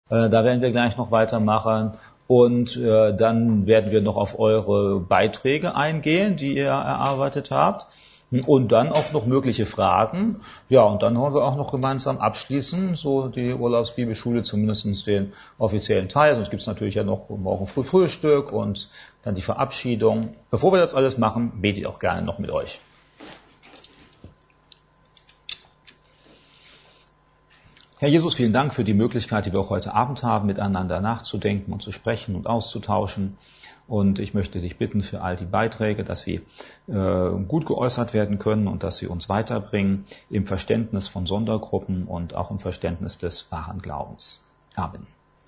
Da werden wir gleich noch weitermachen. Und dann werden wir noch auf eure Beiträge eingehen, die ihr erarbeitet habt. Und dann auf noch mögliche Fragen. Ja, und dann wollen wir auch noch gemeinsam abschließen, so die Urlaubsbibelschule, zumindest den offiziellen Teil. Sonst gibt's natürlich ja noch morgen früh Frühstück und dann die Verabschiedung. Bevor wir das alles machen, bete ich auch gerne noch mit euch. Herr Jesus, vielen Dank für die Möglichkeit, die wir auch heute Abend haben, miteinander nachzudenken und zu sprechen und auszutauschen. Und ich möchte dich bitten für all die Beiträge, dass sie gut geäußert werden können und dass sie uns weiterbringen im Verständnis von Sondergruppen und auch im Verständnis des wahren Glaubens. Amen.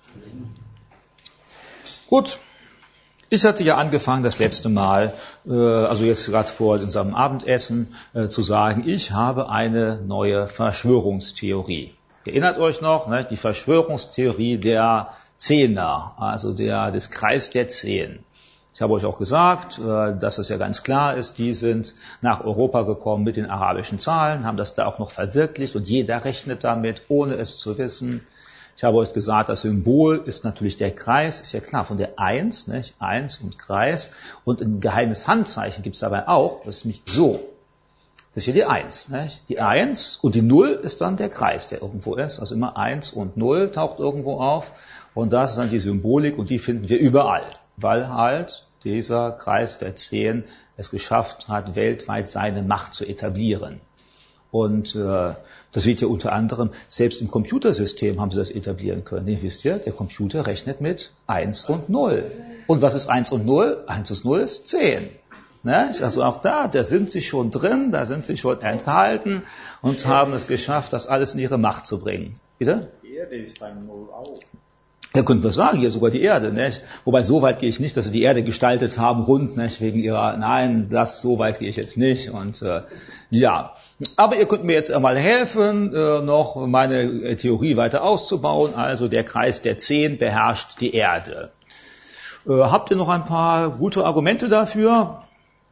Gut. Ich hatte ja angefangen, das letzte Mal, also jetzt gerade vor unserem Abendessen, zu sagen, ich habe eine neue Verschwörungstheorie. Erinnert euch noch, ne, die Verschwörungstheorie der Zehner, also des Kreis der Zehn. Ich habe euch auch gesagt, dass es ja ganz klar ist, die sind nach Europa gekommen mit den arabischen Zahlen, haben das da auch noch verwirklicht und jeder rechnet damit, ohne es zu wissen. Ich habe euch gesagt, das Symbol ist natürlich der Kreis, ist ja klar, von der Eins, nicht? Eins und Kreis. Und ein geheimes Handzeichen gibt es dabei auch, das ist nämlich so. Das ist hier die Eins, nicht? Die Eins und die Null ist dann der Kreis, der irgendwo ist. Also immer Eins und Null taucht irgendwo auf. Und das ist dann die Symbolik und die finden wir überall. Weil halt dieser Kreis der Zehn es geschafft hat, weltweit seine Macht zu etablieren. Und das wird ja unter anderem, selbst im Computersystem haben sie das etablieren können. Ihr wisst ja, der Computer rechnet mit 1 und 0. Und was ist 1 und 0? 1 und 0 ist 10. Ne? Also auch da sind sie schon drin, da sind sie schon enthalten und haben es geschafft, das alles in ihre Macht zu bringen. Bitte? Die Erde ist beim 0 auch. Ja, könnten wir sagen, hier sogar die Erde, nicht? Wobei, so weit gehe ich nicht, dass sie die Erde gestaltet haben, rund, nicht? Wegen ihrer, nein, so weit gehe ich jetzt nicht. Und ja, aber ihr könnt mir jetzt einmal helfen, noch meine Theorie weiter auszubauen. Also der Kreis der 10 beherrscht die Erde. Habt ihr noch ein paar gute Argumente dafür?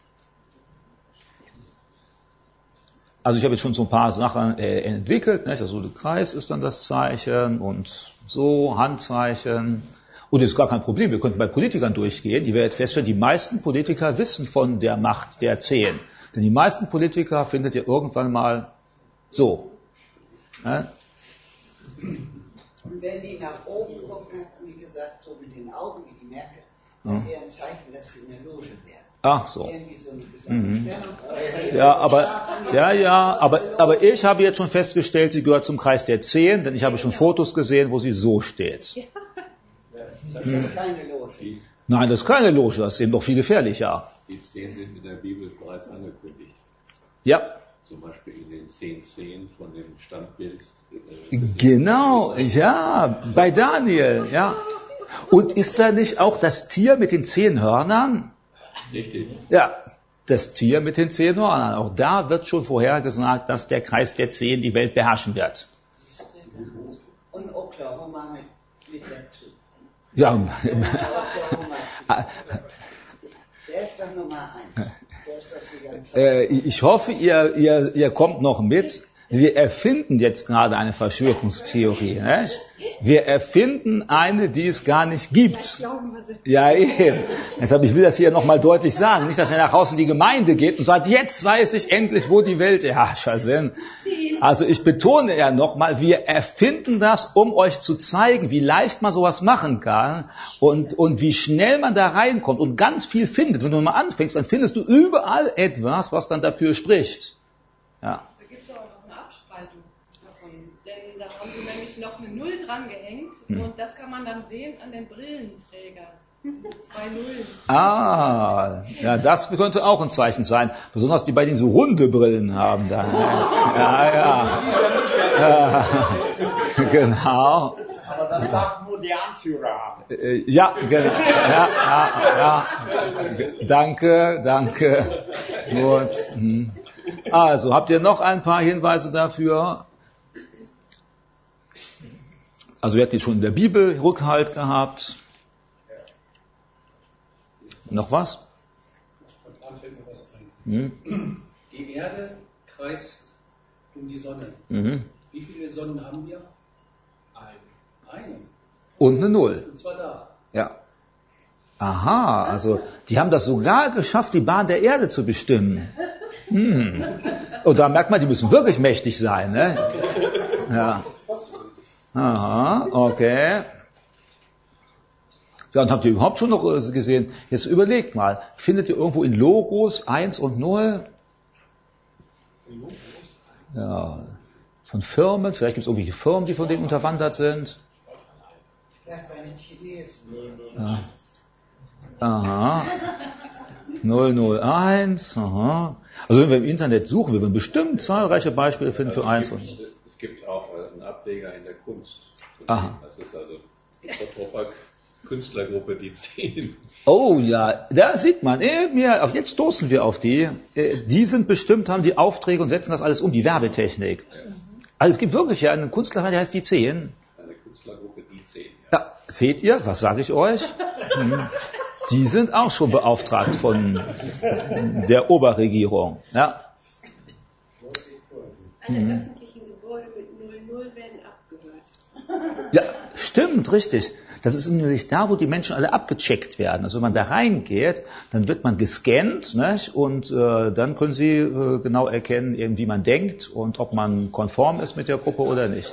Also ich habe jetzt schon so ein paar Sachen entwickelt, nicht? Also der Kreis ist dann das Zeichen und so, Handzeichen. Und das ist gar kein Problem, wir könnten bei Politikern durchgehen, die werden jetzt feststellen, die meisten Politiker wissen von der Macht der 10. Denn die meisten Politiker findet ihr irgendwann mal so. Ne? Und wenn die nach oben gucken, wie gesagt, so mit den Augen wie die Merkel, das wäre ein Zeichen, dass sie in der Loge wären. Ach so. Irgendwie so eine besondere Stellung. Ja, aber ich habe jetzt schon festgestellt, sie gehört zum Kreis der 10, denn ich habe schon Fotos gesehen, wo sie so steht. Das ist keine Loge. Nein, das ist keine Loge, das ist eben doch viel gefährlicher. Die 10 sind in der Bibel bereits angekündigt. Ja. Zum Beispiel in den 10 von dem Standbild. Genau, ja, bei Daniel, ja. Und ist da nicht auch das Tier mit den 10 Hörnern? Richtig. Ja, das Tier mit den 10 Hörnern. Auch da wird schon vorhergesagt, dass der Kreis der 10 die Welt beherrschen wird. Und Oklahoma mit dazu. Ja. Der ist doch Nummer 1. Der ist doch die ganze Ich hoffe, ihr kommt noch mit. Wir erfinden jetzt gerade eine Verschwörungstheorie. Nicht? Wir erfinden eine, die es gar nicht gibt. Ja, eben. Deshalb, ich will das hier nochmal deutlich sagen. Nicht, dass er nach Hause in die Gemeinde geht und sagt, jetzt weiß ich endlich, wo die Weltherrscher sind. Also ich betone ja nochmal, wir erfinden das, um euch zu zeigen, wie leicht man sowas machen kann und wie schnell man da reinkommt und ganz viel findet. Wenn du mal anfängst, dann findest du überall etwas, was dann dafür spricht. Ja. Denn da haben sie nämlich noch eine Null dran gehängt und das kann man dann sehen an den Brillenträgern. 2 Nullen. Ah, ja, das könnte auch ein Zeichen sein. Besonders die bei denen so runde Brillen haben dann. Ja, genau. Aber das darf nur der Anführer haben. Ja. Danke. Gut. Also, habt ihr noch ein paar Hinweise dafür? Also wir hatten jetzt schon in der Bibel Rückhalt gehabt. Noch was? Spontan fällt mir was ein. Die Erde kreist um die Sonne. Wie viele Sonnen haben wir? Eine. Und eine 0. Und zwar da. Ja. Aha, also die haben das sogar geschafft, die Bahn der Erde zu bestimmen. Und da merkt man, die müssen wirklich mächtig sein, ne? Ja. Aha, okay. Ja, und habt ihr überhaupt schon noch gesehen? Jetzt überlegt mal, findet ihr irgendwo in Logos 1 und 0? Ja, von Firmen, vielleicht gibt es irgendwelche Firmen, die von denen unterwandert sind. Vielleicht bei den Chinesen. Ja. Aha. 001, aha. Also wenn wir im Internet suchen, wir werden bestimmt zahlreiche Beispiele finden für 1 und 0. Es gibt auch einen Ableger in der Kunst. Aha. Das ist also die Photopak Künstlergruppe, die 10. Oh ja, da sieht man, jetzt stoßen wir auf die. Die sind bestimmt, haben die Aufträge und setzen das alles um, die Werbetechnik. Also es gibt wirklich ja einen Künstler, der heißt die 10. Eine Künstlergruppe, die 10. Ja, seht ihr, was sage ich euch? Die sind auch schon beauftragt von der Oberregierung. Ja. Alle öffentlichen Gebäude mit 00 werden abgehört. Ja, stimmt, richtig. Das ist nämlich da, wo die Menschen alle abgecheckt werden. Also wenn man da reingeht, dann wird man gescannt, nicht? Und dann können sie genau erkennen, eben, wie man denkt und ob man konform ist mit der Gruppe oder nicht.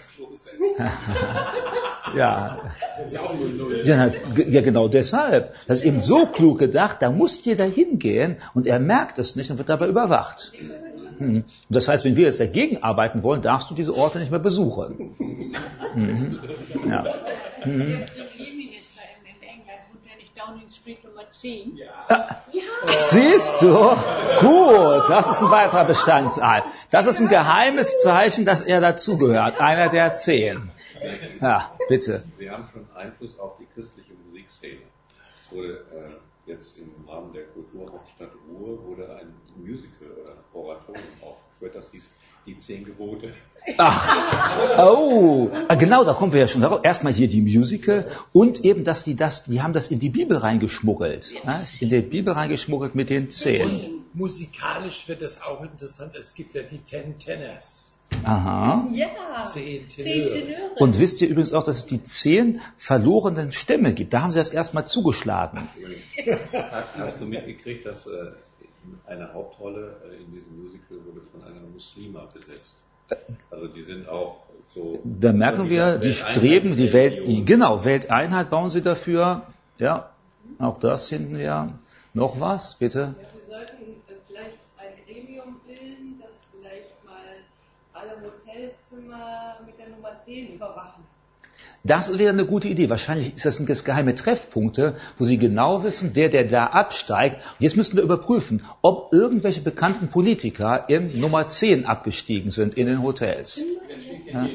Ja. Ja, genau deshalb. Das ist eben so klug gedacht, da muss jeder hingehen und er merkt es nicht und wird dabei überwacht. Und das heißt, wenn wir jetzt dagegen arbeiten wollen, darfst du diese Orte nicht mehr besuchen. Ja. Der Premierminister in England wohnt ja nicht Downing Street Nummer 10. Siehst du? Gut, das ist ein weiterer Bestandteil. Das ist ein geheimes Zeichen, dass er dazugehört. Einer der 10. Ja, bitte. Sie haben schon Einfluss auf die christliche Musikszene. Es wurde jetzt im Rahmen der Kulturhauptstadt Ruhr wurde ein Musical oder Oratorium aufgeführt, das hieß Die 10 Gebote. Ach, oh, genau, da kommen wir ja schon darauf. Erstmal hier die Musical und eben, dass die haben das in die Bibel reingeschmuggelt. Ne? In die Bibel reingeschmuggelt mit den 10. Und musikalisch wird es auch interessant. Es gibt ja die 10 Tenors. Aha. Ja, 10 10 Tenöre. Tenöre. Und wisst ihr übrigens auch, dass es die 10 verlorenen Stämme gibt? Da haben sie das erstmal zugeschlagen. Hast du mitgekriegt, dass eine Hauptrolle in diesem Musical wurde von einer Muslima besetzt? Also die sind auch so... Da merken wir, die streben die Welteinheit bauen sie dafür. Ja, auch das hinten ja. Noch was, bitte? Ja, wir sollten vielleicht ein Gremium bilden, das vielleicht mal alle Hotelzimmer mit der Nummer 10 überwachen. Das wäre eine gute Idee. Wahrscheinlich ist das geheime Treffpunkte, wo Sie genau wissen, der da absteigt. Und jetzt müssten wir überprüfen, ob irgendwelche bekannten Politiker in Nummer 10 abgestiegen sind in den Hotels. Ja.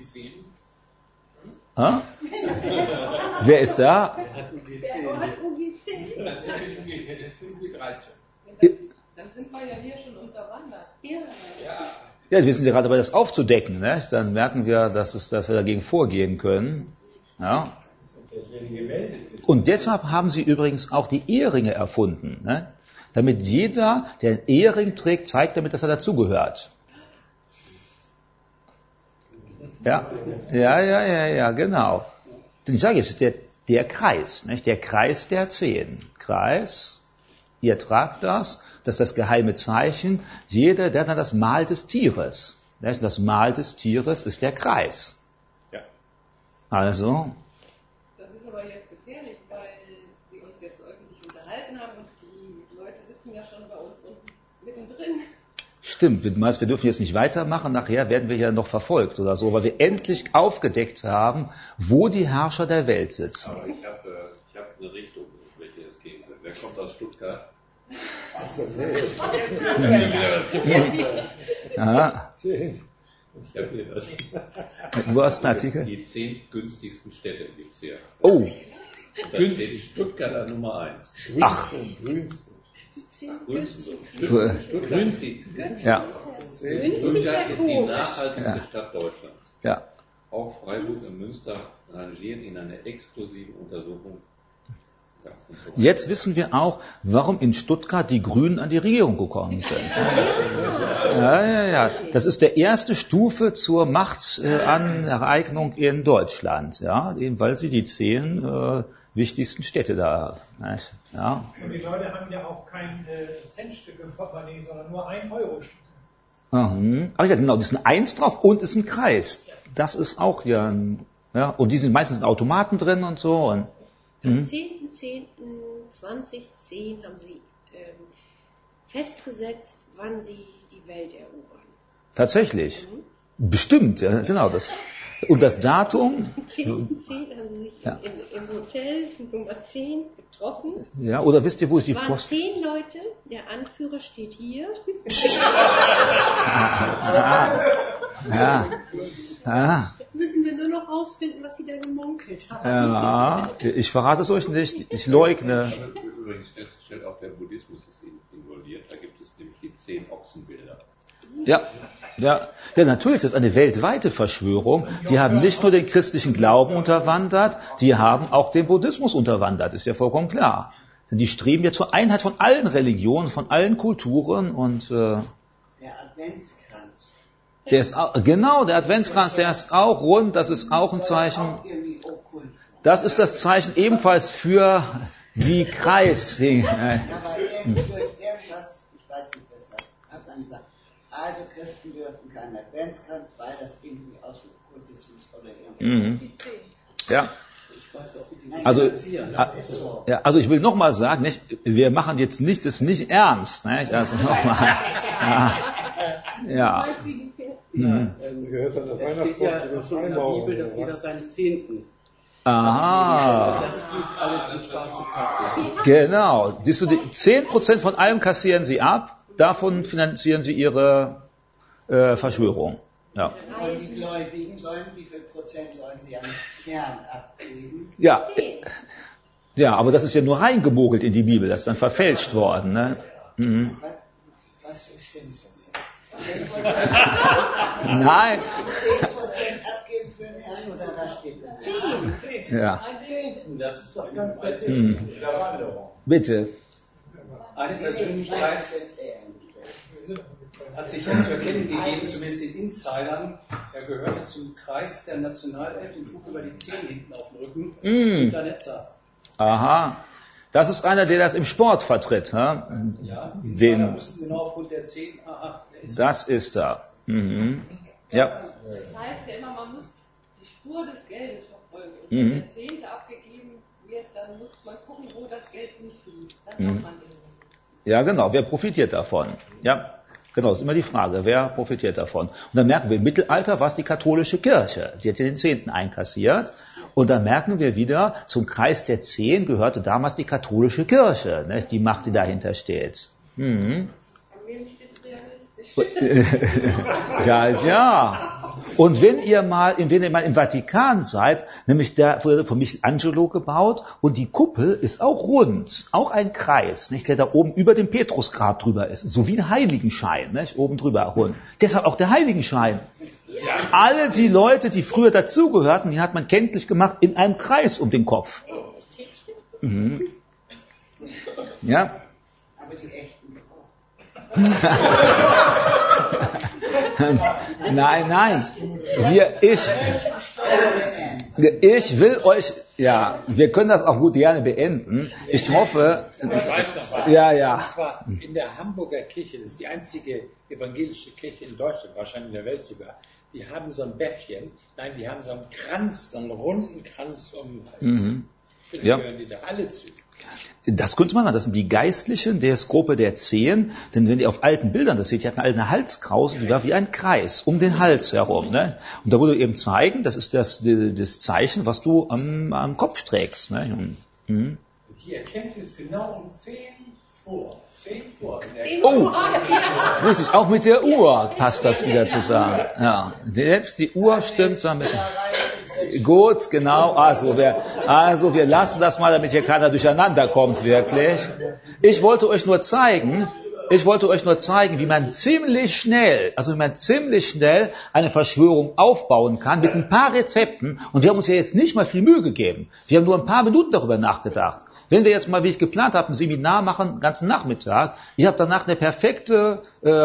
Ha? Wer ist da? Wer hat UG10? Das ist UG 13. Dann sind wir ja hier schon unterwandert. Ja. Ja, wir sind ja gerade dabei, das aufzudecken. Ne? Dann merken wir, dass wir dagegen vorgehen können. Ja. Und deshalb haben sie übrigens auch die Eheringe erfunden. Ne? Damit jeder, der einen Ehering trägt, zeigt damit, dass er dazugehört. Ja, genau. Denn ich sage jetzt, der Kreis, nicht? Der Kreis der 10. Kreis, ihr tragt das. Das ist das geheime Zeichen. Jeder, der dann das Mal des Tieres. Das Mal des Tieres ist der Kreis. Ja. Also. Das ist aber jetzt gefährlich, weil wir uns jetzt öffentlich unterhalten haben und die Leute sitzen ja schon bei uns unten mittendrin. Stimmt, wir dürfen jetzt nicht weitermachen. Nachher werden wir ja noch verfolgt oder so, weil wir endlich aufgedeckt haben, wo die Herrscher der Welt sitzen. Aber ich hab eine Richtung, in welche es gehen wird. Wer kommt aus Stuttgart? Ja. Ich habe hier das. Du hast einen Artikel? Die 10 günstigsten Städte gibt es hier. Oh. Und da steht Stuttgart an Nummer 1. Ach. Die 10 Stuttgart Ja. Stuttgart ist die nachhaltigste Stadt Deutschlands. Ja. Auch Freiburg und Münster rangieren in einer exklusiven Untersuchung Jetzt wissen wir auch, warum in Stuttgart die Grünen an die Regierung gekommen sind. Ja. Das ist der erste Stufe zur Machtanereignung in Deutschland, ja, eben weil sie die 10 wichtigsten Städte da haben. Ja. Und die Leute haben ja auch kein Centstück im Portemonnaie, sondern nur 1-Euro-Stück. Ach ja, genau, das ist ein 1 drauf und ist ein Kreis. Das ist auch ja, und die sind meistens in Automaten drin und so. Und, am 10.10.2010 haben sie festgesetzt, wann sie die Welt erobern. Tatsächlich. Bestimmt, ja, genau. Und das Datum? 10.10 haben sie sich im Hotel Nummer 10 getroffen. Ja, oder wisst ihr, wo ist die Post? Post? 10 Leute, der Anführer steht hier. Ja. Jetzt müssen wir nur noch rausfinden, was sie da gemunkelt haben. Ja, ich verrate es euch nicht, ich leugne. Übrigens festgestellt, auch der Buddhismus ist involviert, da gibt es nämlich die 10 Ochsenbilder. Ja, natürlich, das ist eine weltweite Verschwörung. Die haben nicht nur den christlichen Glauben unterwandert, die haben auch den Buddhismus unterwandert, ist ja vollkommen klar. Denn die streben ja zur Einheit von allen Religionen, von allen Kulturen und der Adventskranz. Der Adventskranz, der ist auch rund, das ist auch ein Zeichen. Das ist das Zeichen ebenfalls für die Kreis. Ja, aber durch irgendwas, ich weiß nicht weshalb, hat man gesagt, also Christen dürfen keinen Adventskranz, weil das irgendwie aus Okkultismus oder irgendwas. Ja. Also ich will nochmal sagen, nicht, wir machen jetzt das nicht ernst. Nicht? Also nochmal. Ja. Gehört dann der Weihnachtsbaum zu den Scheinbauern. In der Bibel, dass jeder seinen 10. Aha. Das fließt alles in schwarze Kasse. Genau. 10% von allem kassieren sie ab, davon finanzieren sie ihre Verschwörung. Ja. Und die Gläubigen wie viel Prozent sollen sie an CERN abgeben? Ja. Ja, aber das ist ja nur reingemogelt in die Bibel, das ist dann verfälscht worden. Ne? Mhm. Was stimmt Nein. 10% abgeben für den Herrn oder was steht da? 10. Ja. Das ist doch ganz richtig. Bitte. Eine Persönlichkeit hat sich ja zu erkennen gegeben, zumindest den Insidern. Er gehörte zum Kreis der Nationalelf und trug über die 10 hinten auf dem Rücken. Günter Netzer. Aha. Das ist einer, der das im Sport vertritt. Ja, die Insider wussten genau aufgrund der 10, das ist er. Mhm. Ja. Das heißt ja immer, man muss die Spur des Geldes verfolgen. Und wenn der 10. abgegeben wird, dann muss man gucken, wo das Geld hinfließt. Dann hat man den. Ja, genau. Wer profitiert davon? Ja. Genau, das ist immer die Frage, wer profitiert davon? Und dann merken wir, im Mittelalter war es die katholische Kirche, die hat ja den 10. einkassiert. Und dann merken wir wieder, zum Kreis der 10 gehörte damals die katholische Kirche, ne, die Macht, die dahinter steht. Mhm. Ja. Und wenn ihr mal im Vatikan seid, nämlich der wurde von Michelangelo gebaut und die Kuppel ist auch rund, auch ein Kreis, nicht, der da oben über dem Petrusgrab drüber ist, so wie ein Heiligenschein, nicht, oben drüber rund. Deshalb auch der Heiligenschein. Alle die Leute, die früher dazugehörten, die hat man kenntlich gemacht in einem Kreis um den Kopf. Mhm. Ja. Aber die echten Nein. Ich will euch, wir können das auch gut gerne beenden. Ich hoffe, ja. Das war in der Hamburger Kirche, das ist die einzige evangelische Kirche in Deutschland, wahrscheinlich in der Welt sogar. Die haben so ein Bäffchen, die haben so einen Kranz, so einen runden Kranz um den Hals. Da gehören die da alle zu. Das könnte man sagen, das sind die Geistlichen der Gruppe der 10, denn wenn ihr auf alten Bildern das seht, die hatten alle eine Halskrause, die war wie ein Kreis um den Hals herum. Ne? Und da würde eben zeigen, das ist das Zeichen, was du am Kopf trägst. Ne? Und die Erkenntnis genau um 10 vor. 10 vor. Oh, richtig, auch mit der Uhr passt das wieder zusammen. Ja, selbst die Uhr stimmt damit. Gut, genau. Also wir lassen das mal, damit hier keiner durcheinander kommt, wirklich. Ich wollte euch nur zeigen, wie man ziemlich schnell eine Verschwörung aufbauen kann mit ein paar Rezepten. Und wir haben uns ja jetzt nicht mal viel Mühe gegeben. Wir haben nur ein paar Minuten darüber nachgedacht. Wenn wir jetzt mal, wie ich geplant habe, ein Seminar machen, den ganzen Nachmittag, ihr habt danach eine perfekte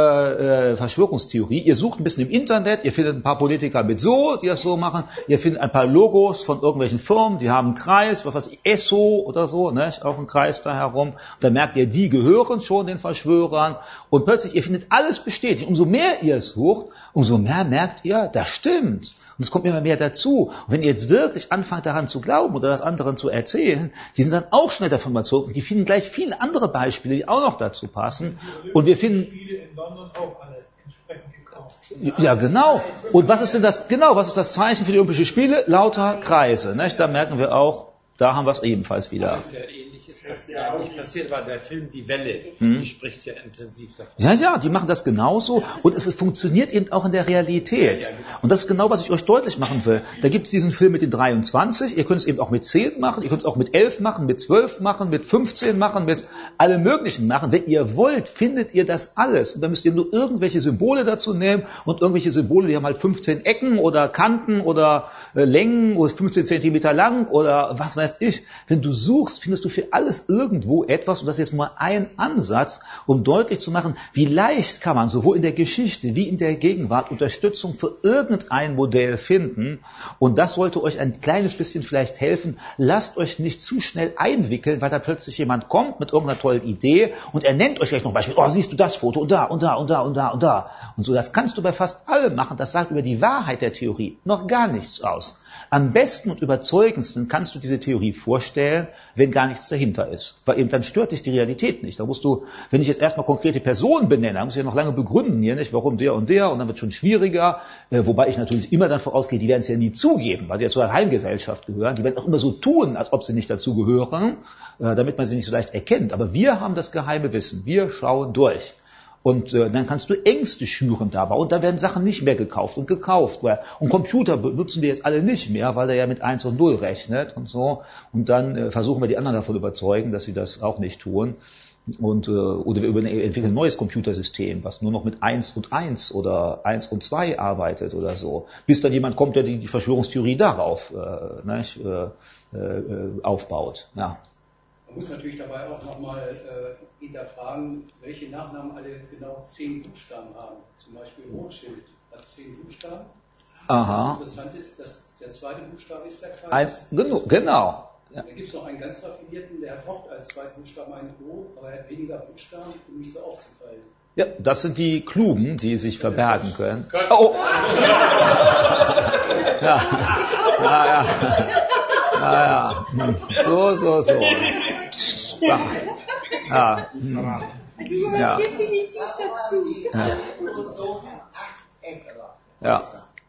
Verschwörungstheorie, ihr sucht ein bisschen im Internet, ihr findet ein paar Politiker mit so, die das so machen, ihr findet ein paar Logos von irgendwelchen Firmen, die haben einen Kreis, was weiß ich, Esso oder so, ne, auch ein Kreis da herum, und dann merkt ihr, die gehören schon den Verschwörern, und plötzlich, ihr findet alles bestätigt. Umso mehr ihr es sucht, umso mehr merkt ihr, das stimmt. Und es kommt immer mehr dazu. Und wenn ihr jetzt wirklich anfangt daran zu glauben oder das anderen zu erzählen, die sind dann auch schnell davon überzeugt und die finden gleich viele andere Beispiele, die auch noch dazu passen. Und wir finden... Spiele in London auch alle entsprechend gekauft. Ja, genau. Und was ist denn das, genau, was ist das Zeichen für die Olympischen Spiele? Lauter Kreise, nicht? Da merken wir auch, da haben wir es ebenfalls wieder. Das ist ja Ähnliches, was da nicht passiert war. Der Film Die Welle, die spricht ja intensiv davon. Ja, die machen das genauso und es funktioniert eben auch in der Realität. Und das ist genau, was ich euch deutlich machen will. Da gibt es diesen Film mit den 23, ihr könnt es eben auch mit 10 machen, ihr könnt es auch mit 11 machen, mit 12 machen, mit 15 machen, mit allem Möglichen machen. Wenn ihr wollt, findet ihr das alles. Und dann müsst ihr nur irgendwelche Symbole dazu nehmen und irgendwelche Symbole, die haben halt 15 Ecken oder Kanten oder Längen oder 15 Zentimeter lang oder was weiß ich. Wenn du suchst, findest du für alles irgendwo etwas und das ist jetzt nur ein Ansatz, um deutlich zu machen, wie leicht kann man sowohl in der Geschichte wie in der Gegenwart Unterstützung für irgendein Modell finden und das sollte euch ein kleines bisschen vielleicht helfen. Lasst euch nicht zu schnell einwickeln, weil da plötzlich jemand kommt mit irgendeiner tollen Idee und er nennt euch gleich noch ein Beispiel, oh, siehst du das Foto und da und da und da und da und da und so. Das kannst du bei fast allem machen, das sagt über die Wahrheit der Theorie noch gar nichts aus. Am besten und überzeugendsten kannst du diese Theorie vorstellen, wenn gar nichts dahinter ist. Weil eben dann stört dich die Realität nicht. Da musst du, wenn ich jetzt erstmal konkrete Personen benenne, dann muss ich ja noch lange begründen hier, nicht, warum der und dann wird es schon schwieriger. Wobei ich natürlich immer dann vorausgehe, die werden es ja nie zugeben, weil sie ja zur Geheimgesellschaft gehören. Die werden auch immer so tun, als ob sie nicht dazu gehören, damit man sie nicht so leicht erkennt. Aber wir haben das geheime Wissen. Wir schauen durch. Und dann kannst du Ängste schüren dabei. Und da werden Sachen nicht mehr gekauft. Und Computer benutzen wir jetzt alle nicht mehr, weil er ja mit 1 und 0 rechnet und so. Und dann versuchen wir die anderen davon überzeugen, dass sie das auch nicht tun. Und oder wir entwickeln ein neues Computersystem, was nur noch mit 1 und 1 oder 1 und 2 arbeitet oder so. Bis dann jemand kommt, der die Verschwörungstheorie darauf aufbaut. Ja. Man muss natürlich dabei auch nochmal hinterfragen, welche Nachnamen alle genau 10 Buchstaben haben. Zum Beispiel Rothschild hat 10 Buchstaben. Aha. Was interessant ist, dass der zweite Buchstabe ist der Kreis. Genau. Ja. Da gibt es noch einen ganz raffinierten, der hat auch als zweiten Buchstaben ein O, aber er hat weniger Buchstaben, um nicht so aufzufallen. Ja, das sind die Klugen, die sich verbergen können. Oh! Ja. So. Ja. Ja. Ja.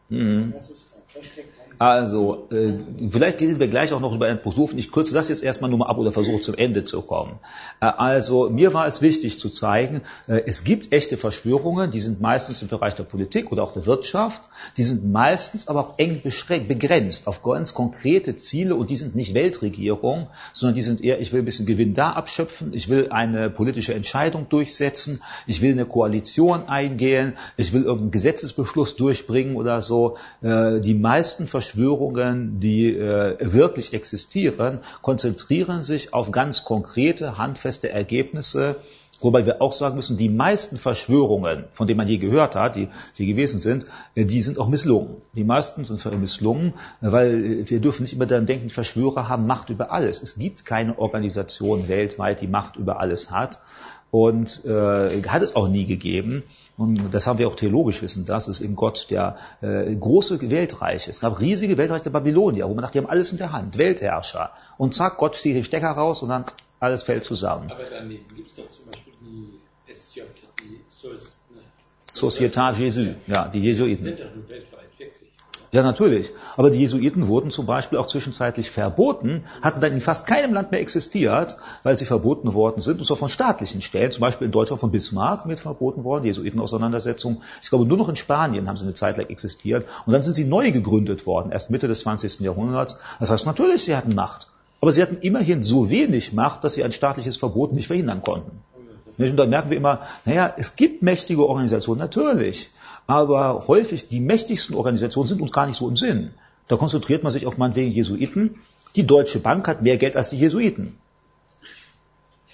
Also, vielleicht reden wir gleich auch noch über Anthroposophen. Ich kürze das jetzt erstmal nur mal ab oder versuche zum Ende zu kommen. Also, mir war es wichtig zu zeigen, es gibt echte Verschwörungen, die sind meistens im Bereich der Politik oder auch der Wirtschaft, die sind meistens aber auch eng begrenzt auf ganz konkrete Ziele und die sind nicht Weltregierung, sondern die sind eher, ich will ein bisschen Gewinn da abschöpfen, ich will eine politische Entscheidung durchsetzen, ich will eine Koalition eingehen, ich will irgendeinen Gesetzesbeschluss durchbringen oder so. Die meisten Verschwörungen, die wirklich existieren, konzentrieren sich auf ganz konkrete, handfeste Ergebnisse, wobei wir auch sagen müssen, die meisten Verschwörungen, von denen man je gehört hat, die gewesen sind, die sind auch misslungen. Die meisten sind misslungen, weil wir dürfen nicht immer daran denken, Verschwörer haben Macht über alles. Es gibt keine Organisation weltweit, die Macht über alles hat. Und hat es auch nie gegeben. Und das haben wir auch theologisch wissen, das ist in Gott der große Weltreich. Es gab riesige Weltreiche der Babylonier, wo man dachte, die haben alles in der Hand, Weltherrscher. Und zack, Gott zieht den Stecker raus und dann alles fällt zusammen. Aber daneben gibt es doch zum Beispiel die SJ, die Société Jésus, ja, die Jesuiten. Die sind doch nun weltweit wirklich. Ja, natürlich. Aber die Jesuiten wurden zum Beispiel auch zwischenzeitlich verboten, hatten dann in fast keinem Land mehr existiert, weil sie verboten worden sind, und zwar von staatlichen Stellen, zum Beispiel in Deutschland von Bismarck mit verboten worden, die Jesuitenauseinandersetzung. Ich glaube, nur noch in Spanien haben sie eine Zeit lang existiert. Und dann sind sie neu gegründet worden, erst Mitte des 20. Jahrhunderts. Das heißt, natürlich, sie hatten Macht. Aber sie hatten immerhin so wenig Macht, dass sie ein staatliches Verbot nicht verhindern konnten. Und dann merken wir immer, es gibt mächtige Organisationen, natürlich. Aber häufig die mächtigsten Organisationen sind uns gar nicht so im Sinn. Da konzentriert man sich auf meinetwegen Jesuiten. Die Deutsche Bank hat mehr Geld als die Jesuiten.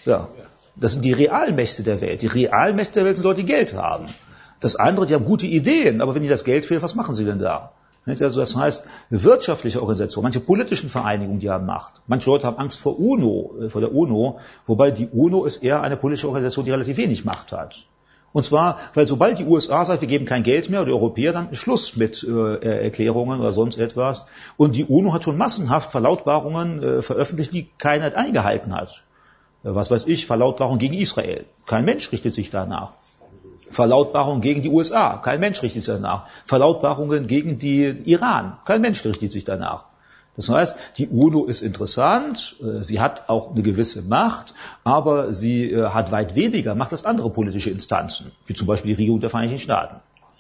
Ja. Das sind die Realmächte der Welt. Die Realmächte der Welt sind Leute, die Geld haben. Das andere, die haben gute Ideen, aber wenn ihnen das Geld fehlt, was machen sie denn da? Also das heißt, wirtschaftliche Organisationen, manche politischen Vereinigungen, die haben Macht. Manche Leute haben Angst vor der UNO, wobei die UNO ist eher eine politische Organisation, die relativ wenig Macht hat. Und zwar, weil sobald die USA sagt, wir geben kein Geld mehr, oder die Europäer, dann ist Schluss mit Erklärungen oder sonst etwas. Und die UNO hat schon massenhaft Verlautbarungen veröffentlicht, die keiner eingehalten hat. Was weiß ich, Verlautbarung gegen Israel. Kein Mensch richtet sich danach. Verlautbarungen gegen die USA. Kein Mensch richtet sich danach. Verlautbarungen gegen den Iran. Kein Mensch richtet sich danach. Das heißt, die UNO ist interessant, sie hat auch eine gewisse Macht, aber sie hat weit weniger Macht als andere politische Instanzen, wie zum Beispiel die Regierung der Vereinigten Staaten.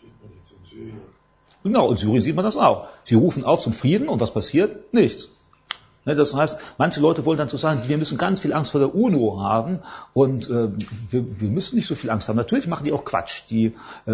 Genau, in Syrien sieht man das auch. Sie rufen auf zum Frieden und was passiert? Nichts. Das heißt, manche Leute wollen dann so sagen, wir müssen ganz viel Angst vor der UNO haben und wir müssen nicht so viel Angst haben. Natürlich machen die auch Quatsch. Die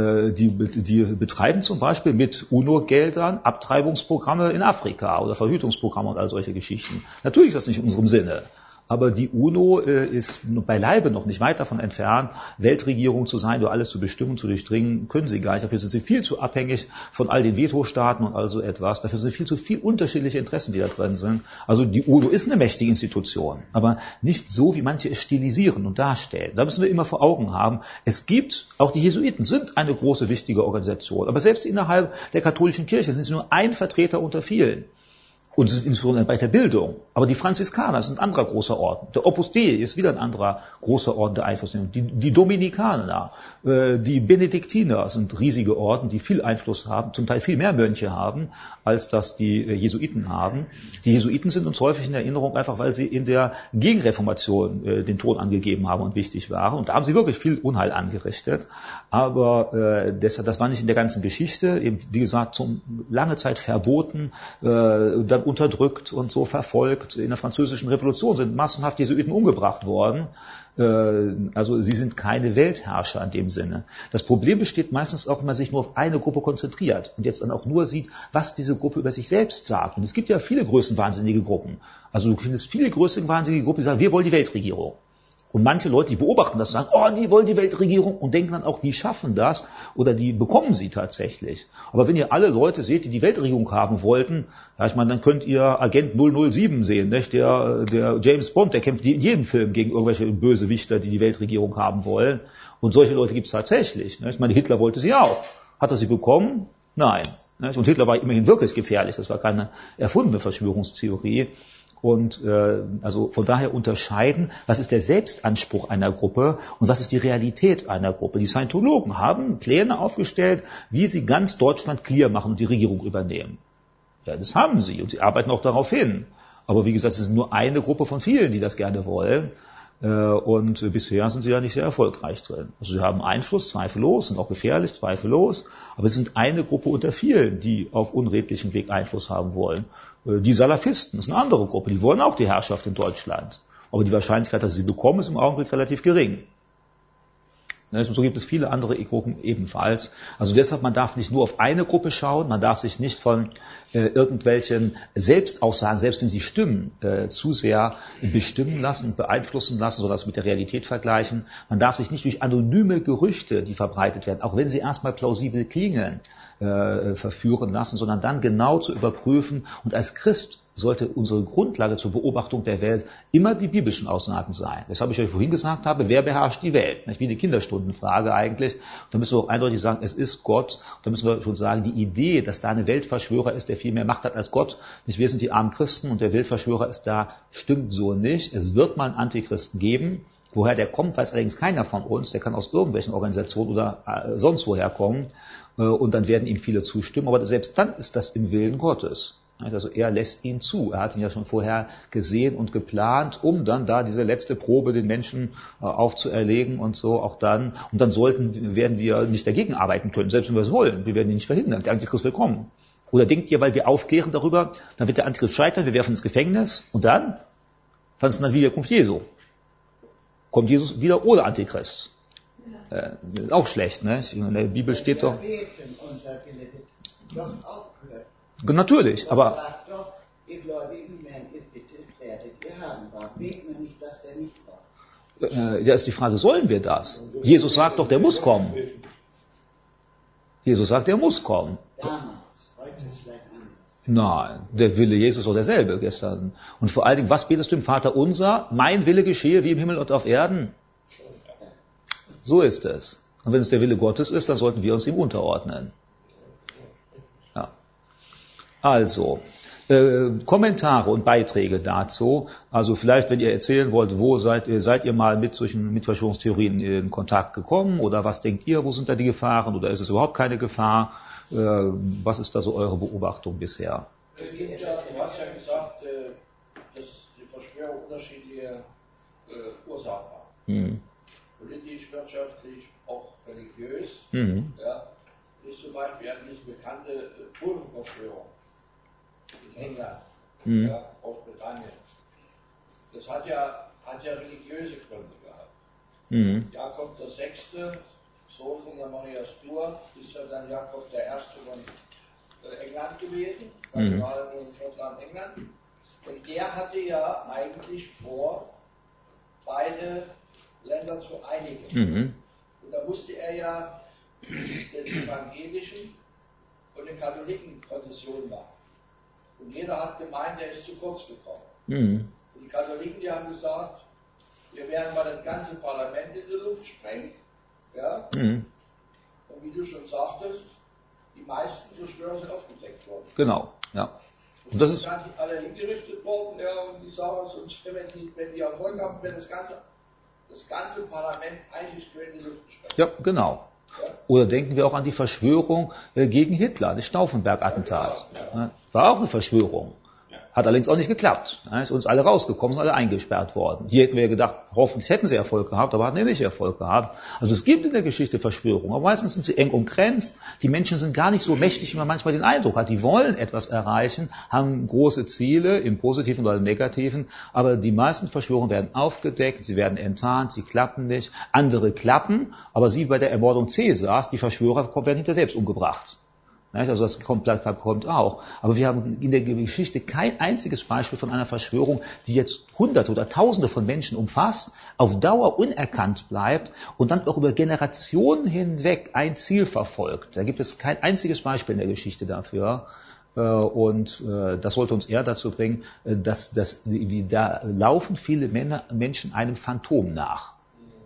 betreiben zum Beispiel mit UNO-Geldern Abtreibungsprogramme in Afrika oder Verhütungsprogramme und all solche Geschichten. Natürlich ist das nicht in unserem Sinne. Aber die UNO ist beileibe noch nicht weit davon entfernt, Weltregierung zu sein, oder alles zu bestimmen, zu durchdringen, können sie gar nicht. Dafür sind sie viel zu abhängig von all den Vetostaaten und all so etwas. Dafür sind viel zu viel unterschiedliche Interessen, die da drin sind. Also die UNO ist eine mächtige Institution, aber nicht so, wie manche es stilisieren und darstellen. Da müssen wir immer vor Augen haben, es gibt, auch die Jesuiten sind eine große, wichtige Organisation, aber selbst innerhalb der katholischen Kirche sind sie nur ein Vertreter unter vielen. Und sind insbesondere im Bereich der Bildung. Aber die Franziskaner sind ein anderer großer Orden. Der Opus Dei ist wieder ein anderer großer Orden der Einflussnehmung. Die Dominikaner, die Benediktiner sind riesige Orden, die viel Einfluss haben, zum Teil viel mehr Mönche haben, als das die Jesuiten haben. Die Jesuiten sind uns häufig in Erinnerung, einfach weil sie in der Gegenreformation den Ton angegeben haben und wichtig waren. Und da haben sie wirklich viel Unheil angerichtet. Aber das war nicht in der ganzen Geschichte. Eben, wie gesagt, lange Zeit verboten, dann unterdrückt und so verfolgt. In der Französischen Revolution sind massenhaft Jesuiten umgebracht worden. Also sie sind keine Weltherrscher in dem Sinne. Das Problem besteht meistens auch, wenn man sich nur auf eine Gruppe konzentriert und jetzt dann auch nur sieht, was diese Gruppe über sich selbst sagt. Und es gibt ja viele größenwahnsinnige Gruppen. Also du findest viele größenwahnsinnige Gruppen, die sagen, wir wollen die Weltregierung. Und manche Leute, die beobachten das und sagen, oh, die wollen die Weltregierung und denken dann auch, die schaffen das oder die bekommen sie tatsächlich. Aber wenn ihr alle Leute seht, die die Weltregierung haben wollten, ja, ich meine, dann könnt ihr Agent 007 sehen, nicht? Der James Bond, der kämpft in jedem Film gegen irgendwelche Bösewichter, die die Weltregierung haben wollen. Und solche Leute gibt es tatsächlich. Nicht? Ich meine, Hitler wollte sie auch. Hat er sie bekommen? Nein. Nicht? Und Hitler war immerhin wirklich gefährlich. Das war keine erfundene Verschwörungstheorie. Und also von daher unterscheiden, was ist der Selbstanspruch einer Gruppe und was ist die Realität einer Gruppe. Die Scientologen haben Pläne aufgestellt, wie sie ganz Deutschland clear machen und die Regierung übernehmen. Ja, das haben sie und sie arbeiten auch darauf hin. Aber wie gesagt, es ist nur eine Gruppe von vielen, die das gerne wollen. Und bisher sind sie ja nicht sehr erfolgreich drin. Also sie haben Einfluss, zweifellos, sind auch gefährlich, zweifellos, aber es sind eine Gruppe unter vielen, die auf unredlichem Weg Einfluss haben wollen. Die Salafisten ist eine andere Gruppe, die wollen auch die Herrschaft in Deutschland. Aber die Wahrscheinlichkeit, dass sie sie bekommen, ist im Augenblick relativ gering. Und so gibt es viele andere Gruppen ebenfalls. Also deshalb, man darf nicht nur auf eine Gruppe schauen, man darf sich nicht von irgendwelchen Selbstaussagen, selbst wenn sie stimmen, zu sehr bestimmen lassen und beeinflussen lassen, sondern das mit der Realität vergleichen. Man darf sich nicht durch anonyme Gerüchte, die verbreitet werden, auch wenn sie erstmal plausibel klingen, verführen lassen, sondern dann genau zu überprüfen. Und als Christ sollte unsere Grundlage zur Beobachtung der Welt immer die biblischen Aussagen sein. Weshalb ich euch vorhin gesagt habe, wer beherrscht die Welt? Nicht wie eine Kinderstundenfrage eigentlich. Da müssen wir auch eindeutig sagen, es ist Gott. Da müssen wir schon sagen, die Idee, dass da ein Weltverschwörer ist, der viel mehr Macht hat als Gott, nicht wir sind die armen Christen und der Weltverschwörer ist da, stimmt so nicht. Es wird mal einen Antichristen geben. Woher der kommt, weiß allerdings keiner von uns. Der kann aus irgendwelchen Organisationen oder sonst woher kommen. Und dann werden ihm viele zustimmen. Aber selbst dann ist das im Willen Gottes. Also er lässt ihn zu. Er hat ihn ja schon vorher gesehen und geplant, um dann da diese letzte Probe den Menschen aufzuerlegen und so auch dann. Und dann werden wir nicht dagegen arbeiten können, selbst wenn wir es wollen. Wir werden ihn nicht verhindern. Der Antichrist will kommen. Oder denkt ihr, weil wir aufklären darüber, dann wird der Antichrist scheitern, wir werfen ins Gefängnis und dann? Wann ist dann die Wiederkunft Jesu? Kommt Jesus wieder ohne Antichrist? Auch schlecht, ne? In der Bibel steht doch... Natürlich, aber... Doch, ihr Gläubigen werdet ihr haben. Warum beten wir nicht, dass der nicht kommt? Da ist die Frage, sollen wir das? Jesus sagt doch, der muss kommen. Jesus sagt, der muss kommen. Damals, heute ist vielleicht anders. Nein, der Wille Jesus ist doch derselbe gestern. Und vor allen Dingen, was betest du im Vater unser? Mein Wille geschehe wie im Himmel und auf Erden. So ist es. Und wenn es der Wille Gottes ist, dann sollten wir uns ihm unterordnen. Ja. Also, Kommentare und Beiträge dazu. Also vielleicht, wenn ihr erzählen wollt, wo seid ihr mal mit Verschwörungstheorien in Kontakt gekommen oder was denkt ihr, wo sind da die Gefahren oder ist es überhaupt keine Gefahr? Was ist da so eure Beobachtung bisher? Du hast ja gesagt, dass die Verschwörung unterschiedliche Ursachen haben. Politisch, wirtschaftlich, auch religiös. Ja. Ist zum Beispiel an diese bekannte Kurvenverschwörung in England, ja, Großbritannien. Das hat ja religiöse Gründe gehabt. Jakob VI., Sohn von der Maria Stuart, ist ja dann Jakob I. von England gewesen, Kardinal in Schottland, England. Und der hatte ja eigentlich vor, beide Länder zu einigen. Und da musste er ja den evangelischen und den Katholiken Konzession machen. Und jeder hat gemeint, er ist zu kurz gekommen. Und die Katholiken, die haben gesagt, wir werden mal das ganze Parlament in die Luft sprengen. Ja? Und wie du schon sagtest, die meisten Verschwörer sind aufgedeckt worden. Genau, ja. Und das ist dann alle hingerichtet worden, ja, und die sagen uns, wenn die Erfolg haben, wenn das ganze Parlament eigentlich schön in die Luft sprengt. Ja, genau. Oder denken wir auch an die Verschwörung gegen Hitler, das Stauffenberg-Attentat. War auch eine Verschwörung. Hat allerdings auch nicht geklappt. Ist uns alle rausgekommen, sind alle eingesperrt worden. Hier hätten wir gedacht, hoffentlich hätten sie Erfolg gehabt, aber hatten nicht Erfolg gehabt. Also es gibt in der Geschichte Verschwörungen, aber meistens sind sie eng umgrenzt. Die Menschen sind gar nicht so mächtig, wie man manchmal den Eindruck hat. Die wollen etwas erreichen, haben große Ziele, im Positiven oder im Negativen, aber die meisten Verschwörungen werden aufgedeckt, sie werden enttarnt, sie klappen nicht. Andere klappen, aber sie bei der Ermordung Cäsars, die Verschwörer werden hinterher selbst umgebracht. Also das kommt auch. Aber wir haben in der Geschichte kein einziges Beispiel von einer Verschwörung, die jetzt Hunderte oder Tausende von Menschen umfasst, auf Dauer unerkannt bleibt und dann auch über Generationen hinweg ein Ziel verfolgt. Da gibt es kein einziges Beispiel in der Geschichte dafür. Und das sollte uns eher dazu bringen, dass da laufen viele Menschen einem Phantom nach.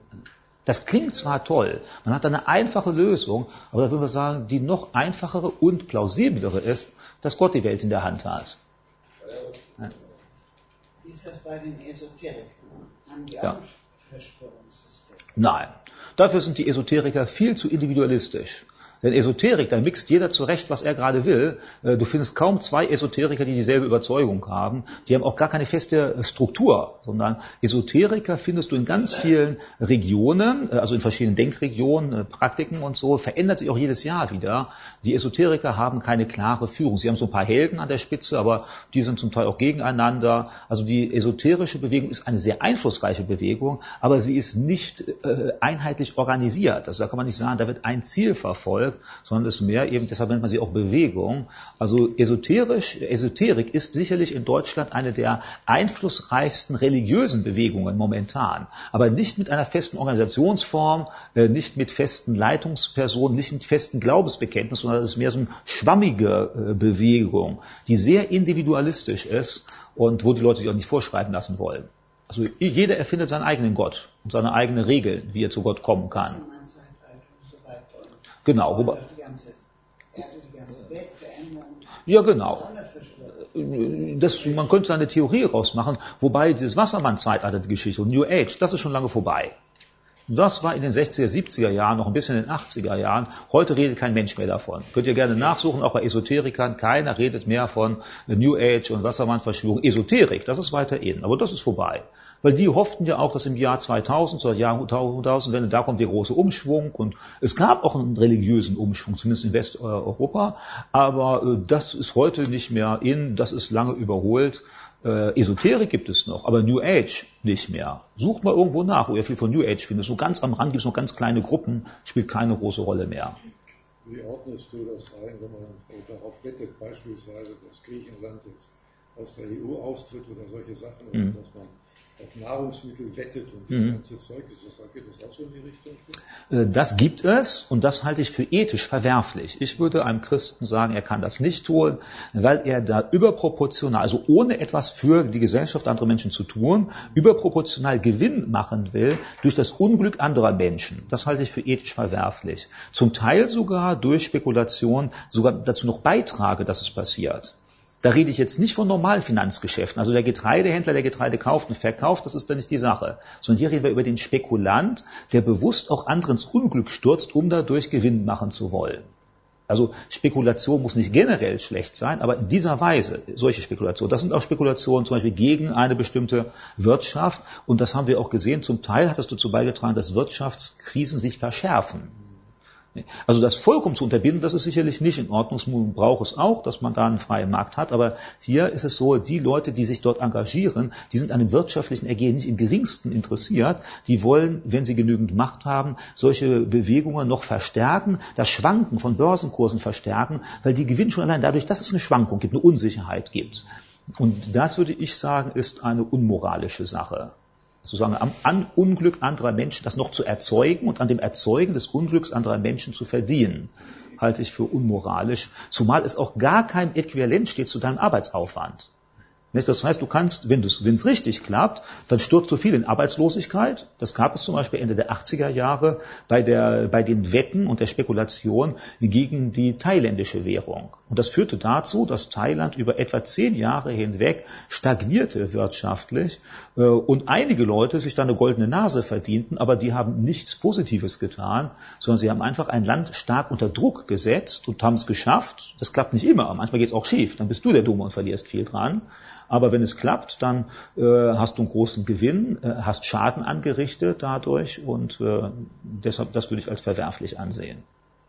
Das klingt zwar toll, man hat eine einfache Lösung, aber da würden wir sagen, die noch einfachere und plausiblere ist, dass Gott die Welt in der Hand hat. Ja. Wie ist das bei den Esoterikern? Haben die auch ein Verschwörungssystem? Nein, dafür sind die Esoteriker viel zu individualistisch. Denn Esoterik, da mixt jeder zurecht, was er gerade will. Du findest kaum zwei Esoteriker, die dieselbe Überzeugung haben. Die haben auch gar keine feste Struktur, sondern Esoteriker findest du in ganz vielen Regionen, also in verschiedenen Denkregionen, Praktiken und so, verändert sich auch jedes Jahr wieder. Die Esoteriker haben keine klare Führung. Sie haben so ein paar Helden an der Spitze, aber die sind zum Teil auch gegeneinander. Also die esoterische Bewegung ist eine sehr einflussreiche Bewegung, aber sie ist nicht einheitlich organisiert. Also da kann man nicht sagen, da wird ein Ziel verfolgt, sondern es ist mehr eben, deshalb nennt man sie auch Bewegung. Also Esoterik ist sicherlich in Deutschland eine der einflussreichsten religiösen Bewegungen momentan, aber nicht mit einer festen Organisationsform, nicht mit festen Leitungspersonen, nicht mit festen Glaubensbekenntnissen, sondern es ist mehr so eine schwammige Bewegung, die sehr individualistisch ist und wo die Leute sich auch nicht vorschreiben lassen wollen. Also jeder erfindet seinen eigenen Gott und seine eigenen Regeln, wie er zu Gott kommen kann. Genau. Die ganze Welt verändern. Ja, genau. Man könnte da eine Theorie rausmachen, wobei dieses Wassermann-Zeitalter, die Geschichte und New Age, das ist schon lange vorbei. Das war in den 60er, 70er Jahren, noch ein bisschen in den 80er Jahren. Heute redet kein Mensch mehr davon. Könnt ihr gerne nachsuchen, auch bei Esoterikern. Keiner redet mehr von New Age und Wassermann-Verschwörung. Esoterik, das ist weiter in, aber das ist vorbei. Weil die hofften ja auch, dass im Jahr 2000, zur Jahrtausendwende, da kommt der große Umschwung und es gab auch einen religiösen Umschwung, zumindest in Westeuropa, aber das ist heute nicht mehr in, das ist lange überholt. Esoterik gibt es noch, aber New Age nicht mehr. Sucht mal irgendwo nach, wo ihr viel von New Age findet. So ganz am Rand gibt es noch ganz kleine Gruppen, spielt keine große Rolle mehr. Wie ordnest du das ein, wenn man darauf wettet, beispielsweise, dass Griechenland jetzt aus der EU austritt oder solche Sachen, oder dass man auf Nahrungsmittel wettet und das ganze Zeug, geht das auch so in die Richtung? Das gibt es und das halte ich für ethisch verwerflich. Ich würde einem Christen sagen, er kann das nicht tun, weil er da überproportional, also ohne etwas für die Gesellschaft anderer Menschen zu tun, überproportional Gewinn machen will durch das Unglück anderer Menschen. Das halte ich für ethisch verwerflich. Zum Teil sogar durch Spekulation sogar dazu noch beitrage, dass es passiert. Da rede ich jetzt nicht von normalen Finanzgeschäften. Also der Getreidehändler, der Getreide kauft und verkauft, das ist dann nicht die Sache. Sondern hier reden wir über den Spekulant, der bewusst auch andere ins Unglück stürzt, um dadurch Gewinn machen zu wollen. Also Spekulation muss nicht generell schlecht sein, aber in dieser Weise, solche Spekulationen, das sind auch Spekulationen zum Beispiel gegen eine bestimmte Wirtschaft. Und das haben wir auch gesehen. Zum Teil hat das dazu beigetragen, dass Wirtschaftskrisen sich verschärfen. Also das vollkommen zu unterbinden, das ist sicherlich nicht in Ordnung. Man braucht es auch, dass man da einen freien Markt hat. Aber hier ist es so, die Leute, die sich dort engagieren, die sind an dem wirtschaftlichen Ergehen nicht im geringsten interessiert. Die wollen, wenn sie genügend Macht haben, solche Bewegungen noch verstärken, das Schwanken von Börsenkursen verstärken, weil die gewinnen schon allein dadurch, dass es eine Schwankung gibt, eine Unsicherheit gibt. Und das würde ich sagen, ist eine unmoralische Sache. Sozusagen am Unglück anderer Menschen das noch zu erzeugen und an dem Erzeugen des Unglücks anderer Menschen zu verdienen, halte ich für unmoralisch, zumal es auch gar kein Äquivalent steht zu deinem Arbeitsaufwand. Das heißt, du kannst, wenn es richtig klappt, dann stürzt du viel in Arbeitslosigkeit. Das gab es zum Beispiel Ende der 80er Jahre bei den Wetten und der Spekulation gegen die thailändische Währung. Und das führte dazu, dass Thailand über etwa 10 Jahre hinweg stagnierte wirtschaftlich und einige Leute sich da eine goldene Nase verdienten, aber die haben nichts Positives getan, sondern sie haben einfach ein Land stark unter Druck gesetzt und haben es geschafft. Das klappt nicht immer, manchmal geht es auch schief, dann bist du der Dumme und verlierst viel dran. Aber wenn es klappt, dann hast du einen großen Gewinn, hast Schaden angerichtet dadurch und deshalb, das würde ich als verwerflich ansehen.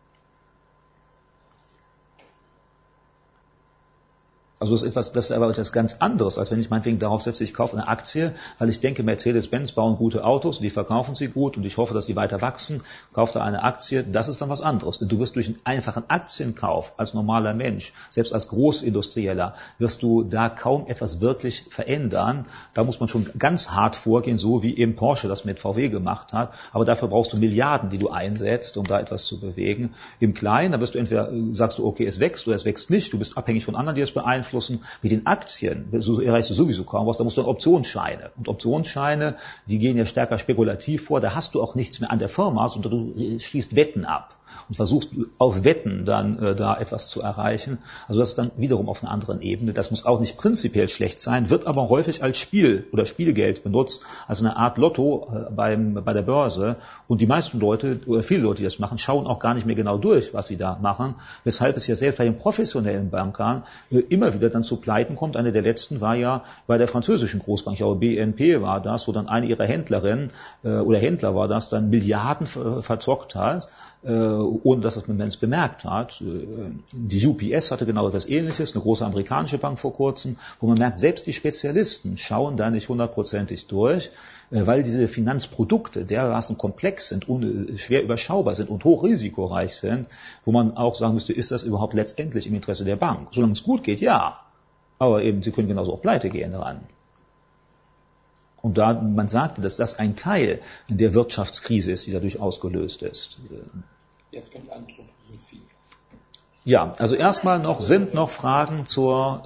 Also das ist aber etwas ganz anderes, als wenn ich meinetwegen darauf setze, ich kaufe eine Aktie, weil ich denke, Mercedes-Benz bauen gute Autos und die verkaufen sie gut und ich hoffe, dass die weiter wachsen, kaufe da eine Aktie, das ist dann was anderes. Du wirst durch einen einfachen Aktienkauf als normaler Mensch, selbst als Großindustrieller, wirst du da kaum etwas wirklich verändern. Da muss man schon ganz hart vorgehen, so wie eben Porsche das mit VW gemacht hat. Aber dafür brauchst du Milliarden, die du einsetzt, um da etwas zu bewegen. Im Kleinen, da wirst du entweder, sagst du, okay, es wächst oder es wächst nicht. Du bist abhängig von anderen, die es beeinflussen. Mit den Aktien erreichst du sowieso kaum was, da musst du dann Optionsscheine. Und Optionsscheine, die gehen ja stärker spekulativ vor, da hast du auch nichts mehr an der Firma, sondern du schließt Wetten ab und versuchst auf Wetten dann da etwas zu erreichen. Also das ist dann wiederum auf einer anderen Ebene. Das muss auch nicht prinzipiell schlecht sein, wird aber häufig als Spiel oder Spielgeld benutzt, als eine Art Lotto bei der Börse. Und die meisten Leute, oder viele Leute, die das machen, schauen auch gar nicht mehr genau durch, was sie da machen, weshalb es ja selbst bei den professionellen Bankern immer wieder dann zu Pleiten kommt. Eine der letzten war ja bei der französischen Großbank, ich glaube BNP war das, wo dann eine ihrer Händlerinnen oder Händler war das, dann Milliarden verzockt hat, ohne dass das man es bemerkt hat. Die UPS hatte genau etwas Ähnliches, eine große amerikanische Bank vor kurzem, wo man merkt, selbst die Spezialisten schauen da nicht 100%ig durch, weil diese Finanzprodukte dermaßen komplex sind und schwer überschaubar sind und hochrisikoreich sind, wo man auch sagen müsste, ist das überhaupt letztendlich im Interesse der Bank? Solange es gut geht, ja. Aber eben, sie können genauso auch pleite gehen ran. Und da man sagte, dass das ein Teil der Wirtschaftskrise ist, die dadurch ausgelöst ist. Jetzt kommt Anthroposophie. Ja, also erstmal sind noch Fragen zu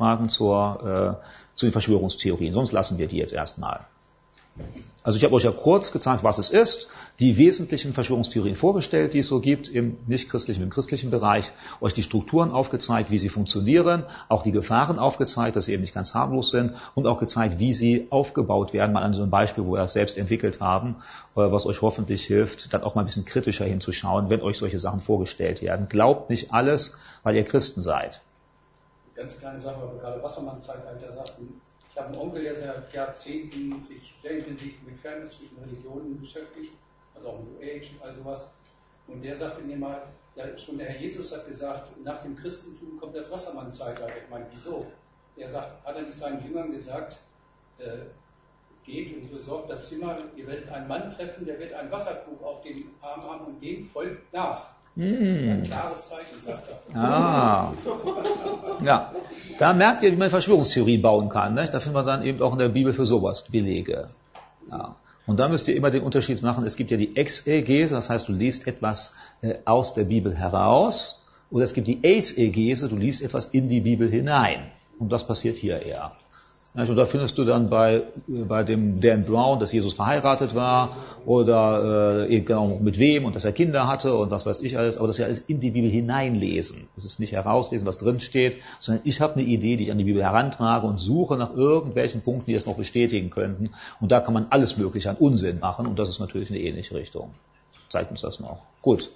den Verschwörungstheorien, sonst lassen wir die jetzt erstmal. Also ich habe euch ja kurz gezeigt, was es ist, die wesentlichen Verschwörungstheorien vorgestellt, die es so gibt im nicht-christlichen, im christlichen Bereich, euch die Strukturen aufgezeigt, wie sie funktionieren, auch die Gefahren aufgezeigt, dass sie eben nicht ganz harmlos sind und auch gezeigt, wie sie aufgebaut werden, mal an so einem Beispiel, wo wir es selbst entwickelt haben, was euch hoffentlich hilft, dann auch mal ein bisschen kritischer hinzuschauen, wenn euch solche Sachen vorgestellt werden. Glaubt nicht alles, weil ihr Christen seid. Ganz kleine Sache, weil wir gerade Wassermann-Zeitalter sagten. Ich habe einen Onkel, der seit Jahrzehnten sich sehr intensiv mit fernöstlichen Religionen beschäftigt, also auch New Age und all sowas. Und der sagte mir mal, ja, schon der Herr Jesus hat gesagt, nach dem Christentum kommt das Wassermann-Zeitalter. Ich meine, wieso? Er sagt, hat er nicht seinen Jüngern gesagt, geht und besorgt das Zimmer, ihr werdet einen Mann treffen, der wird ein Wasserkrug auf dem Arm haben und dem folgt nach. Ein klares Zeichen, sagt er. Ah. Ja. Da merkt ihr, wie man Verschwörungstheorien bauen kann. Nicht? Da findet man dann eben auch in der Bibel für sowas Belege. Ja. Und da müsst ihr immer den Unterschied machen. Es gibt ja die Exegese, das heißt, du liest etwas aus der Bibel heraus. Oder es gibt die Eisegese, du liest etwas in die Bibel hinein. Und das passiert hier eher. Und da findest du dann bei dem Dan Brown, dass Jesus verheiratet war oder genau mit wem und dass er Kinder hatte und das weiß ich alles, aber das ist ja alles in die Bibel hineinlesen. Das ist nicht herauslesen, was drin steht, sondern ich habe eine Idee, die ich an die Bibel herantrage und suche nach irgendwelchen Punkten, die es noch bestätigen könnten. Und da kann man alles Mögliche an Unsinn machen und das ist natürlich eine ähnliche Richtung. Zeigt uns das noch. Gut.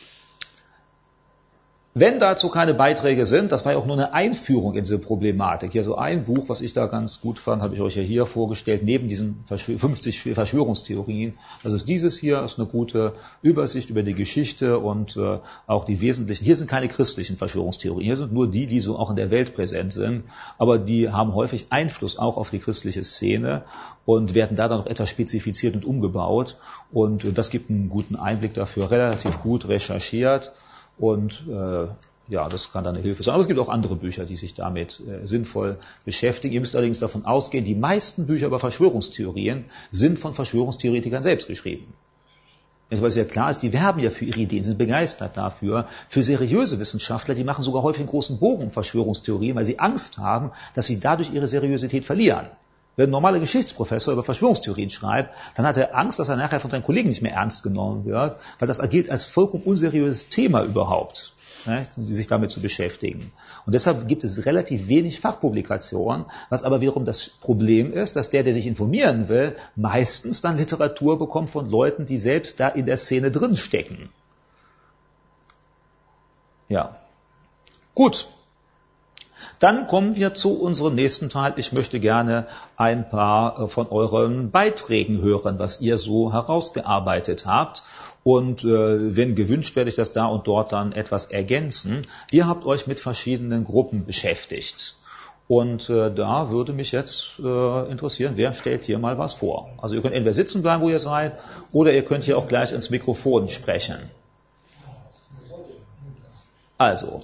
Wenn dazu keine Beiträge sind, das war ja auch nur eine Einführung in diese Problematik. Hier so ein Buch, was ich da ganz gut fand, habe ich euch ja hier vorgestellt, neben diesen 50 Verschwörungstheorien. Das ist dieses hier, ist eine gute Übersicht über die Geschichte und auch die wesentlichen. Hier sind keine christlichen Verschwörungstheorien, hier sind nur die so auch in der Welt präsent sind, aber die haben häufig Einfluss auch auf die christliche Szene und werden da dann noch etwas spezifiziert und umgebaut. Und das gibt einen guten Einblick dafür, relativ gut recherchiert. Und ja, das kann dann eine Hilfe sein. Aber es gibt auch andere Bücher, die sich damit sinnvoll beschäftigen. Ihr müsst allerdings davon ausgehen, die meisten Bücher über Verschwörungstheorien sind von Verschwörungstheoretikern selbst geschrieben. Weil es ja klar ist, die werben ja für ihre Ideen, sind begeistert dafür. Für seriöse Wissenschaftler, die machen sogar häufig einen großen Bogen um Verschwörungstheorien, weil sie Angst haben, dass sie dadurch ihre Seriosität verlieren. Wenn ein normaler Geschichtsprofessor über Verschwörungstheorien schreibt, dann hat er Angst, dass er nachher von seinen Kollegen nicht mehr ernst genommen wird, weil das gilt als vollkommen unseriöses Thema überhaupt, sich damit zu beschäftigen. Und deshalb gibt es relativ wenig Fachpublikationen, was aber wiederum das Problem ist, dass der sich informieren will, meistens dann Literatur bekommt von Leuten, die selbst da in der Szene drinstecken. Ja. Gut. Dann kommen wir zu unserem nächsten Teil. Ich möchte gerne ein paar von euren Beiträgen hören, was ihr so herausgearbeitet habt. Und wenn gewünscht, werde ich das da und dort dann etwas ergänzen. Ihr habt euch mit verschiedenen Gruppen beschäftigt. Und da würde mich jetzt interessieren, wer stellt hier mal was vor? Also ihr könnt entweder sitzen bleiben, wo ihr seid, oder ihr könnt hier auch gleich ins Mikrofon sprechen. Also.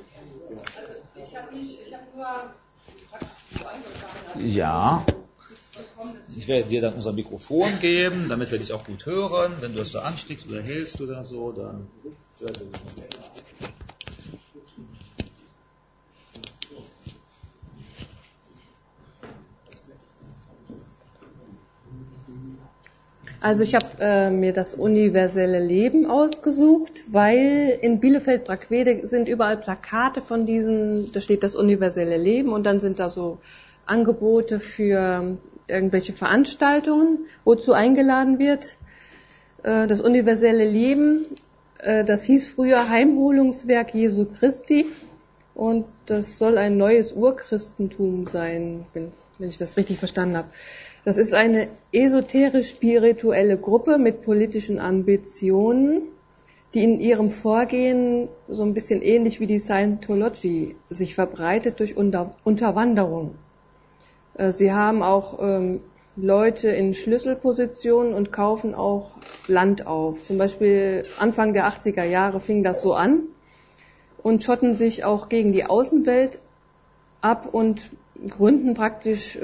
Ja, ich werde dir dann unser Mikrofon geben, damit wir dich auch gut hören. Wenn du das da ansteckst oder hältst oder so, dann... Also ich habe mir das universelle Leben ausgesucht, weil in Bielefeld-Brackwede sind überall Plakate von diesen, da steht das universelle Leben und dann sind da so Angebote für irgendwelche Veranstaltungen, wozu eingeladen wird. Das universelle Leben, das hieß früher Heimholungswerk Jesu Christi und das soll ein neues Urchristentum sein, wenn ich das richtig verstanden habe. Das ist eine esoterisch-spirituelle Gruppe mit politischen Ambitionen, die in ihrem Vorgehen so ein bisschen ähnlich wie die Scientology sich verbreitet durch Unterwanderung. Sie haben auch Leute in Schlüsselpositionen und kaufen auch Land auf. Zum Beispiel Anfang der 80er Jahre fing das so an und schotten sich auch gegen die Außenwelt ab und gründen praktisch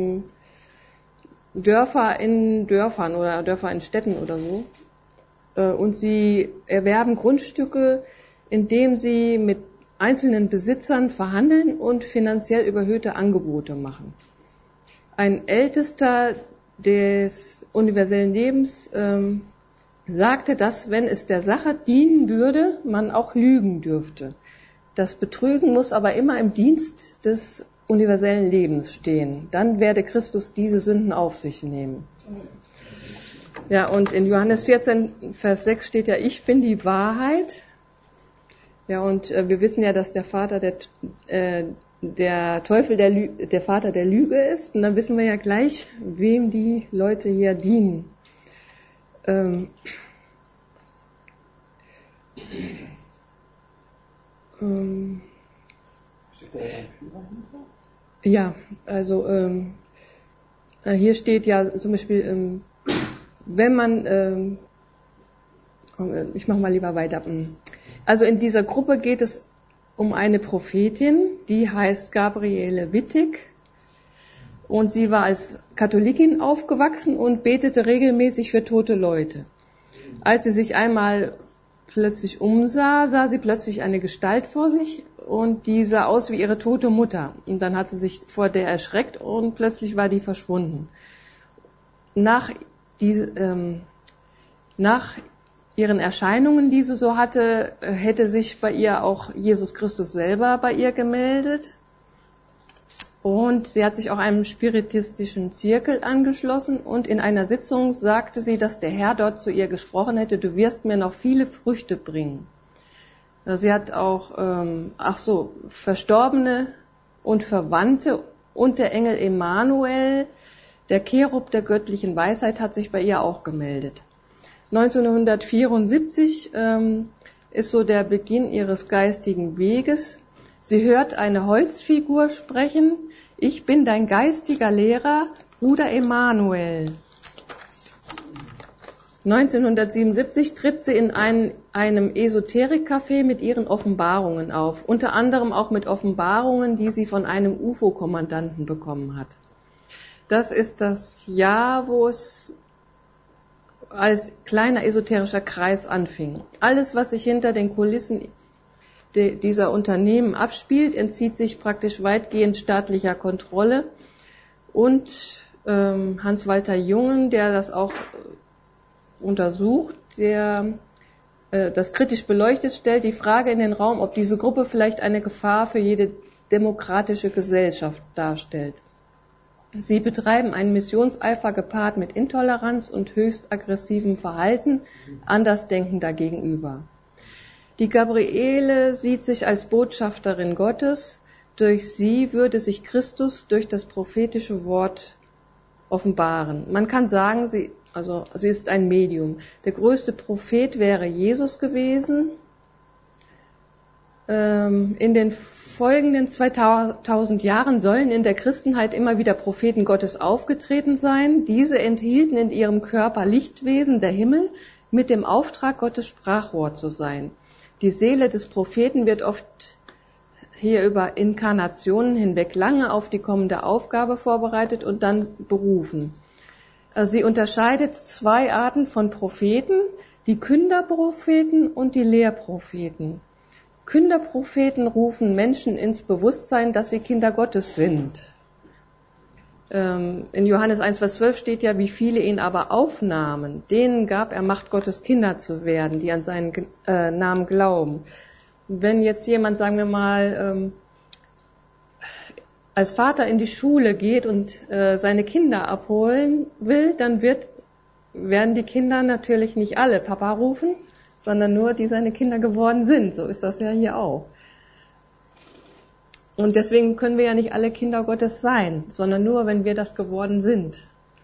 Dörfer in Dörfern oder Dörfer in Städten oder so. Und sie erwerben Grundstücke, indem sie mit einzelnen Besitzern verhandeln und finanziell überhöhte Angebote machen. Ein Ältester des universellen Lebens sagte, dass, wenn es der Sache dienen würde, man auch lügen dürfte. Das Betrügen muss aber immer im Dienst des universellen Lebens stehen. Dann werde Christus diese Sünden auf sich nehmen. Ja, und in Johannes 14, Vers 6 steht ja, ich bin die Wahrheit. Ja, und wir wissen ja, dass der Vater der Teufel der Vater der Lüge ist. Und dann wissen wir ja gleich, wem die Leute hier dienen. Ja, also hier steht ja zum Beispiel, wenn man, ich mache mal lieber weiter, Also in dieser Gruppe geht es um eine Prophetin, die heißt Gabriele Wittig. Und sie war als Katholikin aufgewachsen und betete regelmäßig für tote Leute. Als sie sich einmal plötzlich umsah, sah sie plötzlich eine Gestalt vor sich und die sah aus wie ihre tote Mutter. Und dann hat sie sich vor der erschreckt und plötzlich war die verschwunden. Nach ihren Erscheinungen, die sie so hatte, hätte sich bei ihr auch Jesus Christus selber bei ihr gemeldet. Und sie hat sich auch einem spiritistischen Zirkel angeschlossen und in einer Sitzung sagte sie, dass der Herr dort zu ihr gesprochen hätte, du wirst mir noch viele Früchte bringen. Sie hat auch, Verstorbene und Verwandte und der Engel Emanuel, der Cherub der göttlichen Weisheit, hat sich bei ihr auch gemeldet. 1974 ist so der Beginn ihres geistigen Weges. Sie hört eine Holzfigur sprechen, ich bin dein geistiger Lehrer, Bruder Emanuel. 1977 tritt sie in einem Esoterik-Café mit ihren Offenbarungen auf, unter anderem auch mit Offenbarungen, die sie von einem UFO-Kommandanten bekommen hat. Das ist das Jahr, wo es als kleiner esoterischer Kreis anfing. Alles, was sich hinter den Kulissen dieser Unternehmen abspielt, entzieht sich praktisch weitgehend staatlicher Kontrolle. Und Hans-Walter Jungen, der das auch untersucht, der das kritisch beleuchtet, stellt die Frage in den Raum, ob diese Gruppe vielleicht eine Gefahr für jede demokratische Gesellschaft darstellt. Sie betreiben einen Missionseifer gepaart mit Intoleranz und höchst aggressivem Verhalten Andersdenkender gegenüber. Die Gabriele sieht sich als Botschafterin Gottes. Durch sie würde sich Christus durch das prophetische Wort offenbaren. Man kann sagen, sie ist ein Medium. Der größte Prophet wäre Jesus gewesen. In den folgenden 2000 Jahren sollen in der Christenheit immer wieder Propheten Gottes aufgetreten sein. Diese enthielten in ihrem Körper Lichtwesen der Himmel mit dem Auftrag, Gottes Sprachrohr zu sein. Die Seele des Propheten wird oft hier über Inkarnationen hinweg lange auf die kommende Aufgabe vorbereitet und dann berufen. Sie unterscheidet zwei Arten von Propheten, die Künderpropheten und die Lehrpropheten. Künderpropheten rufen Menschen ins Bewusstsein, dass sie Kinder Gottes sind. In Johannes 1, Vers 12 steht ja, wie viele ihn aber aufnahmen, denen gab er Macht, Gottes Kinder zu werden, die an seinen Namen glauben. Wenn jetzt jemand, sagen wir mal, als Vater in die Schule geht und seine Kinder abholen will, dann werden die Kinder natürlich nicht alle Papa rufen, sondern nur die seine Kinder geworden sind. So ist das ja hier auch. Und deswegen können wir ja nicht alle Kinder Gottes sein, sondern nur, wenn wir das geworden sind.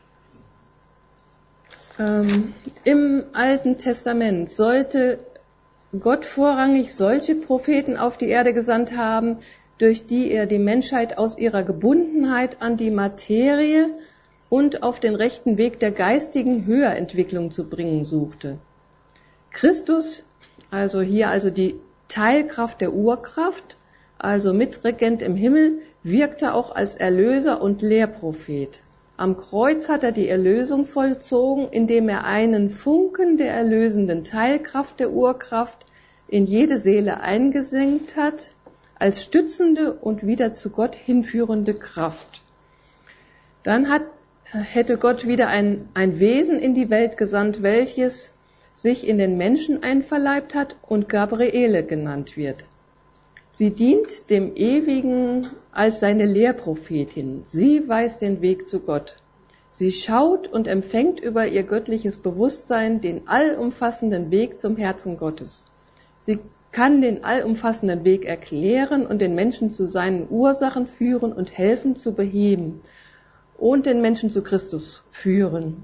Im Alten Testament sollte Gott vorrangig solche Propheten auf die Erde gesandt haben, durch die er die Menschheit aus ihrer Gebundenheit an die Materie und auf den rechten Weg der geistigen Höherentwicklung zu bringen suchte. Christus, also die Teilkraft der Urkraft, also Mitregent im Himmel, wirkte auch als Erlöser und Lehrprophet. Am Kreuz hat er die Erlösung vollzogen, indem er einen Funken der erlösenden Teilkraft der Urkraft in jede Seele eingesenkt hat, als stützende und wieder zu Gott hinführende Kraft. Dann hätte Gott wieder ein Wesen in die Welt gesandt, welches sich in den Menschen einverleibt hat und Gabriele genannt wird. Sie dient dem Ewigen als seine Lehrprophetin. Sie weist den Weg zu Gott. Sie schaut und empfängt über ihr göttliches Bewusstsein den allumfassenden Weg zum Herzen Gottes. Sie kann den allumfassenden Weg erklären und den Menschen zu seinen Ursachen führen und helfen zu beheben und den Menschen zu Christus führen.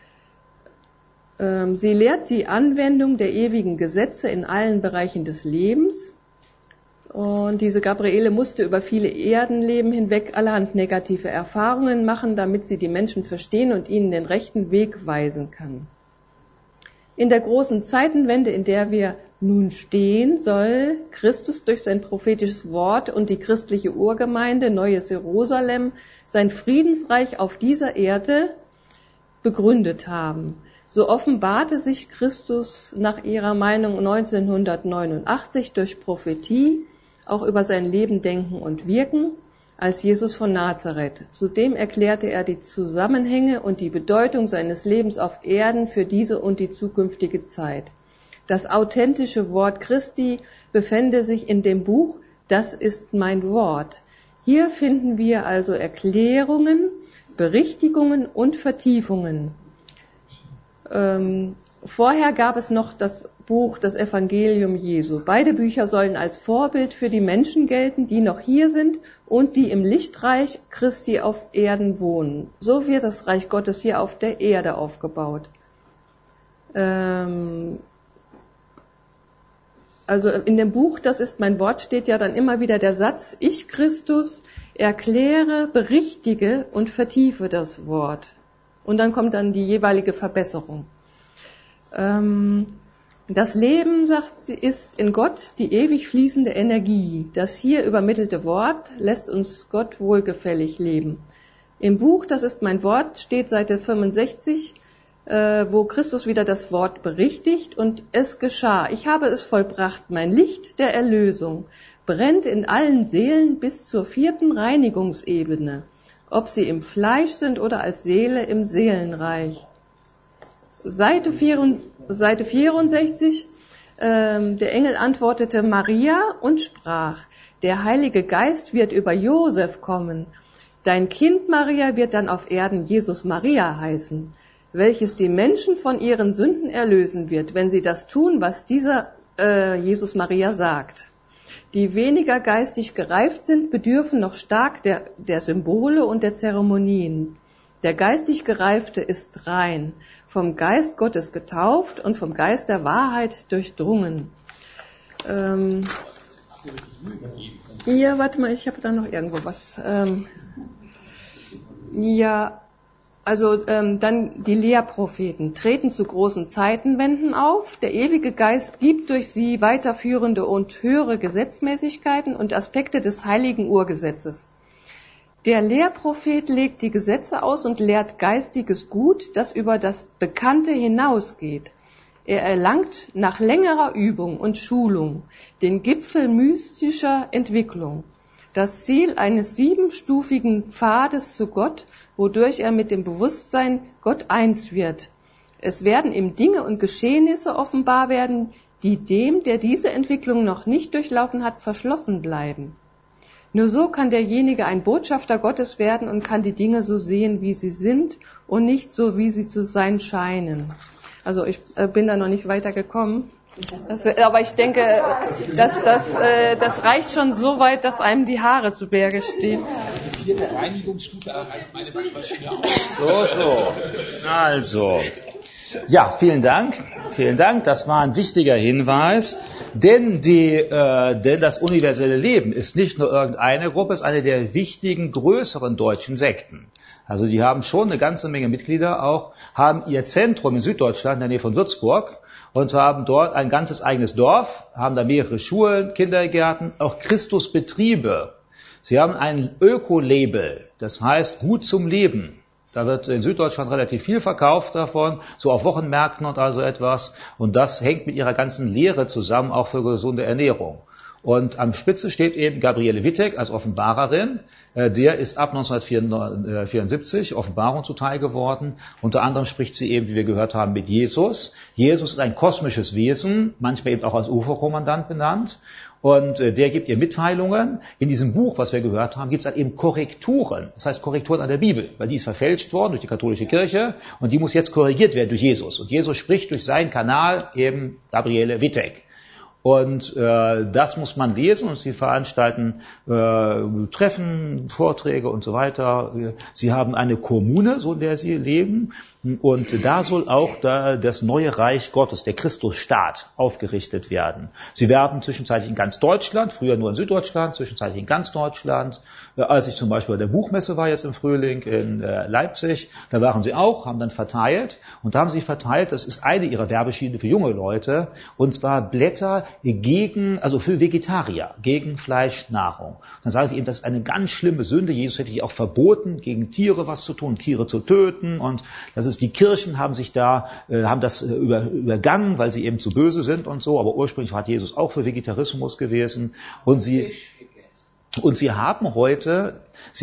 Sie lehrt die Anwendung der ewigen Gesetze in allen Bereichen des Lebens. Und diese Gabriele musste über viele Erdenleben hinweg allerhand negative Erfahrungen machen, damit sie die Menschen verstehen und ihnen den rechten Weg weisen kann. In der großen Zeitenwende, in der wir Nun stehen soll Christus durch sein prophetisches Wort und die christliche Urgemeinde Neues Jerusalem sein Friedensreich auf dieser Erde begründet haben. So offenbarte sich Christus nach ihrer Meinung 1989 durch Prophetie, auch über sein Leben, Denken und Wirken, als Jesus von Nazareth. Zudem erklärte er die Zusammenhänge und die Bedeutung seines Lebens auf Erden für diese und die zukünftige Zeit. Das authentische Wort Christi befände sich in dem Buch Das ist mein Wort. Hier finden wir also Erklärungen, Berichtigungen und Vertiefungen. Vorher gab es noch das Buch Das Evangelium Jesu. Beide Bücher sollen als Vorbild für die Menschen gelten, die noch hier sind und die im Lichtreich Christi auf Erden wohnen. So wird das Reich Gottes hier auf der Erde aufgebaut. Also in dem Buch Das ist mein Wort steht ja dann immer wieder der Satz, ich Christus erkläre, berichtige und vertiefe das Wort. Und dann kommt dann die jeweilige Verbesserung. Das Leben, sagt sie, ist in Gott die ewig fließende Energie. Das hier übermittelte Wort lässt uns Gott wohlgefällig leben. Im Buch Das ist mein Wort steht Seite 65, wo Christus wieder das Wort berichtigt und es geschah. Ich habe es vollbracht, mein Licht der Erlösung brennt in allen Seelen bis zur 4. Reinigungsebene, ob sie im Fleisch sind oder als Seele im Seelenreich. Seite 64, der Engel antwortete Maria und sprach, der Heilige Geist wird über Josef kommen. Dein Kind Maria wird dann auf Erden Jesus Maria heißen, welches die Menschen von ihren Sünden erlösen wird, wenn sie das tun, was dieser Jesus Maria sagt. Die weniger geistig gereift sind, bedürfen noch stark der Symbole und der Zeremonien. Der geistig Gereifte ist rein, vom Geist Gottes getauft und vom Geist der Wahrheit durchdrungen. Ja, warte mal, ich habe da noch irgendwo was. Dann die Lehrpropheten treten zu großen Zeitenwenden auf. Der ewige Geist gibt durch sie weiterführende und höhere Gesetzmäßigkeiten und Aspekte des heiligen Urgesetzes. Der Lehrprophet legt die Gesetze aus und lehrt geistiges Gut, das über das Bekannte hinausgeht. Er erlangt nach längerer Übung und Schulung den Gipfel mystischer Entwicklung, das Ziel eines 7-stufigen Pfades zu Gott, wodurch er mit dem Bewusstsein Gott eins wird. Es werden ihm Dinge und Geschehnisse offenbar werden, die dem, der diese Entwicklung noch nicht durchlaufen hat, verschlossen bleiben. Nur so kann derjenige ein Botschafter Gottes werden und kann die Dinge so sehen, wie sie sind und nicht so, wie sie zu sein scheinen. Also ich bin da noch nicht weitergekommen. Aber ich denke, das reicht schon so weit, dass einem die Haare zu Berge stehen. Die 4. Reinigungsstufe erreicht meine Waschmaschine auch. So. Also. Ja, vielen Dank. Vielen Dank. Das war ein wichtiger Hinweis. Denn das universelle Leben ist nicht nur irgendeine Gruppe, es ist eine der wichtigen, größeren deutschen Sekten. Also die haben schon eine ganze Menge Mitglieder auch, haben ihr Zentrum in Süddeutschland in der Nähe von Würzburg und haben dort ein ganzes eigenes Dorf, haben da mehrere Schulen, Kindergärten, auch Christusbetriebe. Sie haben ein Öko-Label, das heißt Gut zum Leben. Da wird in Süddeutschland relativ viel verkauft davon, so auf Wochenmärkten und also etwas. Und das hängt mit ihrer ganzen Lehre zusammen, auch für gesunde Ernährung. Und am Spitze steht eben Gabriele Wittek als Offenbarerin. Der ist ab 1974 Offenbarung zuteil geworden. Unter anderem spricht sie eben, wie wir gehört haben, mit Jesus. Jesus ist ein kosmisches Wesen, manchmal eben auch als UFO-Kommandant benannt. Und der gibt ihr Mitteilungen. In diesem Buch, was wir gehört haben, gibt es halt eben Korrekturen. Das heißt Korrekturen an der Bibel, weil die ist verfälscht worden durch die katholische Kirche und die muss jetzt korrigiert werden durch Jesus. Und Jesus spricht durch seinen Kanal eben Gabriele Wittek. Und das muss man lesen und sie veranstalten Treffen, Vorträge und so weiter. Sie haben eine Kommune, so in der sie leben. Und da soll auch das neue Reich Gottes, der Christusstaat, aufgerichtet werden. Sie werben zwischenzeitlich in ganz Deutschland, früher nur in Süddeutschland, zwischenzeitlich in ganz Deutschland. Als ich zum Beispiel bei der Buchmesse war jetzt im Frühling in Leipzig, da waren sie auch, haben dann verteilt. Und da haben sie verteilt, das ist eine ihrer Werbeschiene für junge Leute, und zwar Blätter also für Vegetarier, gegen Fleischnahrung. Dann sagen sie eben, das ist eine ganz schlimme Sünde. Jesus hätte sich auch verboten, gegen Tiere was zu tun, Tiere zu töten. Und das ist, die Kirchen haben das übergangen, weil sie eben zu böse sind und so. Aber ursprünglich war Jesus auch für Vegetarismus gewesen. Und sie haben heute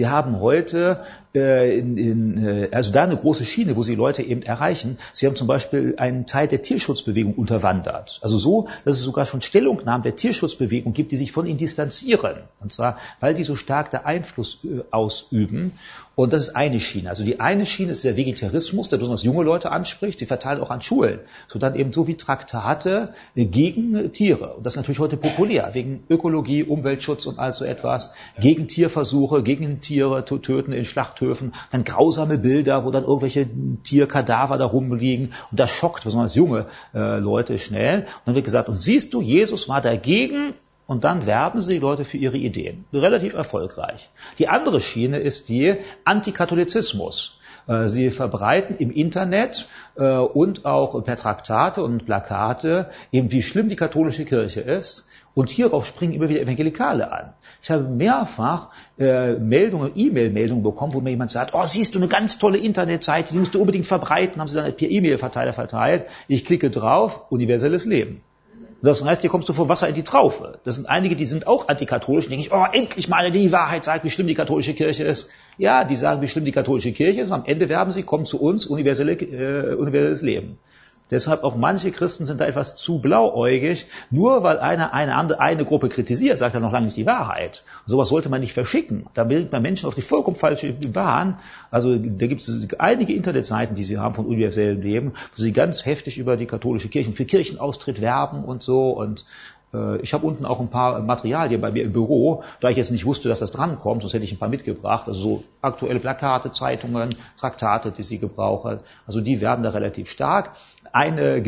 also da eine große Schiene, wo sie Leute eben erreichen. Sie haben zum Beispiel einen Teil der Tierschutzbewegung unterwandert. Also so, dass es sogar schon Stellungnahmen der Tierschutzbewegung gibt, die sich von ihnen distanzieren. Und zwar, weil die so stark der Einfluss ausüben. Und das ist eine Schiene. Also die eine Schiene ist der Vegetarismus, der besonders junge Leute anspricht. Sie verteilen auch an Schulen. So dann eben so wie Traktate gegen Tiere. Und das ist natürlich heute populär, wegen Ökologie, Umweltschutz und all so etwas. Gegen Tierversuche, gegen Tiere zu töten in Schlachthöfen. Dann grausame Bilder, wo dann irgendwelche Tierkadaver da rumliegen. Und das schockt besonders junge Leute schnell. Und dann wird gesagt, und siehst du, Jesus war dagegen. Und dann werben sie die Leute für ihre Ideen. Relativ erfolgreich. Die andere Schiene ist die Antikatholizismus. Sie verbreiten im Internet und auch per Traktate und Plakate eben, wie schlimm die katholische Kirche ist. Und hierauf springen immer wieder Evangelikale an. Ich habe mehrfach E-Mail-Meldungen bekommen, wo mir jemand sagt, oh, siehst du, eine ganz tolle Internetseite, die musst du unbedingt verbreiten, haben sie dann per E-Mail-Verteiler verteilt. Ich klicke drauf, universelles Leben. Das heißt, hier kommst du vom Wasser in die Traufe. Das sind einige, die sind auch antikatholisch, und denke ich, oh, endlich mal eine, die Wahrheit sagt, wie schlimm die katholische Kirche ist. Ja, die sagen, wie schlimm die katholische Kirche ist, und am Ende werben sie, kommen zu uns, universelles Leben. Deshalb auch manche Christen sind da etwas zu blauäugig. Nur weil eine Gruppe kritisiert, sagt er noch lange nicht die Wahrheit. Und sowas sollte man nicht verschicken. Da bringt man Menschen auf die vollkommen falsche Bahn. Also da gibt es einige Internetseiten, die sie haben von universellem Leben, wo sie ganz heftig über die katholische Kirche und für Kirchenaustritt werben und so. Und ich habe unten auch ein paar Materialien bei mir im Büro, da ich jetzt nicht wusste, dass das drankommt, sonst hätte ich ein paar mitgebracht. Also so aktuelle Plakate, Zeitungen, Traktate, die sie gebrauchen. Also die werden da relativ stark. Eine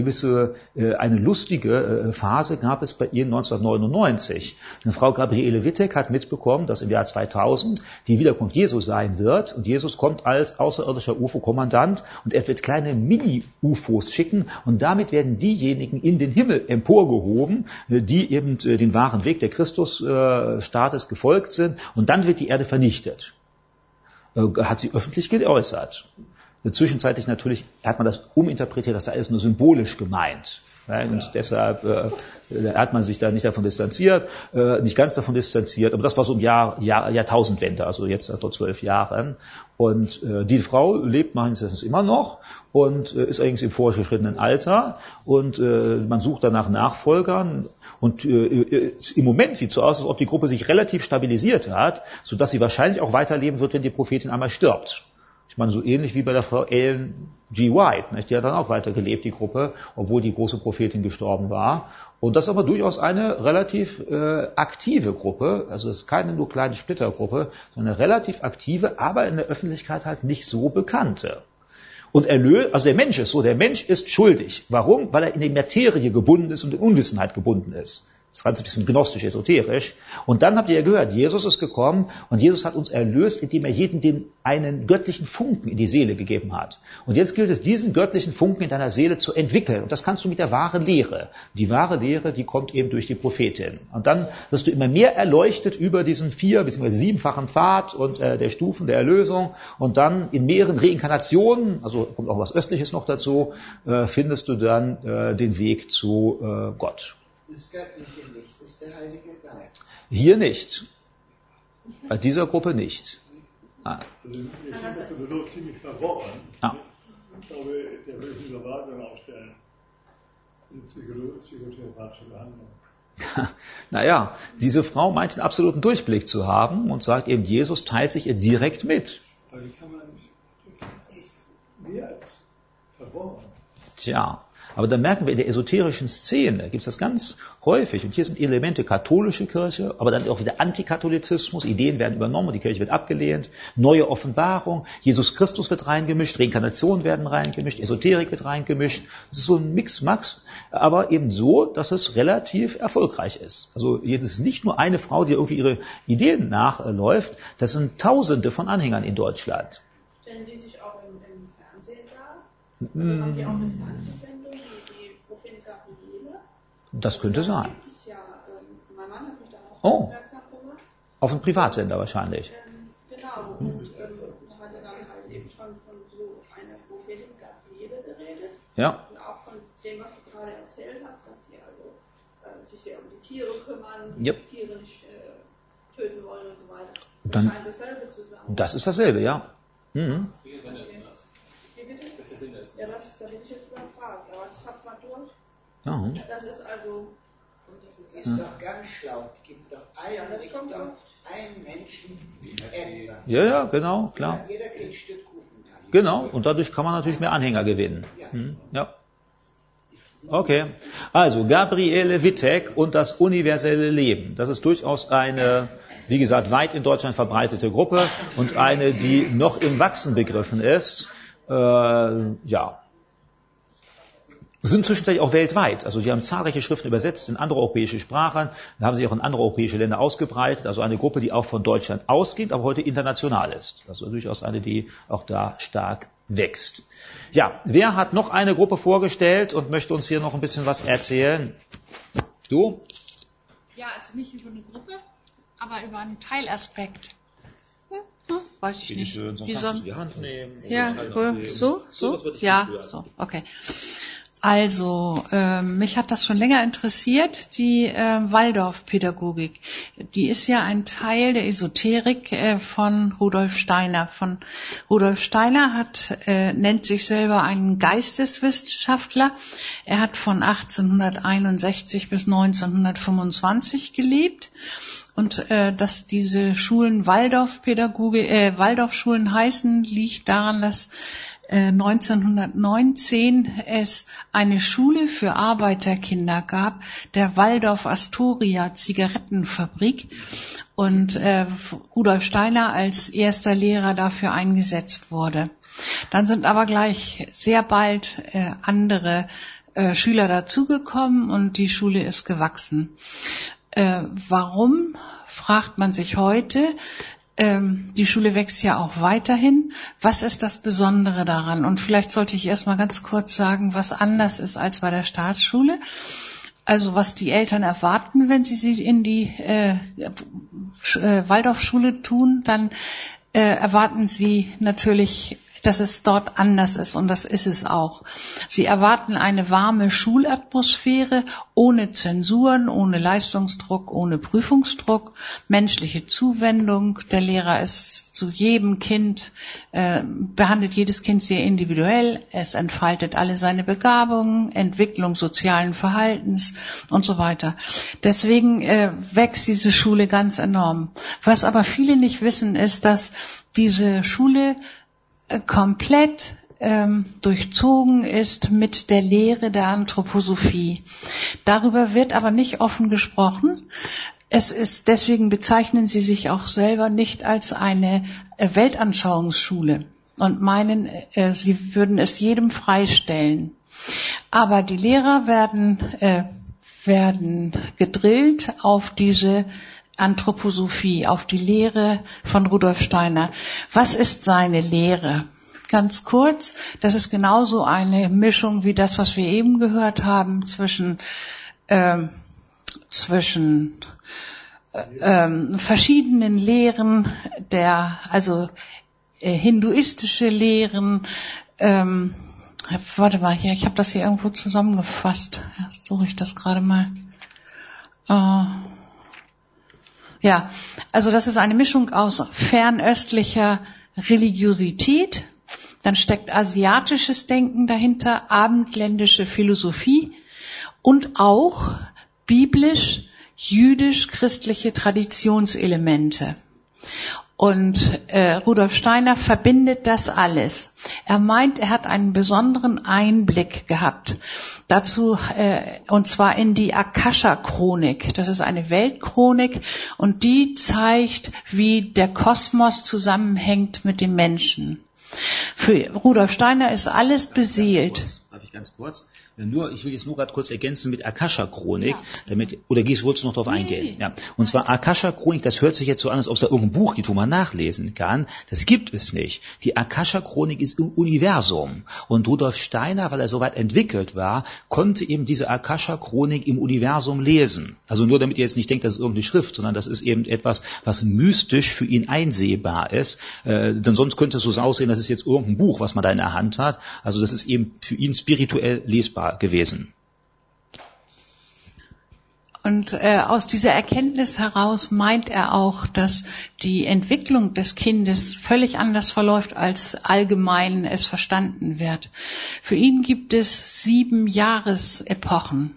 lustige Phase gab es bei ihr 1999. Eine Frau Gabriele Wittek hat mitbekommen, dass im Jahr 2000 die Wiederkunft Jesu sein wird. Und Jesus kommt als außerirdischer UFO-Kommandant und er wird kleine Mini-UFOs schicken. Und damit werden diejenigen in den Himmel emporgehoben, die eben den wahren Weg der Christusstaates gefolgt sind. Und dann wird die Erde vernichtet. Hat sie öffentlich geäußert. Zwischenzeitlich natürlich hat man das uminterpretiert, das sei alles nur symbolisch gemeint. Und deshalb hat man sich da nicht davon distanziert, nicht ganz davon distanziert. Aber das war so im Jahrtausendwende, also jetzt vor 12 Jahren. Und die Frau lebt meines Wissens immer noch und ist allerdings im vorgeschrittenen Alter. Und man sucht danach Nachfolgern. Und im Moment sieht es so aus, als ob die Gruppe sich relativ stabilisiert hat, sodass sie wahrscheinlich auch weiterleben wird, wenn die Prophetin einmal stirbt. Ich meine, so ähnlich wie bei der Frau Ellen G. White, nicht? Die hat dann auch weiter gelebt, die Gruppe, obwohl die große Prophetin gestorben war. Und das ist aber durchaus eine relativ aktive Gruppe, also es ist keine nur kleine Splittergruppe, sondern eine relativ aktive, aber in der Öffentlichkeit halt nicht so bekannte. Und also der Mensch ist so, der Mensch ist schuldig. Warum? Weil er in die Materie gebunden ist und in Unwissenheit gebunden ist. Das Ganze ein bisschen gnostisch, esoterisch. Und dann habt ihr ja gehört, Jesus ist gekommen und Jesus hat uns erlöst, indem er jedem einen göttlichen Funken in die Seele gegeben hat. Und jetzt gilt es, diesen göttlichen Funken in deiner Seele zu entwickeln. Und das kannst du mit der wahren Lehre. Die wahre Lehre, die kommt eben durch die Prophetin. Und dann wirst du immer mehr erleuchtet über diesen 4- bzw. 7-fachen Pfad und der Stufen der Erlösung. Und dann in mehreren Reinkarnationen, also kommt auch was Östliches noch dazu, findest du dann den Weg zu Gott. Das göttliche Licht ist der Heilige Geist. Hier nicht. Bei dieser Gruppe nicht. Also wir sind das sowieso ziemlich verworren. Ja. Ich glaube, der würde sich eine Wartung aufstellen. Eine psychotherapeutische Behandlung. Naja, diese Frau meint den absoluten Durchblick zu haben und sagt eben, Jesus teilt sich ihr direkt mit. Aber wie kann man das mehr als verworren? Tja. Aber da merken wir, in der esoterischen Szene gibt es das ganz häufig. Und hier sind Elemente katholische Kirche, aber dann auch wieder Antikatholizismus. Ideen werden übernommen und die Kirche wird abgelehnt. Neue Offenbarung. Jesus Christus wird reingemischt. Reinkarnation werden reingemischt. Esoterik wird reingemischt. Das ist so ein Mix-Max. Aber eben so, dass es relativ erfolgreich ist. Also jetzt ist nicht nur eine Frau, die irgendwie ihre Ideen nachläuft. Das sind Tausende von Anhängern in Deutschland. Stellen die sich auch im Fernsehen dar? Also haben die auch eine Fernsehsendung, die Prophet Gabriele? Das könnte sein. Gibt es ja, mein Mann hat mich da auch aufmerksam gemacht. Auf einem Privatsender wahrscheinlich. Genau, und da hat er dann halt eben schon von so einer Prophetin Gabriele geredet. Ja. Und auch von dem, was du gerade erzählt hast, dass die also sich sehr um die Tiere kümmern, Yep. die Tiere nicht töten wollen und so weiter. Das Dann, scheint dasselbe zu sein. das ist dasselbe, ja. Mhm. Welche Sender ist das? Wie bitte? Welche Sender ist das? Ja, da bin ich jetzt überfragt, aber das hat man durch. Ja. Das ist also... Das ist doch ganz schlau. Es gibt doch eine Richtung, einen Menschen, etwas. Ja, genau, klar. Jeder kriegt ein Stück Kuchen. Genau, und dadurch kann man natürlich mehr Anhänger gewinnen. Ja. Okay, also Gabriele Wittek und das universelle Leben. Das ist durchaus eine, wie gesagt, weit in Deutschland verbreitete Gruppe und eine, die noch im Wachsen begriffen ist. Sind zwischenzeitlich auch weltweit. Also die haben zahlreiche Schriften übersetzt in andere europäische Sprachen, haben sich auch in andere europäische Länder ausgebreitet. Also eine Gruppe, die auch von Deutschland ausgeht, aber heute international ist. Also durchaus eine, die auch da stark wächst. Ja, wer hat noch eine Gruppe vorgestellt und möchte uns hier noch ein bisschen was erzählen? Du? Ja, also nicht über eine Gruppe, aber über einen Teilaspekt. Weiß ich nicht. Schön, sonst kannst du die Hand nehmen. Ja, so? Ja, so, okay. Also, mich hat das schon länger interessiert, die Waldorfpädagogik. Die ist ja ein Teil der Esoterik von Rudolf Steiner. Rudolf Steiner nennt sich selber einen Geisteswissenschaftler. Er hat von 1861 bis 1925 gelebt. Und dass diese Schulen Waldorfschulen heißen, liegt daran, dass 1919 es eine Schule für Arbeiterkinder gab, der Waldorf Astoria Zigarettenfabrik, und Rudolf Steiner als erster Lehrer dafür eingesetzt wurde. Dann sind aber gleich sehr bald andere Schüler dazugekommen und die Schule ist gewachsen. Warum, fragt man sich heute. Die Schule wächst ja auch weiterhin. Was ist das Besondere daran? Und vielleicht sollte ich erst mal ganz kurz sagen, was anders ist als bei der Staatsschule. Also was die Eltern erwarten, wenn sie in die Waldorfschule tun, dann erwarten sie natürlich, dass es dort anders ist, und das ist es auch. Sie erwarten eine warme Schulatmosphäre, ohne Zensuren, ohne Leistungsdruck, ohne Prüfungsdruck, menschliche Zuwendung. Der Lehrer ist zu jedem Kind, behandelt jedes Kind sehr individuell. Es entfaltet alle seine Begabungen, Entwicklung sozialen Verhaltens und so weiter. Deswegen wächst diese Schule ganz enorm. Was aber viele nicht wissen, ist, dass diese Schule komplett durchzogen ist mit der Lehre der Anthroposophie. Darüber wird aber nicht offen gesprochen. Deswegen bezeichnen sie sich auch selber nicht als eine Weltanschauungsschule und meinen, sie würden es jedem freistellen. Aber die Lehrer werden gedrillt auf diese Anthroposophie, auf die Lehre von Rudolf Steiner. Was ist seine Lehre? Ganz kurz, das ist genauso eine Mischung wie das, was wir eben gehört haben, zwischen verschiedenen Lehren, hinduistische Lehren. Warte mal, hier, ich habe das hier irgendwo zusammengefasst. Jetzt suche ich das gerade mal. Ja, also das ist eine Mischung aus fernöstlicher Religiosität, dann steckt asiatisches Denken dahinter, abendländische Philosophie und auch biblisch-jüdisch-christliche Traditionselemente. Und Rudolf Steiner verbindet das alles. Er meint, er hat einen besonderen Einblick gehabt. Dazu, und zwar in die Akasha-Chronik. Das ist eine Weltchronik und die zeigt, wie der Kosmos zusammenhängt mit dem Menschen. Für Rudolf Steiner ist alles beseelt. Darf ich ganz kurz? Ich will jetzt nur gerade kurz ergänzen mit Akasha-Chronik, wolltest du noch darauf eingehen? Ja. Und zwar Akasha-Chronik, das hört sich jetzt so an, als ob es da irgendein Buch gibt, wo man nachlesen kann. Das gibt es nicht. Die Akasha-Chronik ist im Universum. Und Rudolf Steiner, weil er so weit entwickelt war, konnte eben diese Akasha-Chronik im Universum lesen. Also nur damit ihr jetzt nicht denkt, das ist irgendeine Schrift, sondern das ist eben etwas, was mystisch für ihn einsehbar ist. Denn sonst könnte es so aussehen, das ist jetzt irgendein Buch, was man da in der Hand hat. Also das ist eben für ihn spirituell lesbar gewesen. Und aus dieser Erkenntnis heraus meint er auch, dass die Entwicklung des Kindes völlig anders verläuft, als allgemein es verstanden wird. Für ihn gibt es 7 Jahresepochen.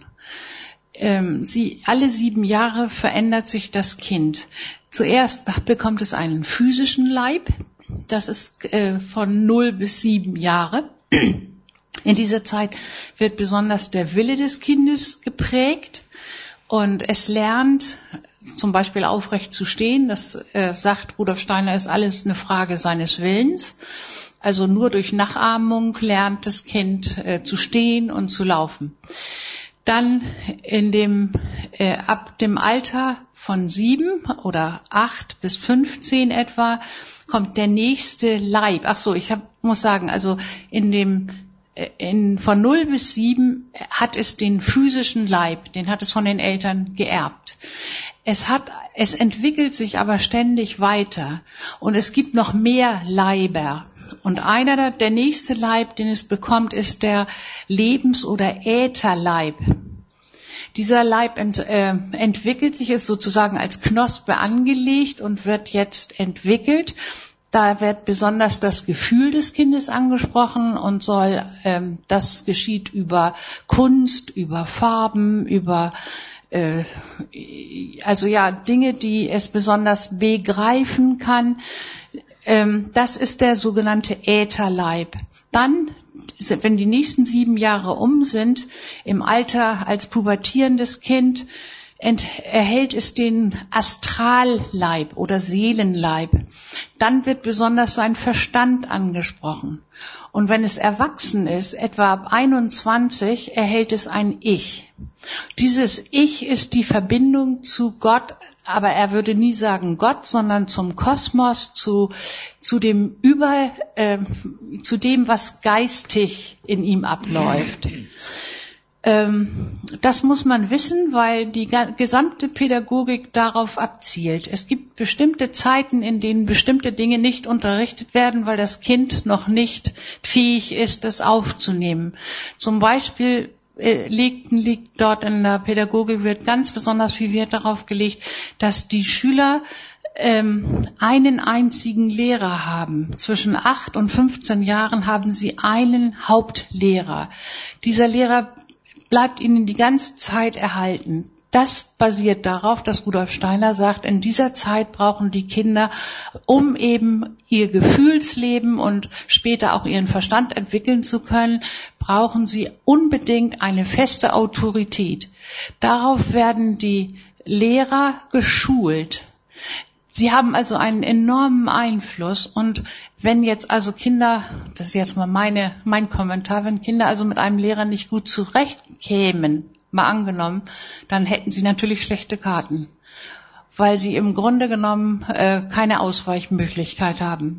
Alle 7 Jahre verändert sich das Kind. Zuerst bekommt es einen physischen Leib. Das ist von 0 bis 7 Jahre. In dieser Zeit wird besonders der Wille des Kindes geprägt und es lernt zum Beispiel aufrecht zu stehen. Das sagt Rudolf Steiner, ist alles eine Frage seines Willens. Also nur durch Nachahmung lernt das Kind zu stehen und zu laufen. Dann ab dem Alter von 7 oder 8 bis 15 etwa kommt der nächste Leib. Muss sagen, also von 0 bis 7 hat es den physischen Leib, den hat es von den Eltern geerbt. Es entwickelt sich aber ständig weiter und es gibt noch mehr Leiber. Und der nächste Leib, den es bekommt, ist der Lebens- oder Ätherleib. Dieser Leib entwickelt sich, ist sozusagen als Knospe angelegt und wird jetzt entwickelt. Da wird besonders das Gefühl des Kindes angesprochen und das geschieht über Kunst, über Farben, über Dinge, die es besonders begreifen kann. Das ist der sogenannte Ätherleib. Dann, wenn die nächsten 7 Jahre um sind, im Alter als pubertierendes Kind, erhält es den Astralleib oder Seelenleib. Dann wird besonders sein Verstand angesprochen. Und wenn es erwachsen ist, etwa ab 21, erhält es ein Ich. Dieses Ich ist die Verbindung zu Gott, aber er würde nie sagen Gott, sondern zum Kosmos, zu dem was geistig in ihm abläuft. Das muss man wissen, weil die gesamte Pädagogik darauf abzielt. Es gibt bestimmte Zeiten, in denen bestimmte Dinge nicht unterrichtet werden, weil das Kind noch nicht fähig ist, das aufzunehmen. Zum Beispiel liegt dort in der Pädagogik, wird ganz besonders viel Wert darauf gelegt, dass die Schüler einen einzigen Lehrer haben. Zwischen 8 und 15 Jahren haben sie einen Hauptlehrer. Dieser Lehrer bleibt ihnen die ganze Zeit erhalten. Das basiert darauf, dass Rudolf Steiner sagt, in dieser Zeit brauchen die Kinder, um eben ihr Gefühlsleben und später auch ihren Verstand entwickeln zu können, brauchen sie unbedingt eine feste Autorität. Darauf werden die Lehrer geschult. Sie haben also einen enormen Einfluss und wenn jetzt also Kinder, das ist jetzt mal mein Kommentar, wenn Kinder also mit einem Lehrer nicht gut zurechtkämen, mal angenommen, dann hätten sie natürlich schlechte Karten, weil sie im Grunde genommen keine Ausweichmöglichkeit haben.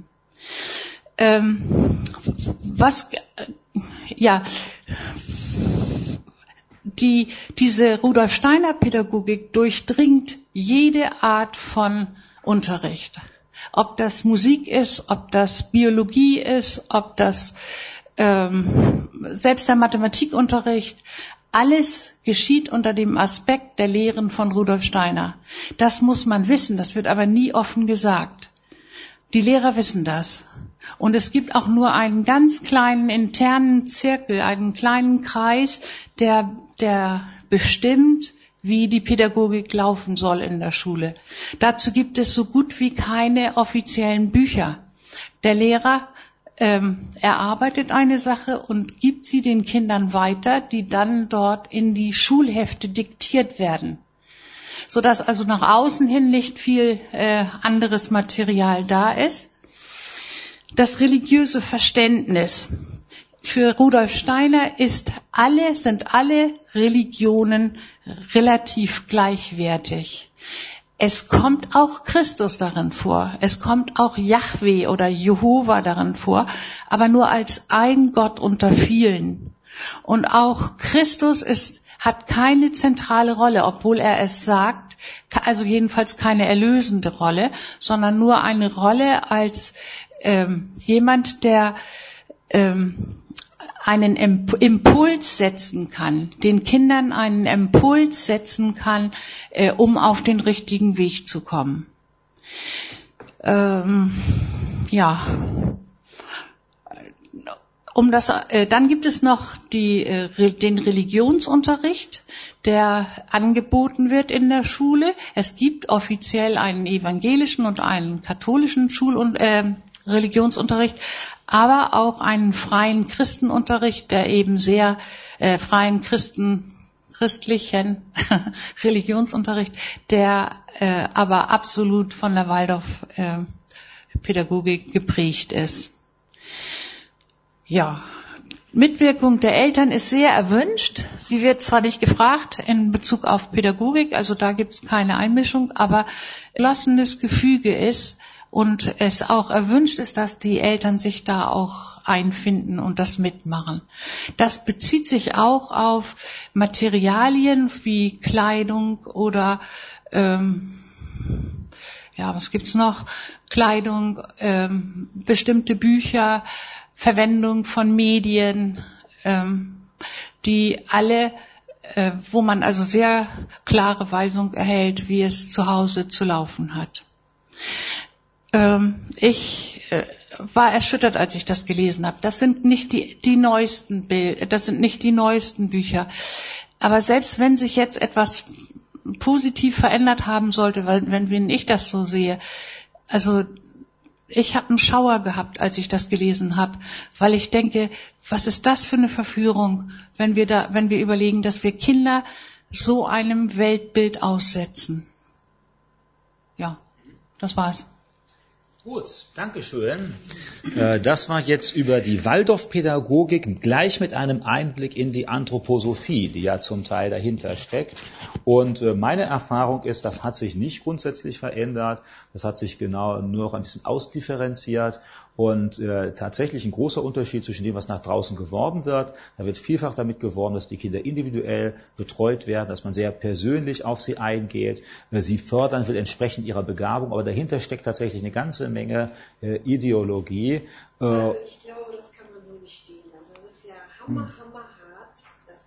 Diese Rudolf Steiner Pädagogik durchdringt jede Art von Unterricht. Ob das Musik ist, ob das Biologie ist, ob das selbst der Mathematikunterricht, alles geschieht unter dem Aspekt der Lehren von Rudolf Steiner. Das muss man wissen, das wird aber nie offen gesagt. Die Lehrer wissen das. Und es gibt auch nur einen ganz kleinen internen Zirkel, einen kleinen Kreis, der bestimmt, wie die Pädagogik laufen soll in der Schule. Dazu gibt es so gut wie keine offiziellen Bücher. Der Lehrer erarbeitet eine Sache und gibt sie den Kindern weiter, die dann dort in die Schulhefte diktiert werden, sodass also nach außen hin nicht viel anderes Material da ist. Das religiöse Verständnis. Für Rudolf Steiner sind alle Religionen relativ gleichwertig. Es kommt auch Christus darin vor. Es kommt auch Jahwe oder Jehova darin vor, aber nur als ein Gott unter vielen. Und auch Christus hat keine zentrale Rolle, obwohl er es sagt, also jedenfalls keine erlösende Rolle, sondern nur eine Rolle als jemand, der einen Impuls setzen kann, den Kindern einen Impuls setzen kann, um auf den richtigen Weg zu kommen. Dann gibt es noch den Religionsunterricht, der angeboten wird in der Schule. Es gibt offiziell einen evangelischen und einen katholischen Religionsunterricht, aber auch einen freien Christenunterricht, der eben sehr freien christlichen Religionsunterricht, der aber absolut von der Waldorf-Pädagogik geprägt ist. Ja, Mitwirkung der Eltern ist sehr erwünscht. Sie wird zwar nicht gefragt in Bezug auf Pädagogik, also da gibt es keine Einmischung, aber gelassenes Gefüge ist und es auch erwünscht ist, dass die Eltern sich da auch einfinden und das mitmachen. Das bezieht sich auch auf Materialien wie Kleidung oder was gibt's noch? Kleidung, bestimmte Bücher, Verwendung von Medien, die alle, wo man also sehr klare Weisung erhält, wie es zu Hause zu laufen hat. Ich war erschüttert, als ich das gelesen habe. Das sind nicht die neuesten das sind nicht die neuesten Bücher. Aber selbst wenn sich jetzt etwas positiv verändert haben sollte, wenn ich das so sehe, also ich habe einen Schauer gehabt, als ich das gelesen habe, weil ich denke, was ist das für eine Verführung, wenn wir überlegen, dass wir Kinder so einem Weltbild aussetzen. Ja, das war's. Gut, Dankeschön. Das war jetzt über die Waldorfpädagogik, gleich mit einem Einblick in die Anthroposophie, die ja zum Teil dahinter steckt. Und meine Erfahrung ist, das hat sich nicht grundsätzlich verändert, das hat sich genau nur noch ein bisschen ausdifferenziert. Und tatsächlich ein großer Unterschied zwischen dem, was nach draußen geworben wird. Da wird vielfach damit geworben, dass die Kinder individuell betreut werden, dass man sehr persönlich auf sie eingeht, sie fördern will entsprechend ihrer Begabung. Aber dahinter steckt tatsächlich eine ganze Menge Ideologie. Also ich glaube, das kann man so nicht stehen lassen. Das ist ja hammerhart.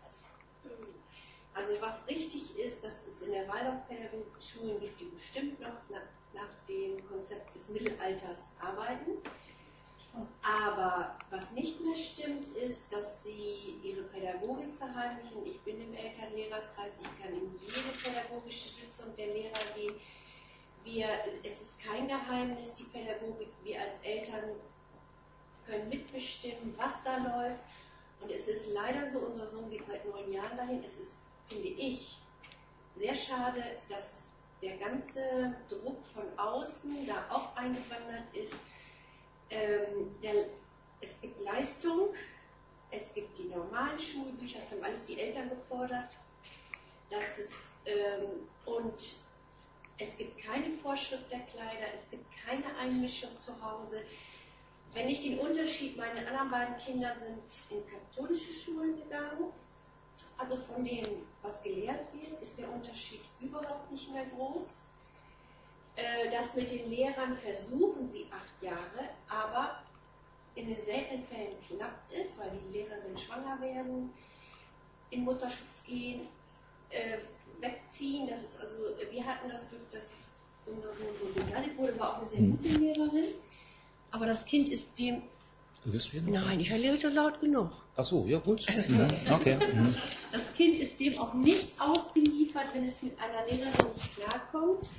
Also was richtig ist, dass es in der Waldorfpädagogik Schulen gibt, die bestimmt noch nach dem Konzept des Mittelalters arbeiten. Aber was nicht mehr stimmt, ist, dass sie ihre Pädagogik verheimlichen. Ich bin im Elternlehrerkreis, ich kann in jede pädagogische Sitzung der Lehrer gehen. Es ist kein Geheimnis, die Pädagogik, wir als Eltern können mitbestimmen, was da läuft. Und es ist leider so, unser Sohn geht seit 9 Jahren dahin. Es ist, finde ich, sehr schade, dass der ganze Druck von außen da auch eingewandert ist. Es gibt Leistung, es gibt die normalen Schulbücher, das haben alles die Eltern gefordert. Und es gibt keine Vorschrift der Kleider, es gibt keine Einmischung zu Hause. Wenn ich den Unterschied, meine anderen beiden Kinder sind in katholische Schulen gegangen, also von dem, was gelehrt wird, ist der Unterschied überhaupt nicht mehr groß. Das mit den Lehrern versuchen sie 8 Jahre, aber in den seltenen Fällen klappt es, weil die Lehrerinnen schwanger werden, in Mutterschutz gehen, wegziehen. Das ist also, wir hatten das Glück, dass unser Sohn so begleitet wurde, war auch eine sehr gute Lehrerin, aber das Kind ist dem Wirst du hier noch? Nein, ich erlebe das laut genug. Ach so, ja gut. Okay. Das Kind ist dem auch nicht ausgeliefert, wenn es mit einer Lehrerin nicht klarkommt.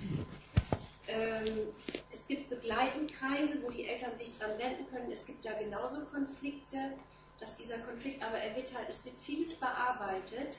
Es gibt Begleitenkreise, wo die Eltern sich dran wenden können. Es gibt da genauso Konflikte, dass dieser Konflikt, aber es wird vieles bearbeitet.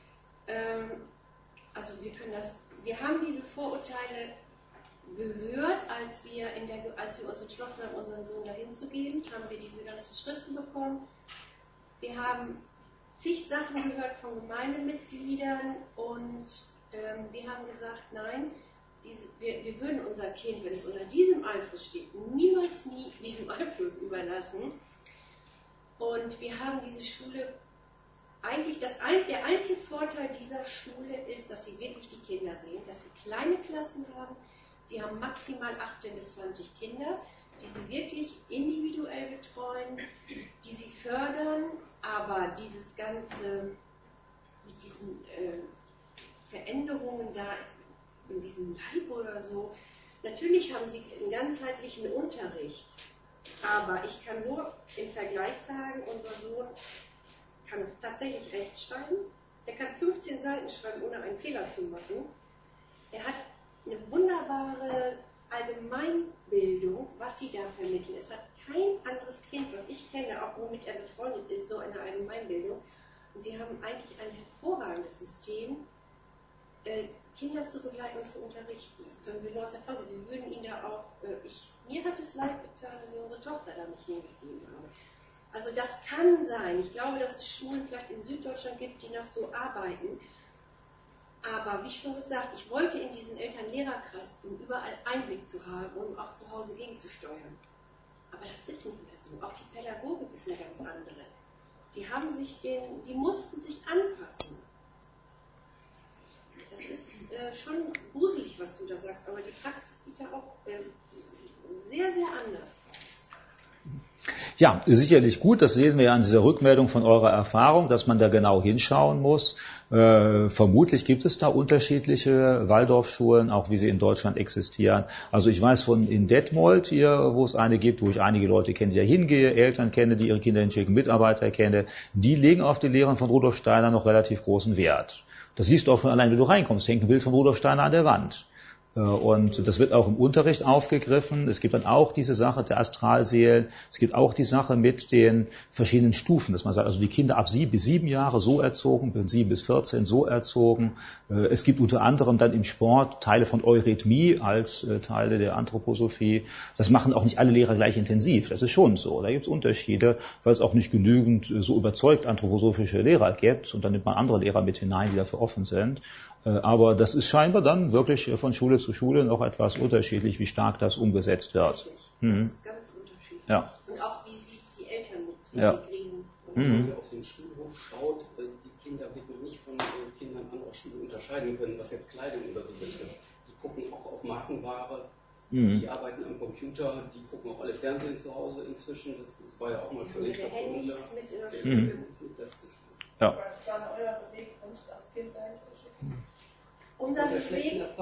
Also wir haben diese Vorurteile gehört, als wir uns entschlossen haben, unseren Sohn dahin zu geben, haben wir diese ganzen Schriften bekommen. Wir haben zig Sachen gehört von Gemeindemitgliedern und wir haben gesagt, nein, wir würden unser Kind, wenn es unter diesem Einfluss steht, niemals diesem Einfluss überlassen. Und wir haben diese Schule, eigentlich der einzige Vorteil dieser Schule ist, dass sie wirklich die Kinder sehen, dass sie kleine Klassen haben. Sie haben maximal 18 bis 20 Kinder, die sie wirklich individuell betreuen, die sie fördern, aber dieses Ganze mit diesen Veränderungen da in diesem Leib oder so, natürlich haben sie einen ganzheitlichen Unterricht, aber ich kann nur im Vergleich sagen, unser Sohn kann tatsächlich Rechtschreiben, er kann 15 Seiten schreiben, ohne einen Fehler zu machen, er hat eine wunderbare Allgemeinbildung, was sie da vermitteln. Es hat kein anderes Kind, was ich kenne, auch womit er befreundet ist, so eine Allgemeinbildung. Und sie haben eigentlich ein hervorragendes System, Kinder zu begleiten und zu unterrichten. Das können wir nur aus Erfahrung. Wir würden ihn da auch, mir hat es leid getan, dass wir unsere Tochter da nicht hingegeben haben. Also das kann sein. Ich glaube, dass es Schulen vielleicht in Süddeutschland gibt, die noch so arbeiten. Aber wie schon gesagt, ich wollte in diesen Eltern-Lehrerkreis, um überall Einblick zu haben und auch zu Hause gegenzusteuern. Aber das ist nicht mehr so. Auch die Pädagogik ist eine ganz andere. Die mussten sich anpassen. Das ist schon gruselig, was du da sagst, aber die Praxis sieht da auch sehr, sehr anders aus. Ja, sicherlich gut. Das lesen wir ja an dieser Rückmeldung von eurer Erfahrung, dass man da genau hinschauen muss. Vermutlich gibt es da unterschiedliche Waldorfschulen, auch wie sie in Deutschland existieren. Also ich weiß in Detmold hier, wo es eine gibt, wo ich einige Leute kenne, die da hingehe, Eltern kenne, die ihre Kinder hinschicken, Mitarbeiter kenne, die legen auf die Lehren von Rudolf Steiner noch relativ großen Wert. Das siehst du auch schon allein, wenn du reinkommst, hängt ein Bild von Rudolf Steiner an der Wand. Und das wird auch im Unterricht aufgegriffen. Es gibt dann auch diese Sache der Astralseelen. Es gibt auch die Sache mit den verschiedenen Stufen, dass man sagt, also die Kinder ab 7 bis 7 Jahre so erzogen, von 7 bis 14 so erzogen. Es gibt unter anderem dann im Sport Teile von Eurythmie als Teile der Anthroposophie. Das machen auch nicht alle Lehrer gleich intensiv. Das ist schon so. Da gibt es Unterschiede, weil es auch nicht genügend so überzeugt anthroposophische Lehrer gibt. Und dann nimmt man andere Lehrer mit hinein, die dafür offen sind. Aber das ist scheinbar dann wirklich von Schule zu Schule noch etwas unterschiedlich, wie stark das umgesetzt wird. Richtig, das ist ganz unterschiedlich. Ja. Und auch wie sie die Eltern mit Ja. integrieren. Und wenn man auf den Schulhof schaut, die Kinder wird man nicht von Kindern anderer Schulen unterscheiden können, was jetzt Kleidung oder so betrifft. Die gucken auch auf Markenware, die arbeiten am Computer, die gucken auch alle Fernsehen zu Hause inzwischen. Das war ja auch mal völlig ihre Handys mit in der Schule. Ja. Was ist dann euer Beweggrund, das Kind dahin zu schicken? Unser Beweggrund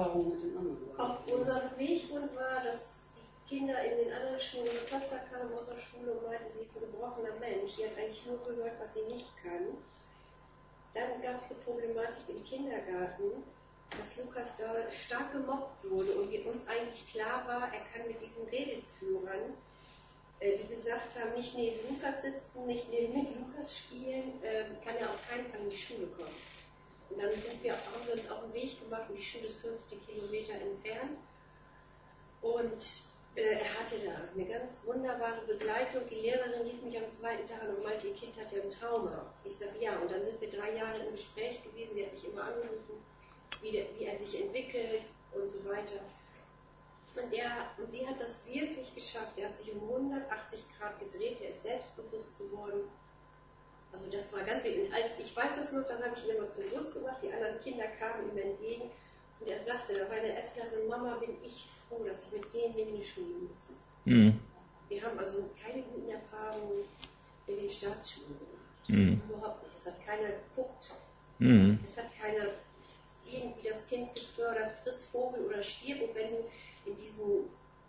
war, dass die Kinder in den anderen Schulen, unsere Tochter kam aus der Schule und meinte, sie ist ein gebrochener Mensch. Sie hat eigentlich nur gehört, was sie nicht kann. Dann gab es eine Problematik im Kindergarten, dass Lukas da stark gemobbt wurde und uns eigentlich klar war, er kann mit diesen Redelsführern, die gesagt haben, nicht neben Lukas sitzen, nicht mit Lukas spielen, kann er auf keinen Fall in die Schule kommen. Und dann haben wir uns auf den Weg gemacht und die Schule ist 15 Kilometer entfernt. Und er hatte da eine ganz wunderbare Begleitung. Die Lehrerin rief mich am zweiten Tag an und meinte, ihr Kind hat ja ein Trauma. Ich sage, ja. Und dann sind wir 3 Jahre im Gespräch gewesen. Sie hat mich immer angerufen, wie er sich entwickelt und so weiter. Und sie hat das wirklich geschafft. Er hat sich um 180 Grad gedreht. Er ist selbstbewusst geworden. Also das war ganz wichtig. Und als ich weiß das noch, dann habe ich ihn immer zum Bus gemacht. Die anderen Kinder kamen ihm entgegen. Und er sagte, da war eine S-Klasse, Mama, bin ich froh, dass ich mit denen in die Schule muss. Wir haben also keine guten Erfahrungen mit den Staatsschulen gemacht. Überhaupt nicht. Es hat keiner geguckt. Es hat keiner irgendwie das Kind gefördert, friss Vogel oder stirb. Und wenn du in diesen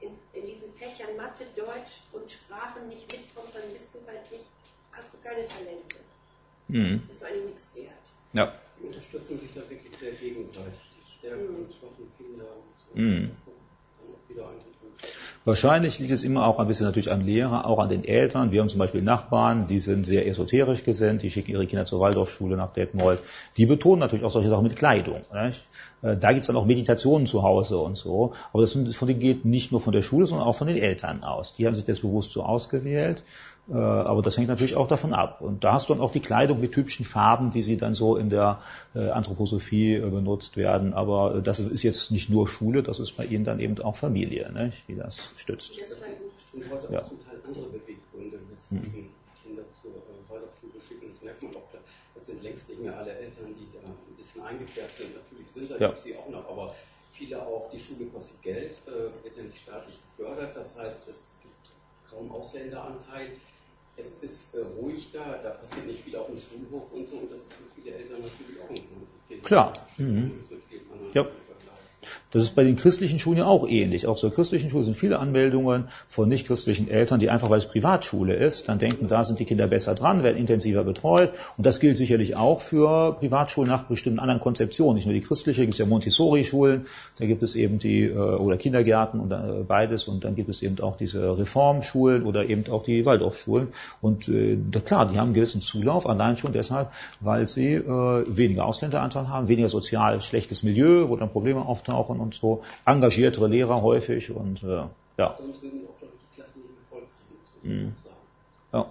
in diesen Fächern Mathe, Deutsch und Sprachen nicht mitkommst, dann bist du halt nicht, hast du keine Talente. Bist du eigentlich nichts wert. Ja. Die unterstützen sich da wirklich sehr gegenseitig. Die stärken und schwachen Kinder und so. Dann auch wieder Wahrscheinlich liegt es immer auch ein bisschen natürlich am Lehrer, auch an den Eltern. Wir haben zum Beispiel Nachbarn, die sind sehr esoterisch gesinnt, die schicken ihre Kinder zur Waldorfschule nach Detmold. Die betonen natürlich auch solche Sachen mit Kleidung. Nicht? Da gibt's dann auch Meditationen zu Hause und so. Aber das von denen geht nicht nur von der Schule, sondern auch von den Eltern aus. Die haben sich das bewusst so ausgewählt. Aber das hängt natürlich auch davon ab. Und da hast du dann auch die Kleidung mit typischen Farben, wie sie dann so in der Anthroposophie benutzt werden. Aber das ist jetzt nicht nur Schule, das ist bei ihnen dann eben auch Familie, nicht? Die das stützt. Und heute auch zum Teil andere Beweggründe, weswegen Kinder zur Waldorfschule schicken. Das merkt man auch. Das sind längst nicht mehr alle Eltern, die da ein bisschen eingefärbt sind. Natürlich sind da gibt sie auch noch, aber viele auch, die Schule kostet Geld, wird ja nicht staatlich gefördert. Das heißt, es gibt kaum Ausländeranteil. Es ist ruhig da passiert nicht viel auf dem Schulhof und so, und das ist für viele Eltern natürlich auch ein Grund. Klar. Ja. Das ist bei den christlichen Schulen ja auch ähnlich. Auch zur christlichen Schule sind viele Anmeldungen von nicht-christlichen Eltern, die einfach, weil es Privatschule ist, dann denken, da sind die Kinder besser dran, werden intensiver betreut. Und das gilt sicherlich auch für Privatschulen nach bestimmten anderen Konzeptionen. Nicht nur die christliche, gibt es ja Montessori-Schulen, da gibt es eben oder Kindergärten und beides. Und dann gibt es eben auch diese Reformschulen oder eben auch die Waldorfschulen. Und klar, die haben einen gewissen Zulauf, allein schon deshalb, weil sie weniger Ausländeranteil haben, weniger sozial schlechtes Milieu, wo dann Probleme auftauchen und so, engagiertere Lehrer häufig und ja. Sonst würden auch, glaube ich, die Klassen nicht mehr voll kriegen, Ja.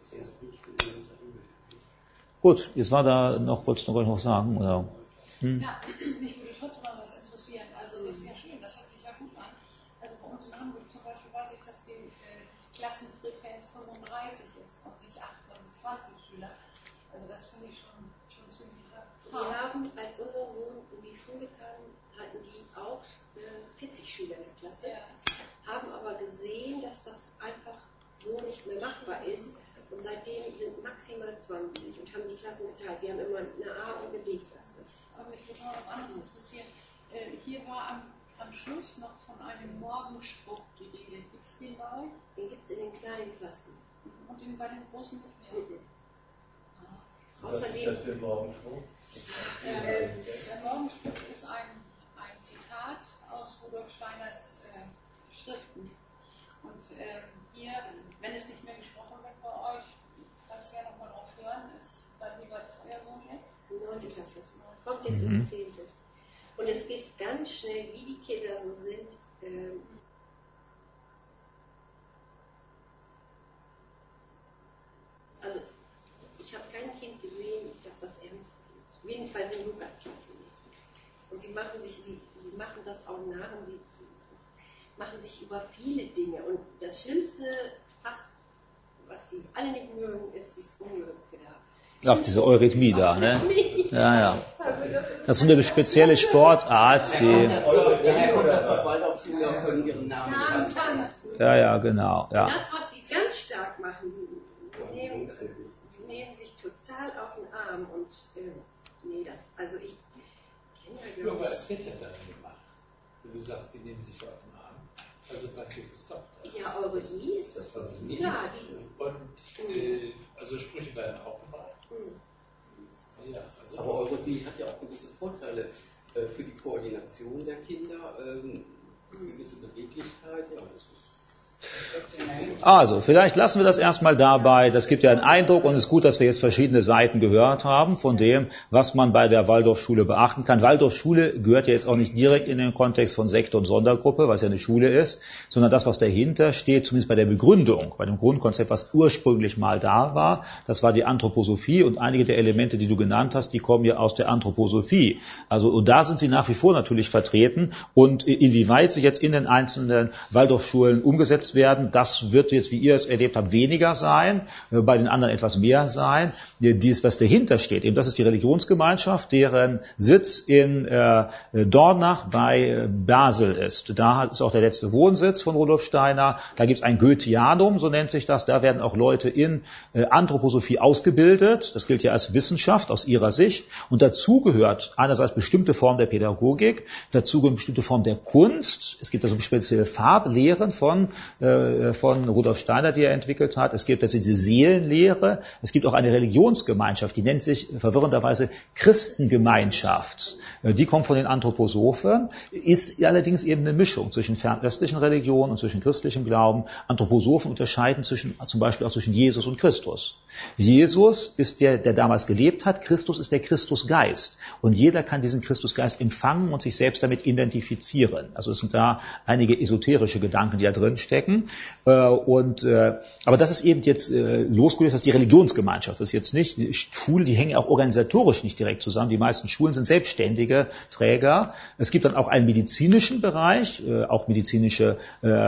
Gut, jetzt war da noch, wolltest du noch sagen? Oder? Ja, mich würde trotzdem mal was interessieren. Also das ist ja schön, das hört sich ja gut an. Also bei uns in Hamburg zum Beispiel weiß ich, dass die Klassenfrequenz 35 ist und nicht 18 bis 20 Schüler. Also das finde ich schon ziemlich hart. Wir haben, als unser Sohn in die Schule kam, hatten die auch 40 Schüler in der Klasse, haben aber gesehen, dass das einfach so nicht mehr machbar ist, und seitdem sind maximal 20 und haben die Klassen geteilt. Wir haben immer eine A- und eine B-Klasse. Aber mich würde noch was anderes interessieren. Hier war am Schluss noch von einem Morgenspruch die Rede. Gibt es den bei euch? Den gibt es in den kleinen Klassen. Und bei den großen nicht mehr? Außerdem, was ist das für ein Morgenspruch? Der Morgenspruch ist ein Zitat aus Rudolf Steiners Schriften. Und hier, wenn es nicht mehr gesprochen wird bei euch, kannst du ja nochmal drauf hören, wie weit ist euer Sohn jetzt? 9. Klasse. Kommt jetzt in die 10. Und es ist ganz schnell, wie die Kinder so sind, also ich habe kein Kind gesehen, das das ernst nimmt. Jedenfalls in Lukas Klasse nicht. Und sie machen das auch nach, und sie machen sich über viele Dinge. Und das schlimmste Fach, was sie alle nicht mögen, ist dieses Ungeheuer. Ach, diese Eurythmie da, ne? Ja. Das ist eine spezielle Sportart, die... Namen tanzen. Ja, genau. Ja. Das, was sie ganz stark machen, sie nehmen sich total auf den Arm und ich kenne ja aber es wird ja dann gemacht. Wenn du sagst, die nehmen sich auf den Arm, also passiert es doch. Ja, Eurythmie ist das Eurythmie. Klar, Und also Sprüche werden auch gebracht. Ja, also aber Eurythmie hat ja auch gewisse Vorteile für die Koordination der Kinder, gewisse Beweglichkeit, ja, das ist Also, vielleicht lassen wir das erstmal dabei. Das gibt ja einen Eindruck, und es ist gut, dass wir jetzt verschiedene Seiten gehört haben von dem, was man bei der Waldorfschule beachten kann. Waldorfschule gehört ja jetzt auch nicht direkt in den Kontext von Sekte und Sondergruppe, weil es ja eine Schule ist, sondern das, was dahinter steht, zumindest bei der Begründung, bei dem Grundkonzept, was ursprünglich mal da war, das war die Anthroposophie, und einige der Elemente, die du genannt hast, die kommen ja aus der Anthroposophie. Also, und da sind sie nach wie vor natürlich vertreten, und inwieweit sie jetzt in den einzelnen Waldorfschulen umgesetzt unterstützt werden. Das wird jetzt, wie ihr es erlebt habt, weniger sein, bei den anderen etwas mehr sein. Dies, was dahinter steht, eben das ist die Religionsgemeinschaft, deren Sitz in Dornach bei Basel ist. Da ist auch der letzte Wohnsitz von Rudolf Steiner. Da gibt es ein Goetheanum, so nennt sich das. Da werden auch Leute in Anthroposophie ausgebildet. Das gilt ja als Wissenschaft aus ihrer Sicht. Und dazu gehört einerseits bestimmte Formen der Pädagogik, dazu gehört bestimmte Formen der Kunst. Es gibt also spezielle Farblehren von Rudolf Steiner, die er entwickelt hat. Es gibt also diese Seelenlehre. Es gibt auch eine Religionsgemeinschaft, die nennt sich verwirrenderweise Christengemeinschaft. Die kommt von den Anthroposophen, ist allerdings eben eine Mischung zwischen fernöstlichen Religionen und zwischen christlichem Glauben. Anthroposophen unterscheiden zum Beispiel auch zwischen Jesus und Christus. Jesus ist der damals gelebt hat. Christus ist der Christusgeist. Und jeder kann diesen Christusgeist empfangen und sich selbst damit identifizieren. Also es sind da einige esoterische Gedanken, die da drin stecken. Aber das ist eben jetzt losgelöst, das ist die Religionsgemeinschaft. Das ist jetzt nicht die Schulen, die hängen auch organisatorisch nicht direkt zusammen. Die meisten Schulen sind selbstständige Träger. Es gibt dann auch einen medizinischen Bereich, auch medizinische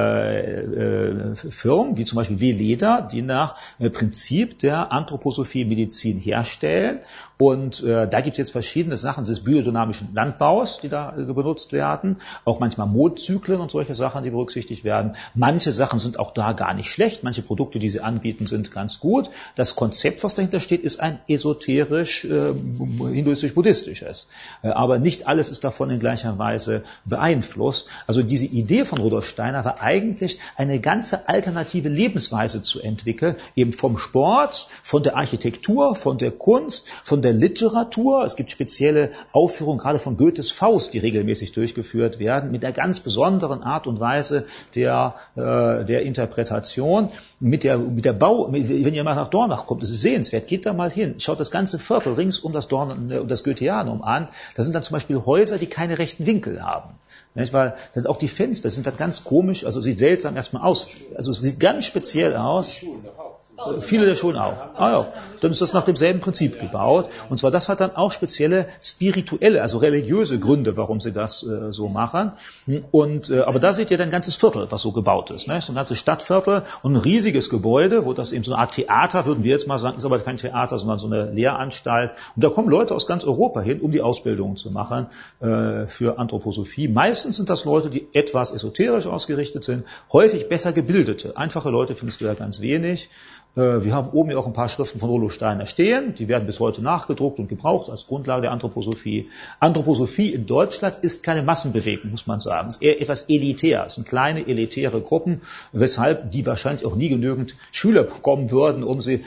Firmen, wie zum Beispiel Weleda, die nach Prinzip der Anthroposophie Medizin herstellen. Und da gibt es jetzt verschiedene Sachen des biodynamischen Landbaus, die da benutzt werden, auch manchmal Mondzyklen und solche Sachen, die berücksichtigt werden. Manche Sachen sind auch da gar nicht schlecht, manche Produkte, die sie anbieten, sind ganz gut. Das Konzept, was dahinter steht, ist ein esoterisch, hinduistisch-buddhistisches. Aber nicht alles ist davon in gleicher Weise beeinflusst. Also diese Idee von Rudolf Steiner war eigentlich, eine ganze alternative Lebensweise zu entwickeln, eben vom Sport, von der Architektur, von der Kunst, von der Literatur. Es gibt spezielle Aufführungen, gerade von Goethes Faust, die regelmäßig durchgeführt werden, mit einer ganz besonderen Art und Weise der Interpretation, mit der Bau, wenn ihr mal nach Dornach kommt, das ist sehenswert, geht da mal hin, schaut das ganze Viertel rings um das Goetheanum an. Da sind dann zum Beispiel Häuser, die keine rechten Winkel haben. Nicht? Weil dann auch die Fenster sind dann ganz komisch, also sieht seltsam erstmal aus. Also es sieht ganz speziell aus. Viele der Schulen auch. Ja. Dann ist das nach demselben Prinzip gebaut. Und zwar, das hat dann auch spezielle spirituelle, also religiöse Gründe, warum sie das so machen. Aber da seht ihr dann ein ganzes Viertel, was so gebaut ist. Ne? So ein ganzes Stadtviertel und ein riesiges Gebäude, wo das eben so eine Art Theater, würden wir jetzt mal sagen, ist aber kein Theater, sondern so eine Lehranstalt. Und da kommen Leute aus ganz Europa hin, um die Ausbildung zu machen für Anthroposophie. Meistens sind das Leute, die etwas esoterisch ausgerichtet sind, häufig besser gebildete. Einfache Leute findest du ja ganz wenig. Wir haben oben ja auch ein paar Schriften von Rudolf Steiner stehen. Die werden bis heute nachgedruckt und gebraucht als Grundlage der Anthroposophie. Anthroposophie in Deutschland ist keine Massenbewegung, muss man sagen. Es ist eher etwas elitär. Es sind kleine, elitäre Gruppen, weshalb die wahrscheinlich auch nie genügend Schüler bekommen würden, um die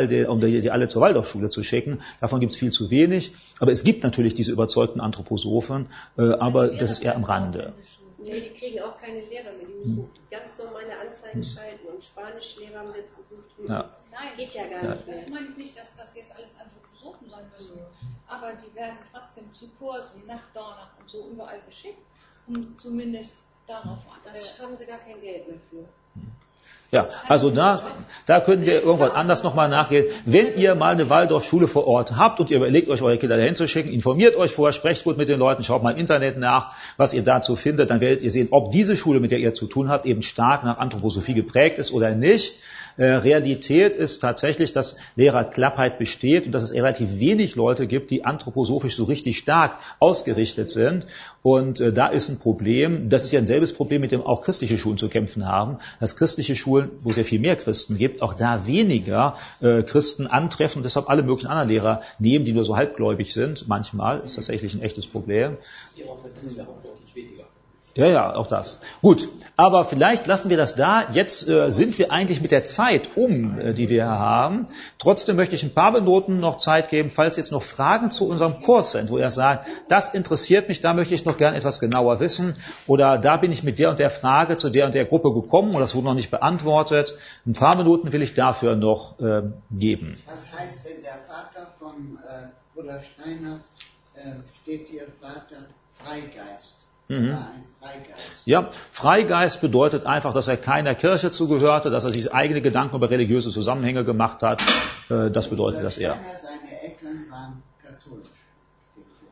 alle zur Waldorfschule zu schicken. Davon gibt es viel zu wenig. Aber es gibt natürlich diese überzeugten Anthroposophen, aber das ist eher am Rande. Nee, die kriegen auch keine Lehrer mehr. Die müssen ganz normale Anzeigen schalten und Spanischlehrer haben sie jetzt gesucht. Ja. Nein, geht ja gar nicht mehr. Das meine ich nicht, dass das jetzt alles Anthroposophen sein müssen. Aber die werden trotzdem zu Kursen nach Dornach und so überall geschickt, um zumindest darauf Das haben sie gar kein Geld mehr für. Ja, also da können wir irgendwann anders nochmal nachgehen. Wenn ihr mal eine Waldorfschule vor Ort habt und ihr überlegt euch, eure Kinder dahin zu schicken, informiert euch vorher, sprecht gut mit den Leuten, schaut mal im Internet nach, was ihr dazu findet, dann werdet ihr sehen, ob diese Schule, mit der ihr zu tun habt, eben stark nach Anthroposophie geprägt ist oder nicht. Realität ist tatsächlich, dass Lehrerknappheit besteht und dass es relativ wenig Leute gibt, die anthroposophisch so richtig stark ausgerichtet sind. Und da ist ein Problem. Das ist ja ein selbes Problem, mit dem auch christliche Schulen zu kämpfen haben. Dass christliche Schulen, wo es ja viel mehr Christen gibt, auch da weniger Christen antreffen und deshalb alle möglichen anderen Lehrer nehmen, die nur so halbgläubig sind. Manchmal ist tatsächlich ein echtes Problem. Darauf verdienen wir auch deutlich weniger. Ja, auch das. Gut, aber vielleicht lassen wir das da. Jetzt sind wir eigentlich mit der Zeit die wir haben. Trotzdem möchte ich ein paar Minuten noch Zeit geben, falls jetzt noch Fragen zu unserem Kurs sind, wo ihr sagt, das interessiert mich, da möchte ich noch gern etwas genauer wissen oder da bin ich mit der und der Frage zu der und der Gruppe gekommen und das wurde noch nicht beantwortet. Ein paar Minuten will ich dafür noch geben. Was heißt denn der Vater von Rudolf Steiner, steht hier Vater Freigeist? Ein Freigeist. Ja, Freigeist bedeutet einfach, dass er keiner Kirche zugehörte, dass er sich eigene Gedanken über religiöse Zusammenhänge gemacht hat. Das bedeutet das eher. Seine Eltern waren katholisch.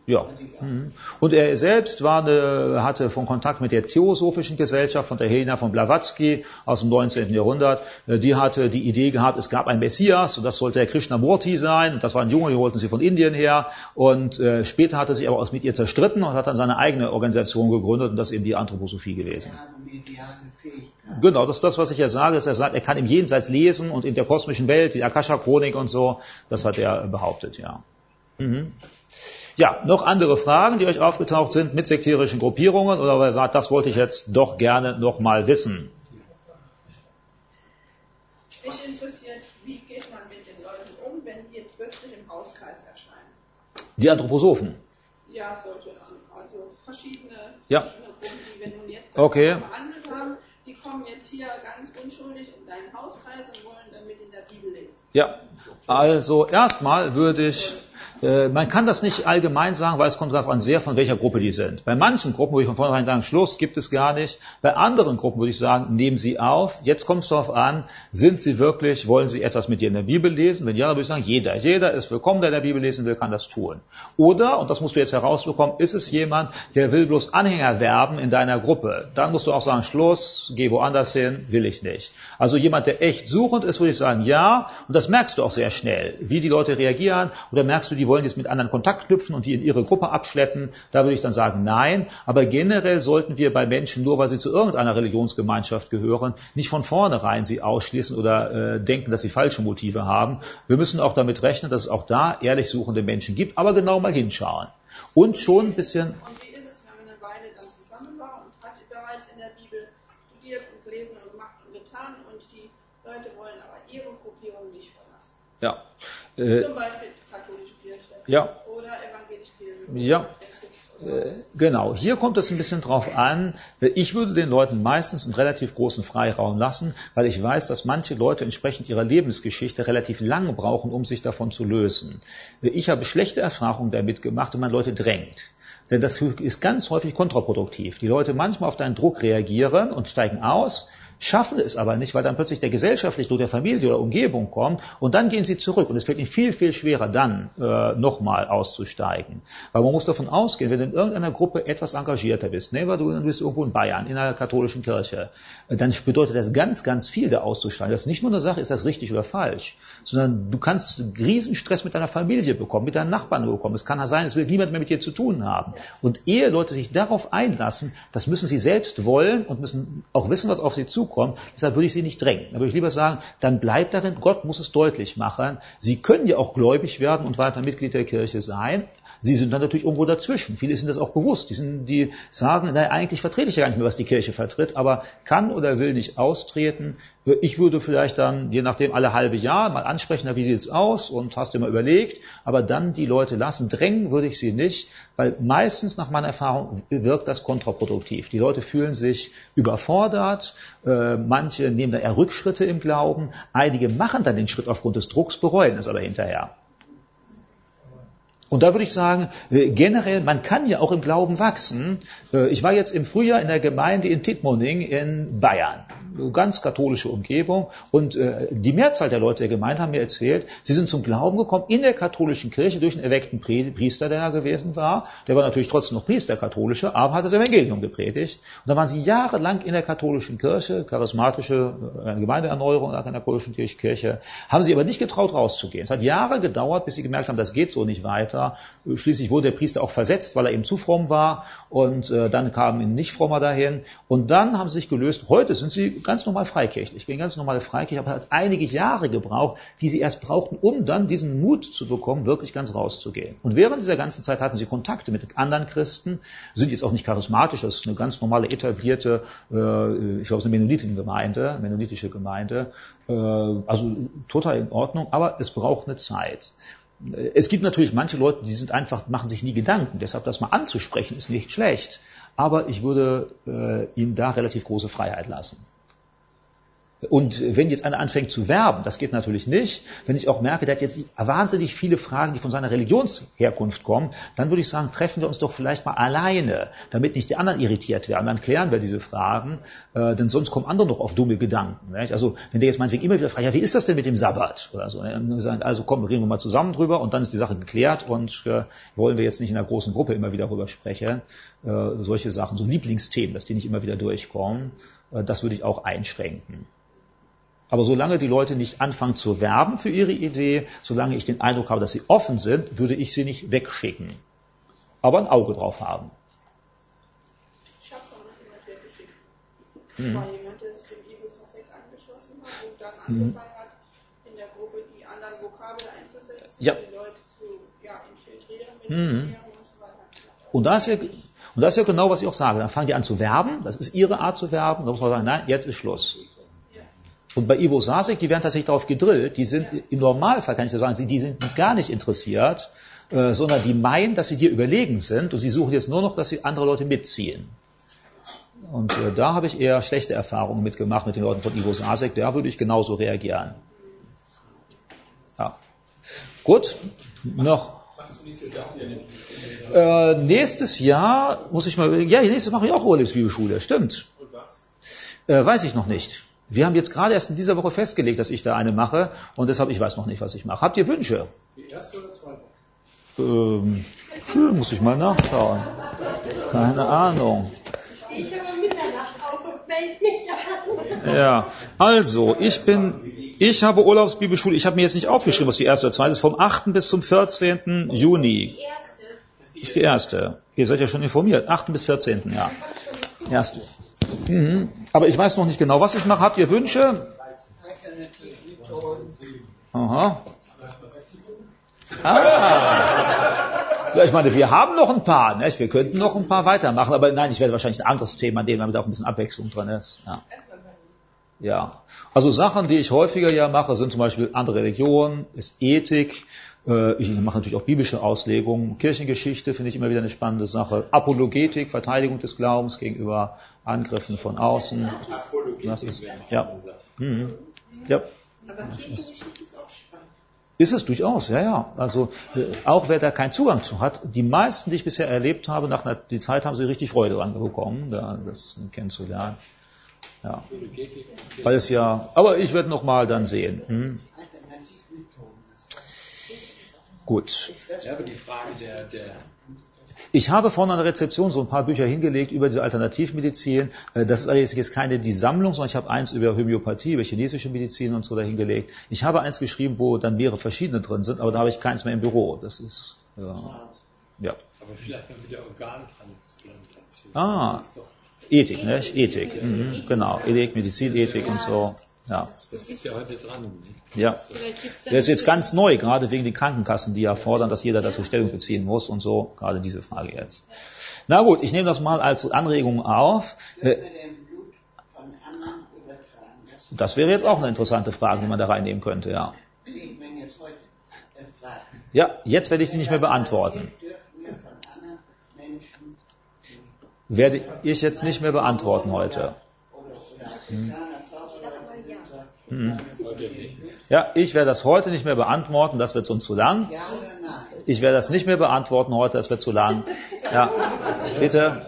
Ja. Und er selbst hatte von Kontakt mit der Theosophischen Gesellschaft von der Helena von Blavatsky aus dem 19. Jahrhundert. Die hatte die Idee gehabt, es gab einen Messias und das sollte der Krishnamurti sein. Und das war ein Junge, die holten sie von Indien her. Und später hat er sich aber mit ihr zerstritten und hat dann seine eigene Organisation gegründet und das ist eben die Anthroposophie gewesen. Genau, das ist das, was ich ja sage, dass er sagt, er kann im Jenseits lesen und in der kosmischen Welt, die Akasha-Chronik und so, das hat er behauptet, ja. Ja, noch andere Fragen, die euch aufgetaucht sind mit sektierischen Gruppierungen oder wer sagt, das wollte ich jetzt doch gerne noch mal wissen. Mich interessiert, wie geht man mit den Leuten um, wenn die jetzt plötzlich im Hauskreis erscheinen? Die Anthroposophen? Ja, solche, also verschiedene Ja. Gruppen, die wir nun jetzt Okay. behandelt haben, die kommen jetzt hier ganz unschuldig in deinen Hauskreis und wollen dann mit in der Bibel lesen. Ja, also erstmal würde ich, man kann das nicht allgemein sagen, weil es kommt darauf an sehr, von welcher Gruppe die sind. Bei manchen Gruppen würde ich von vornherein sagen, Schluss gibt es gar nicht. Bei anderen Gruppen würde ich sagen, nehmen Sie auf. Jetzt kommt es darauf an, sind Sie wirklich, wollen Sie etwas mit dir in der Bibel lesen? Wenn ja, dann würde ich sagen, jeder ist willkommen, der in der Bibel lesen will, kann das tun. Oder, und das musst du jetzt herausbekommen, ist es jemand, der will bloß Anhänger werben in deiner Gruppe? Dann musst du auch sagen, Schluss, geh woanders hin, will ich nicht. Also jemand, der echt suchend ist, würde ich sagen, ja. Und das merkst du auch sehr schnell, wie die Leute reagieren. Oder merkst du, die wollen jetzt mit anderen Kontakt knüpfen und die in ihre Gruppe abschleppen. Da würde ich dann sagen, nein. Aber generell sollten wir bei Menschen, nur weil sie zu irgendeiner Religionsgemeinschaft gehören, nicht von vornherein sie ausschließen oder denken, dass sie falsche Motive haben. Wir müssen auch damit rechnen, dass es auch da ehrlich suchende Menschen gibt, aber genau mal hinschauen. Und schon ein bisschen... Und wie ist es, wenn man eine Weile dann zusammen war und hat bereits in der Bibel studiert und gelesen und gemacht und getan und die Leute wollen aber ihre Gruppierung nicht verlassen? Ja. Zum Beispiel die katholische Kirche oder evangelische Kirche. Ja. Genau, hier kommt es ein bisschen drauf an. Ich würde den Leuten meistens einen relativ großen Freiraum lassen, weil ich weiß, dass manche Leute entsprechend ihrer Lebensgeschichte relativ lange brauchen, um sich davon zu lösen. Ich habe schlechte Erfahrungen damit gemacht, wenn man Leute drängt. Denn das ist ganz häufig kontraproduktiv. Die Leute manchmal auf deinen Druck reagieren und steigen aus, schaffen es aber nicht, weil dann plötzlich der gesellschaftliche Druck der Familie oder Umgebung kommt und dann gehen sie zurück und es fällt ihnen viel, viel schwerer, dann nochmal auszusteigen. Weil man muss davon ausgehen, wenn du in irgendeiner Gruppe etwas engagierter bist, nehmen wir, du bist irgendwo in Bayern, in einer katholischen Kirche, dann bedeutet das ganz, ganz viel, da auszusteigen. Das ist nicht nur eine Sache, ist das richtig oder falsch, sondern du kannst Riesenstress mit deiner Familie bekommen, mit deinen Nachbarn bekommen. Es kann sein, es will niemand mehr mit dir zu tun haben. Und ehe Leute sich darauf einlassen, das müssen sie selbst wollen und müssen auch wissen, was auf sie zukommt. Deshalb würde ich sie nicht drängen. Da würde ich lieber sagen, dann bleibt darin, Gott muss es deutlich machen. Sie können ja auch gläubig werden und weiter Mitglied der Kirche sein. Sie sind dann natürlich irgendwo dazwischen. Viele sind das auch bewusst. Die sagen, naja, eigentlich vertrete ich ja gar nicht mehr, was die Kirche vertritt, aber kann oder will nicht austreten. Ich würde vielleicht dann, je nachdem, alle halbe Jahr mal ansprechen, wie sieht's aus und hast du mal überlegt, aber dann die Leute lassen. Drängen würde ich sie nicht, weil meistens nach meiner Erfahrung wirkt das kontraproduktiv. Die Leute fühlen sich überfordert, manche nehmen da eher Rückschritte im Glauben, einige machen dann den Schritt aufgrund des Drucks, bereuen es aber hinterher. Und da würde ich sagen, generell, man kann ja auch im Glauben wachsen. Ich war jetzt im Frühjahr in der Gemeinde in Tittmoning in Bayern, ganz katholische Umgebung. Und die Mehrzahl der Leute der Gemeinde haben mir erzählt, sie sind zum Glauben gekommen in der katholischen Kirche durch einen erweckten Priester, der da gewesen war. Der war natürlich trotzdem noch Priester, katholische, aber hat das Evangelium gepredigt. Und da waren sie jahrelang in der katholischen Kirche, charismatische Gemeindeerneuerung in der katholischen Kirche, haben sie aber nicht getraut, rauszugehen. Es hat Jahre gedauert, bis sie gemerkt haben, das geht so nicht weiter. Schließlich wurde der Priester auch versetzt, weil er eben zu fromm war und dann kam ein Nicht-Frommer dahin und dann haben sie sich gelöst. Heute sind sie ganz normal freikirchlich, gehen ganz normale Freikirche, aber hat einige Jahre gebraucht, die sie erst brauchten, um dann diesen Mut zu bekommen, wirklich ganz rauszugehen. Und während dieser ganzen Zeit hatten sie Kontakte mit anderen Christen, sind jetzt auch nicht charismatisch, das ist eine ganz normale, etablierte, ich glaube, es ist eine mennonitische Gemeinde, also total in Ordnung, aber es braucht eine Zeit. Es gibt natürlich manche Leute, die sind einfach, machen sich nie Gedanken. Deshalb das mal anzusprechen, ist nicht schlecht. Aber ich würde ihnen da relativ große Freiheit lassen. Und wenn jetzt einer anfängt zu werben, das geht natürlich nicht. Wenn ich auch merke, der hat jetzt wahnsinnig viele Fragen, die von seiner Religionsherkunft kommen, dann würde ich sagen, treffen wir uns doch vielleicht mal alleine, damit nicht die anderen irritiert werden. Dann klären wir diese Fragen, denn sonst kommen andere noch auf dumme Gedanken. Nicht? Also wenn der jetzt meinetwegen immer wieder fragt, ja, wie ist das denn mit dem Sabbat? Oder so, also komm, reden wir mal zusammen drüber und dann ist die Sache geklärt und wollen wir jetzt nicht in einer großen Gruppe immer wieder drüber sprechen. Solche Sachen, so Lieblingsthemen, dass die nicht immer wieder durchkommen, das würde ich auch einschränken. Aber solange die Leute nicht anfangen zu werben für ihre Idee, solange ich den Eindruck habe, dass sie offen sind, würde ich sie nicht wegschicken. Aber ein Auge drauf haben. Ich habe von jemand weggeschickt. Das war jemand, der sich dem Ivo Sasek angeschlossen hat und dann angefangen hat, in der Gruppe die anderen Vokabeln einzusetzen, die Leute zu infiltrieren mit Erklärungen und so weiter. Und das ist ja genau, was ich auch sage. Dann fangen die an zu werben, das ist ihre Art zu werben, dann muss man sagen, nein, jetzt ist Schluss. Und bei Ivo Sasek, die werden tatsächlich darauf gedrillt, die sind im Normalfall, kann ich so sagen, die sind gar nicht interessiert, sondern die meinen, dass sie dir überlegen sind und sie suchen jetzt nur noch, dass sie andere Leute mitziehen. Und da habe ich eher schlechte Erfahrungen mitgemacht mit den Leuten von Ivo Sasek, da würde ich genauso reagieren. Ja. Gut, noch. Nächstes Jahr muss ich mal, nächstes Jahr mache ich auch Urlaubsbibelschule, stimmt. Und was? Weiß ich noch nicht. Wir haben jetzt gerade erst in dieser Woche festgelegt, dass ich da eine mache und deshalb, ich weiß noch nicht, was ich mache. Habt ihr Wünsche? Die erste oder zweite? Muss ich mal nachschauen. Keine Ahnung. Ich habe Mitternacht auf und melde mich an. Ja, also, ich habe Urlaubsbibelschule, ich habe mir jetzt nicht aufgeschrieben, was die erste oder zweite ist, vom 8. bis zum 14. Juni. Die erste. Das ist die erste. Ihr seid ja schon informiert. 8. bis 14. Ja. Erste. Aber ich weiß noch nicht genau, was ich mache. Habt ihr Wünsche? Aha. Ja, ich meine, wir haben noch ein paar. Ne? Wir könnten noch ein paar weitermachen. Aber nein, ich werde wahrscheinlich ein anderes Thema nehmen, damit auch ein bisschen Abwechslung drin ist. Ja. Also Sachen, die ich häufiger ja mache, sind zum Beispiel andere Religionen, ist Ethik. Ich mache natürlich auch biblische Auslegungen. Kirchengeschichte finde ich immer wieder eine spannende Sache. Apologetik, Verteidigung des Glaubens gegenüber Angriffen von außen. Das ist, ja. Ja. Aber Kirchengeschichte ist auch spannend. Ist es durchaus, ja. Also auch wer da keinen Zugang zu hat, die meisten, die ich bisher erlebt habe, nach einer die Zeit haben sie richtig Freude dran bekommen, das kennenzulernen. Ja. Weil es ja, aber ich werde nochmal dann sehen. Gut. Ja, aber die Frage der Ich habe vorne an der Rezeption so ein paar Bücher hingelegt über diese Alternativmedizin. Das ist allerdings jetzt keine die Sammlung, sondern ich habe eins über Homöopathie, über chinesische Medizin und so da hingelegt. Ich habe eins geschrieben, wo dann mehrere verschiedene drin sind, aber da habe ich keins mehr im Büro. Das ist, ja. Aber vielleicht mal wieder Organtransplantation. Ethik, ne? Ethik. Genau. Ethik, Medizinethik und so. Ja. Das ist ja heute dran. Ne? Ja. Das ist jetzt ganz neu, gerade wegen den Krankenkassen, die ja fordern, dass jeder dazu Stellung beziehen muss und so. Gerade diese Frage jetzt. Na gut, ich nehme das mal als Anregung auf. Das wäre jetzt auch eine interessante Frage, die man da reinnehmen könnte, ja. Ja, jetzt werde ich die nicht mehr beantworten. Werde ich jetzt nicht mehr beantworten heute. Ja, ich werde das heute nicht mehr beantworten, das wird sonst zu lang. Ich werde das nicht mehr beantworten heute, das wird zu lang. Ja, bitte.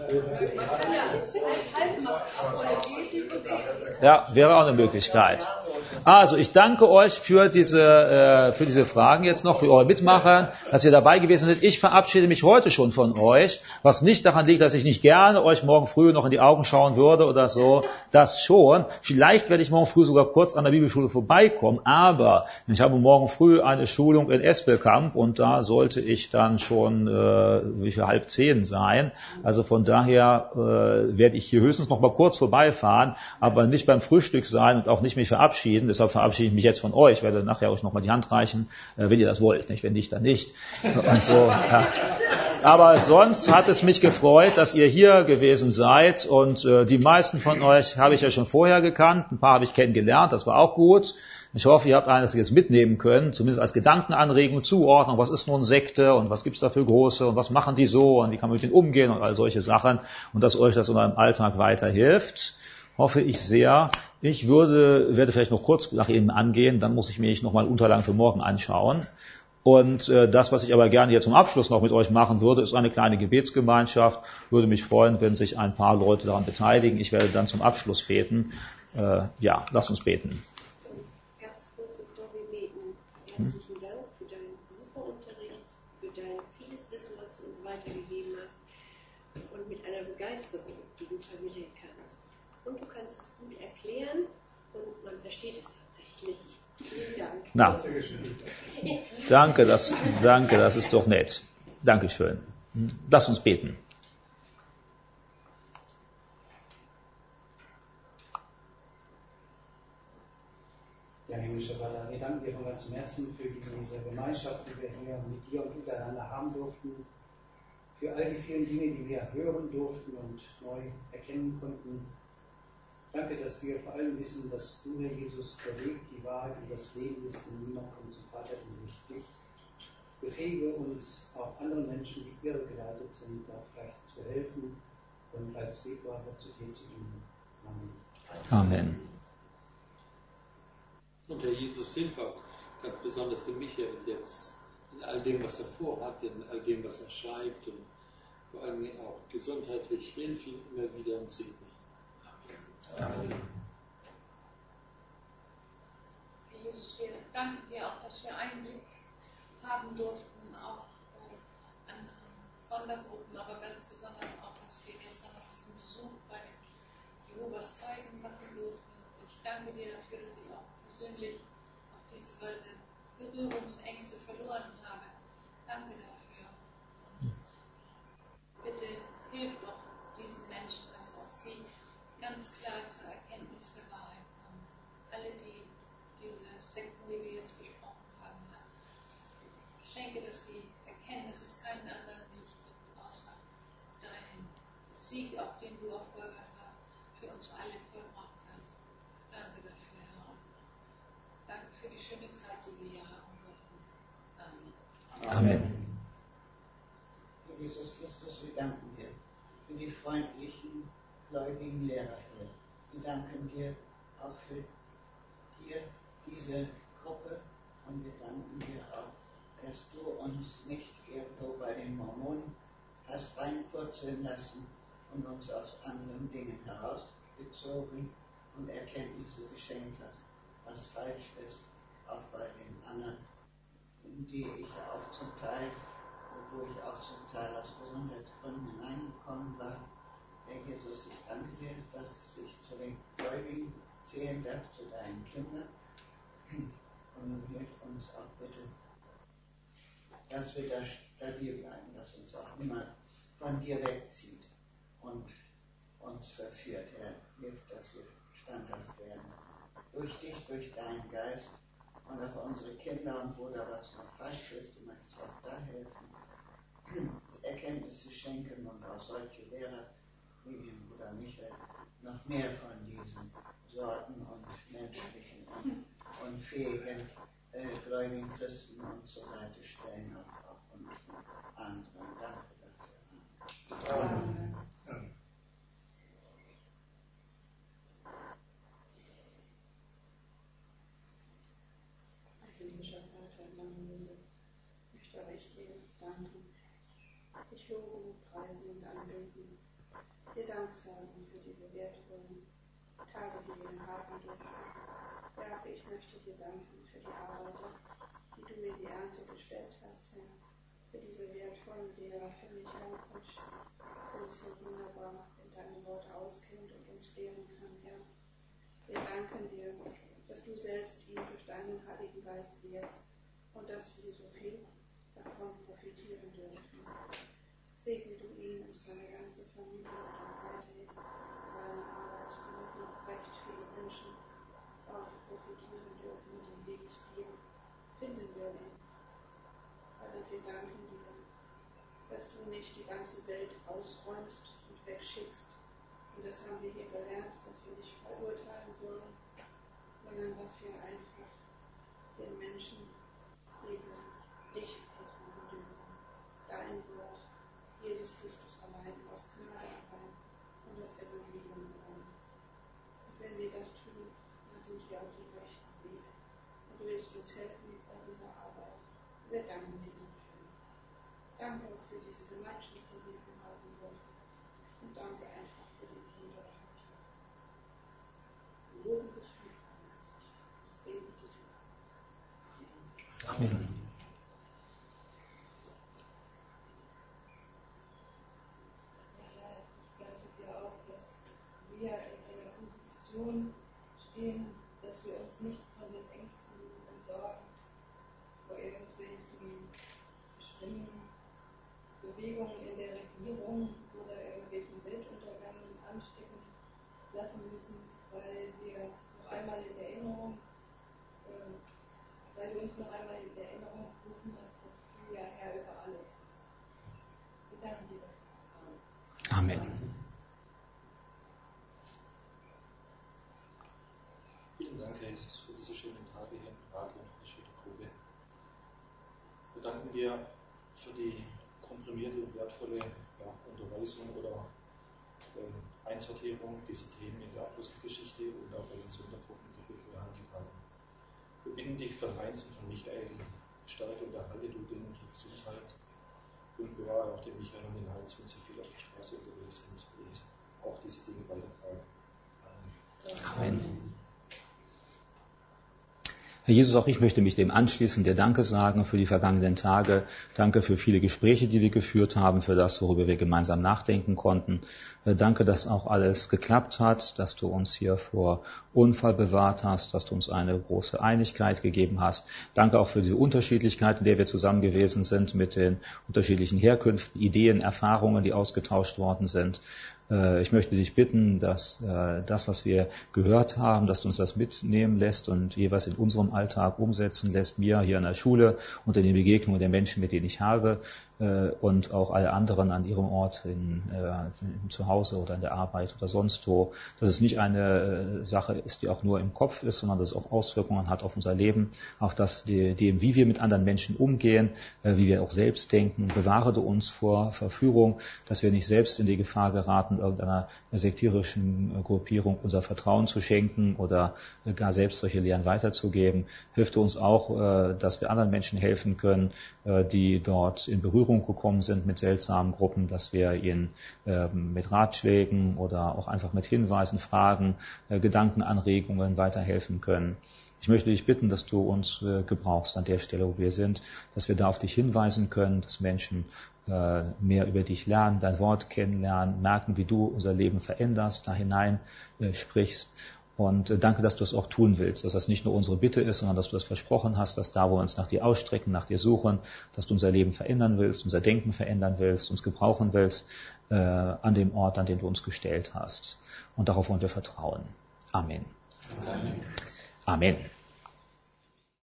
Ja, wäre auch eine Möglichkeit. Also, ich danke euch für diese Fragen jetzt noch, für eure Mitmacher, dass ihr dabei gewesen seid. Ich verabschiede mich heute schon von euch, was nicht daran liegt, dass ich nicht gerne euch morgen früh noch in die Augen schauen würde oder so. Das schon. Vielleicht werde ich morgen früh sogar kurz an der Bibelschule vorbeikommen, aber ich habe morgen früh eine Schulung in Espelkamp und da sollte ich dann schon 9:30 sein. Also von daher werde ich hier höchstens noch mal kurz vorbeifahren, aber nicht beim Frühstück sein und auch nicht mich verabschieden. Deshalb verabschiede ich mich jetzt von euch. Ich werde nachher euch nochmal die Hand reichen, wenn ihr das wollt. Nicht? Wenn nicht, dann nicht. Und so, ja. Aber sonst hat es mich gefreut, dass ihr hier gewesen seid. Und die meisten von euch habe ich ja schon vorher gekannt. Ein paar habe ich kennengelernt. Das war auch gut. Ich hoffe, ihr habt einiges mitnehmen können, zumindest als Gedankenanregung, Zuordnung. Was ist nun Sekte und was gibt's da für große und was machen die so und wie kann man mit denen umgehen und all solche Sachen. Und dass euch das in eurem Alltag weiterhilft. hoffe ich sehr. Ich werde vielleicht noch kurz nach Ihnen angehen, dann muss ich mir nochmal Unterlagen für morgen anschauen. Und das, was ich aber gerne hier zum Abschluss noch mit euch machen würde, ist eine kleine Gebetsgemeinschaft. Würde mich freuen, wenn sich ein paar Leute daran beteiligen. Ich werde dann zum Abschluss beten. Ja, lasst uns beten. Ganz kurz, bevor wir beten. Herzlichen Dank für deinen super Unterricht, für dein vieles Wissen, was du uns weitergegeben hast und mit einer Begeisterung, die du vermitteln kannst. Und du kannst es gut erklären und man versteht es tatsächlich. Vielen Dank. Na, danke, das ist doch nett. Dankeschön. Lass uns beten. Ja, himmlischer Vater, wir danken dir von ganzem Herzen für diese Gemeinschaft, die wir hier mit dir und untereinander haben durften, für all die vielen Dinge, die wir hören durften und neu erkennen konnten. Danke, dass wir vor allem wissen, dass du, Herr Jesus, der Weg, die Wahrheit und das Leben bist und niemand kommt zum Vater durch dich. Befähige uns, auch anderen Menschen, die irregeleitet sind, auch vielleicht zu helfen und als Wegweiser zu dir zu dienen. Amen. Amen. Und Herr Jesus, hilf auch ganz besonders dem Michael jetzt in all dem, was er vorhat, in all dem, was er schreibt und vor allem auch gesundheitlich hilf ihm immer wieder und segne ihn. Amen. Herr Jesus, wir danken dir auch, dass wir Einblick haben durften, auch an Sondergruppen, aber ganz besonders auch, dass wir gestern noch diesen Besuch bei Jehovas Zeugen machen durften. Ich danke dir dafür, dass ich auch persönlich auf diese Weise Berührungsängste verloren habe. Danke dafür. Und bitte hilf doch diesen Menschen, dass auch sie ganz klar zur Erkenntnis der Wahrheit kommen. Alle, die diese Sekten, die wir jetzt besprochen haben, schenke, dass sie erkennen, dass es keinen anderen Weg gibt, außer deinen Sieg, auf den du auf Golgatha für uns alle vollbracht hast. Danke dafür, Herr. Danke für die schöne Zeit, die wir hier haben dürfen. Amen. Amen. Herr Jesus Christus, wir danken dir für die freundlichen, gläubigen Lehrer hier. Wir danken dir auch für hier diese Gruppe und wir danken dir auch, dass du uns nicht irgendwo bei den Mormonen hast reinpurzeln lassen und uns aus anderen Dingen herausgezogen und Erkenntnisse geschenkt hast, was falsch ist, auch bei den anderen, die ich auch zum Teil, wo ich auch zum Teil aus Gesundheitsgründen hineingekommen war. Herr Jesus, ich danke dir, dass ich zu den Gläubigen zählen darf, zu deinen Kindern. Und nun hilf uns auch bitte, dass wir da stabil bleiben, dass uns auch niemand von dir wegzieht und uns verführt. Herr, hilf, dass wir standhaft werden. Durch dich, durch deinen Geist und auch unsere Kinder und wo da was noch falsch ist, du möchtest auch da helfen, Erkenntnisse schenken und auch solche Lehrer wie den Bruder Michael noch mehr von diesen Sorten und menschlichen und fähigen gläubigen Christen uns zur Seite stellen, auch und anderen. Danke dafür. Amen. Amen. Himmlischer Vater, ich möchte euch dir danken. Ich lobe, preisen und anbeten. Dir Dank sagen für diese wertvollen Tage, die wir haben dürfen. Ja, ich möchte dir danken für die Arbeiter, die du in die Ernte gestellt hast, Herr. Für diese wertvollen Lehrer, für mich auch, der sich so wunderbar in deinem Wort auskennt und uns lehren kann, Herr. Wir danken dir, dass du selbst ihn durch deinen Heiligen Geist lehrst und dass wir so viel davon profitieren dürfen. Segne du ihn und seine ganze Familie und auch weiterhin seine Arbeit, damit noch recht viele Menschen auch profitieren dürfen und den Weg zu dir finden werden. Vater, wir danken dir, dass du nicht die ganze Welt ausräumst und wegschickst. Und das haben wir hier gelernt, dass wir nicht verurteilen sollen, sondern dass wir einfach den Menschen eben dich versuchen dürfen. Dein Wort, Jesus Christus allein, aus Gnade allein und das Evangelium allein. wenn wir das tun, dann sind wir auf dem rechten Weg. Und du willst uns helfen bei dieser Arbeit. Wir danken dir dafür. Danke auch für diese Gemeinschaft, die wir haben wollen. Und danke einfach für diese Unterhaltung. Wir loben dich und preisen dich. Amen. Wir in einer Position stehen, dass wir uns nicht von den Ängsten und Sorgen vor irgendwelchen schlimmen Bewegungen in der Regierung oder irgendwelchen Weltuntergängen anstecken lassen müssen, weil wir noch einmal in Erinnerung, weil du uns noch einmal in Erinnerung gerufen hast, dass du ja Herr über alles bist. Wir danken dir dafür. Amen. Vielen Dank, Herr Jesus, für diese schönen Tage hier in Prag und für die schöne Probe. Wir danken dir für die komprimierte und wertvolle Unterweisung oder Einsortierung dieser Themen in der Apostelgeschichte und auch bei den Sondergruppen, die wir behandelt haben. Wir bitten dich für Heinz und für Michael, stärke und erhalte du denen die Gesundheit und bewahre auch den Michael und den Heinz, wenn sie viel auf der Straße unterwegs sind und auch diese Dinge weitertragen. Amen. Amen. Herr Jesus, auch ich möchte mich dem anschließen, dir Danke sagen für die vergangenen Tage. Danke für viele Gespräche, die wir geführt haben, für das, worüber wir gemeinsam nachdenken konnten. Danke, dass auch alles geklappt hat, dass du uns hier vor Unfall bewahrt hast, dass du uns eine große Einigkeit gegeben hast. Danke auch für diese Unterschiedlichkeit, in der wir zusammen gewesen sind, mit den unterschiedlichen Herkünften, Ideen, Erfahrungen, die ausgetauscht worden sind. Ich möchte dich bitten, dass das, was wir gehört haben, dass du uns das mitnehmen lässt und jeweils in unserem Alltag umsetzen lässt, mir hier an der Schule und in den Begegnungen der Menschen, mit denen ich habe, und auch alle anderen an ihrem Ort im Zuhause oder in der Arbeit oder sonst wo, dass es nicht eine Sache ist, die auch nur im Kopf ist, sondern dass es auch Auswirkungen hat auf unser Leben, auch das, dem, wie wir mit anderen Menschen umgehen, wie wir auch selbst denken. Bewahre du uns vor Verführung, dass wir nicht selbst in die Gefahr geraten, irgendeiner sektierischen Gruppierung unser Vertrauen zu schenken oder gar selbst solche Lehren weiterzugeben. Hilf du uns auch, dass wir anderen Menschen helfen können, die dort in Berührung gekommen sind mit seltsamen Gruppen, dass wir ihnen mit Ratschlägen oder auch einfach mit Hinweisen, Fragen, Gedankenanregungen weiterhelfen können. Ich möchte dich bitten, dass du uns gebrauchst an der Stelle, wo wir sind, dass wir da auf dich hinweisen können, dass Menschen mehr über dich lernen, dein Wort kennenlernen, merken, wie du unser Leben veränderst, da hinein sprichst. Und danke, dass du es auch tun willst, dass das nicht nur unsere Bitte ist, sondern dass du es versprochen hast, dass da, wo wir uns nach dir ausstrecken, nach dir suchen, dass du unser Leben verändern willst, unser Denken verändern willst, uns gebrauchen willst, an dem Ort, an den du uns gestellt hast. Und darauf wollen wir vertrauen. Amen. Amen. Amen.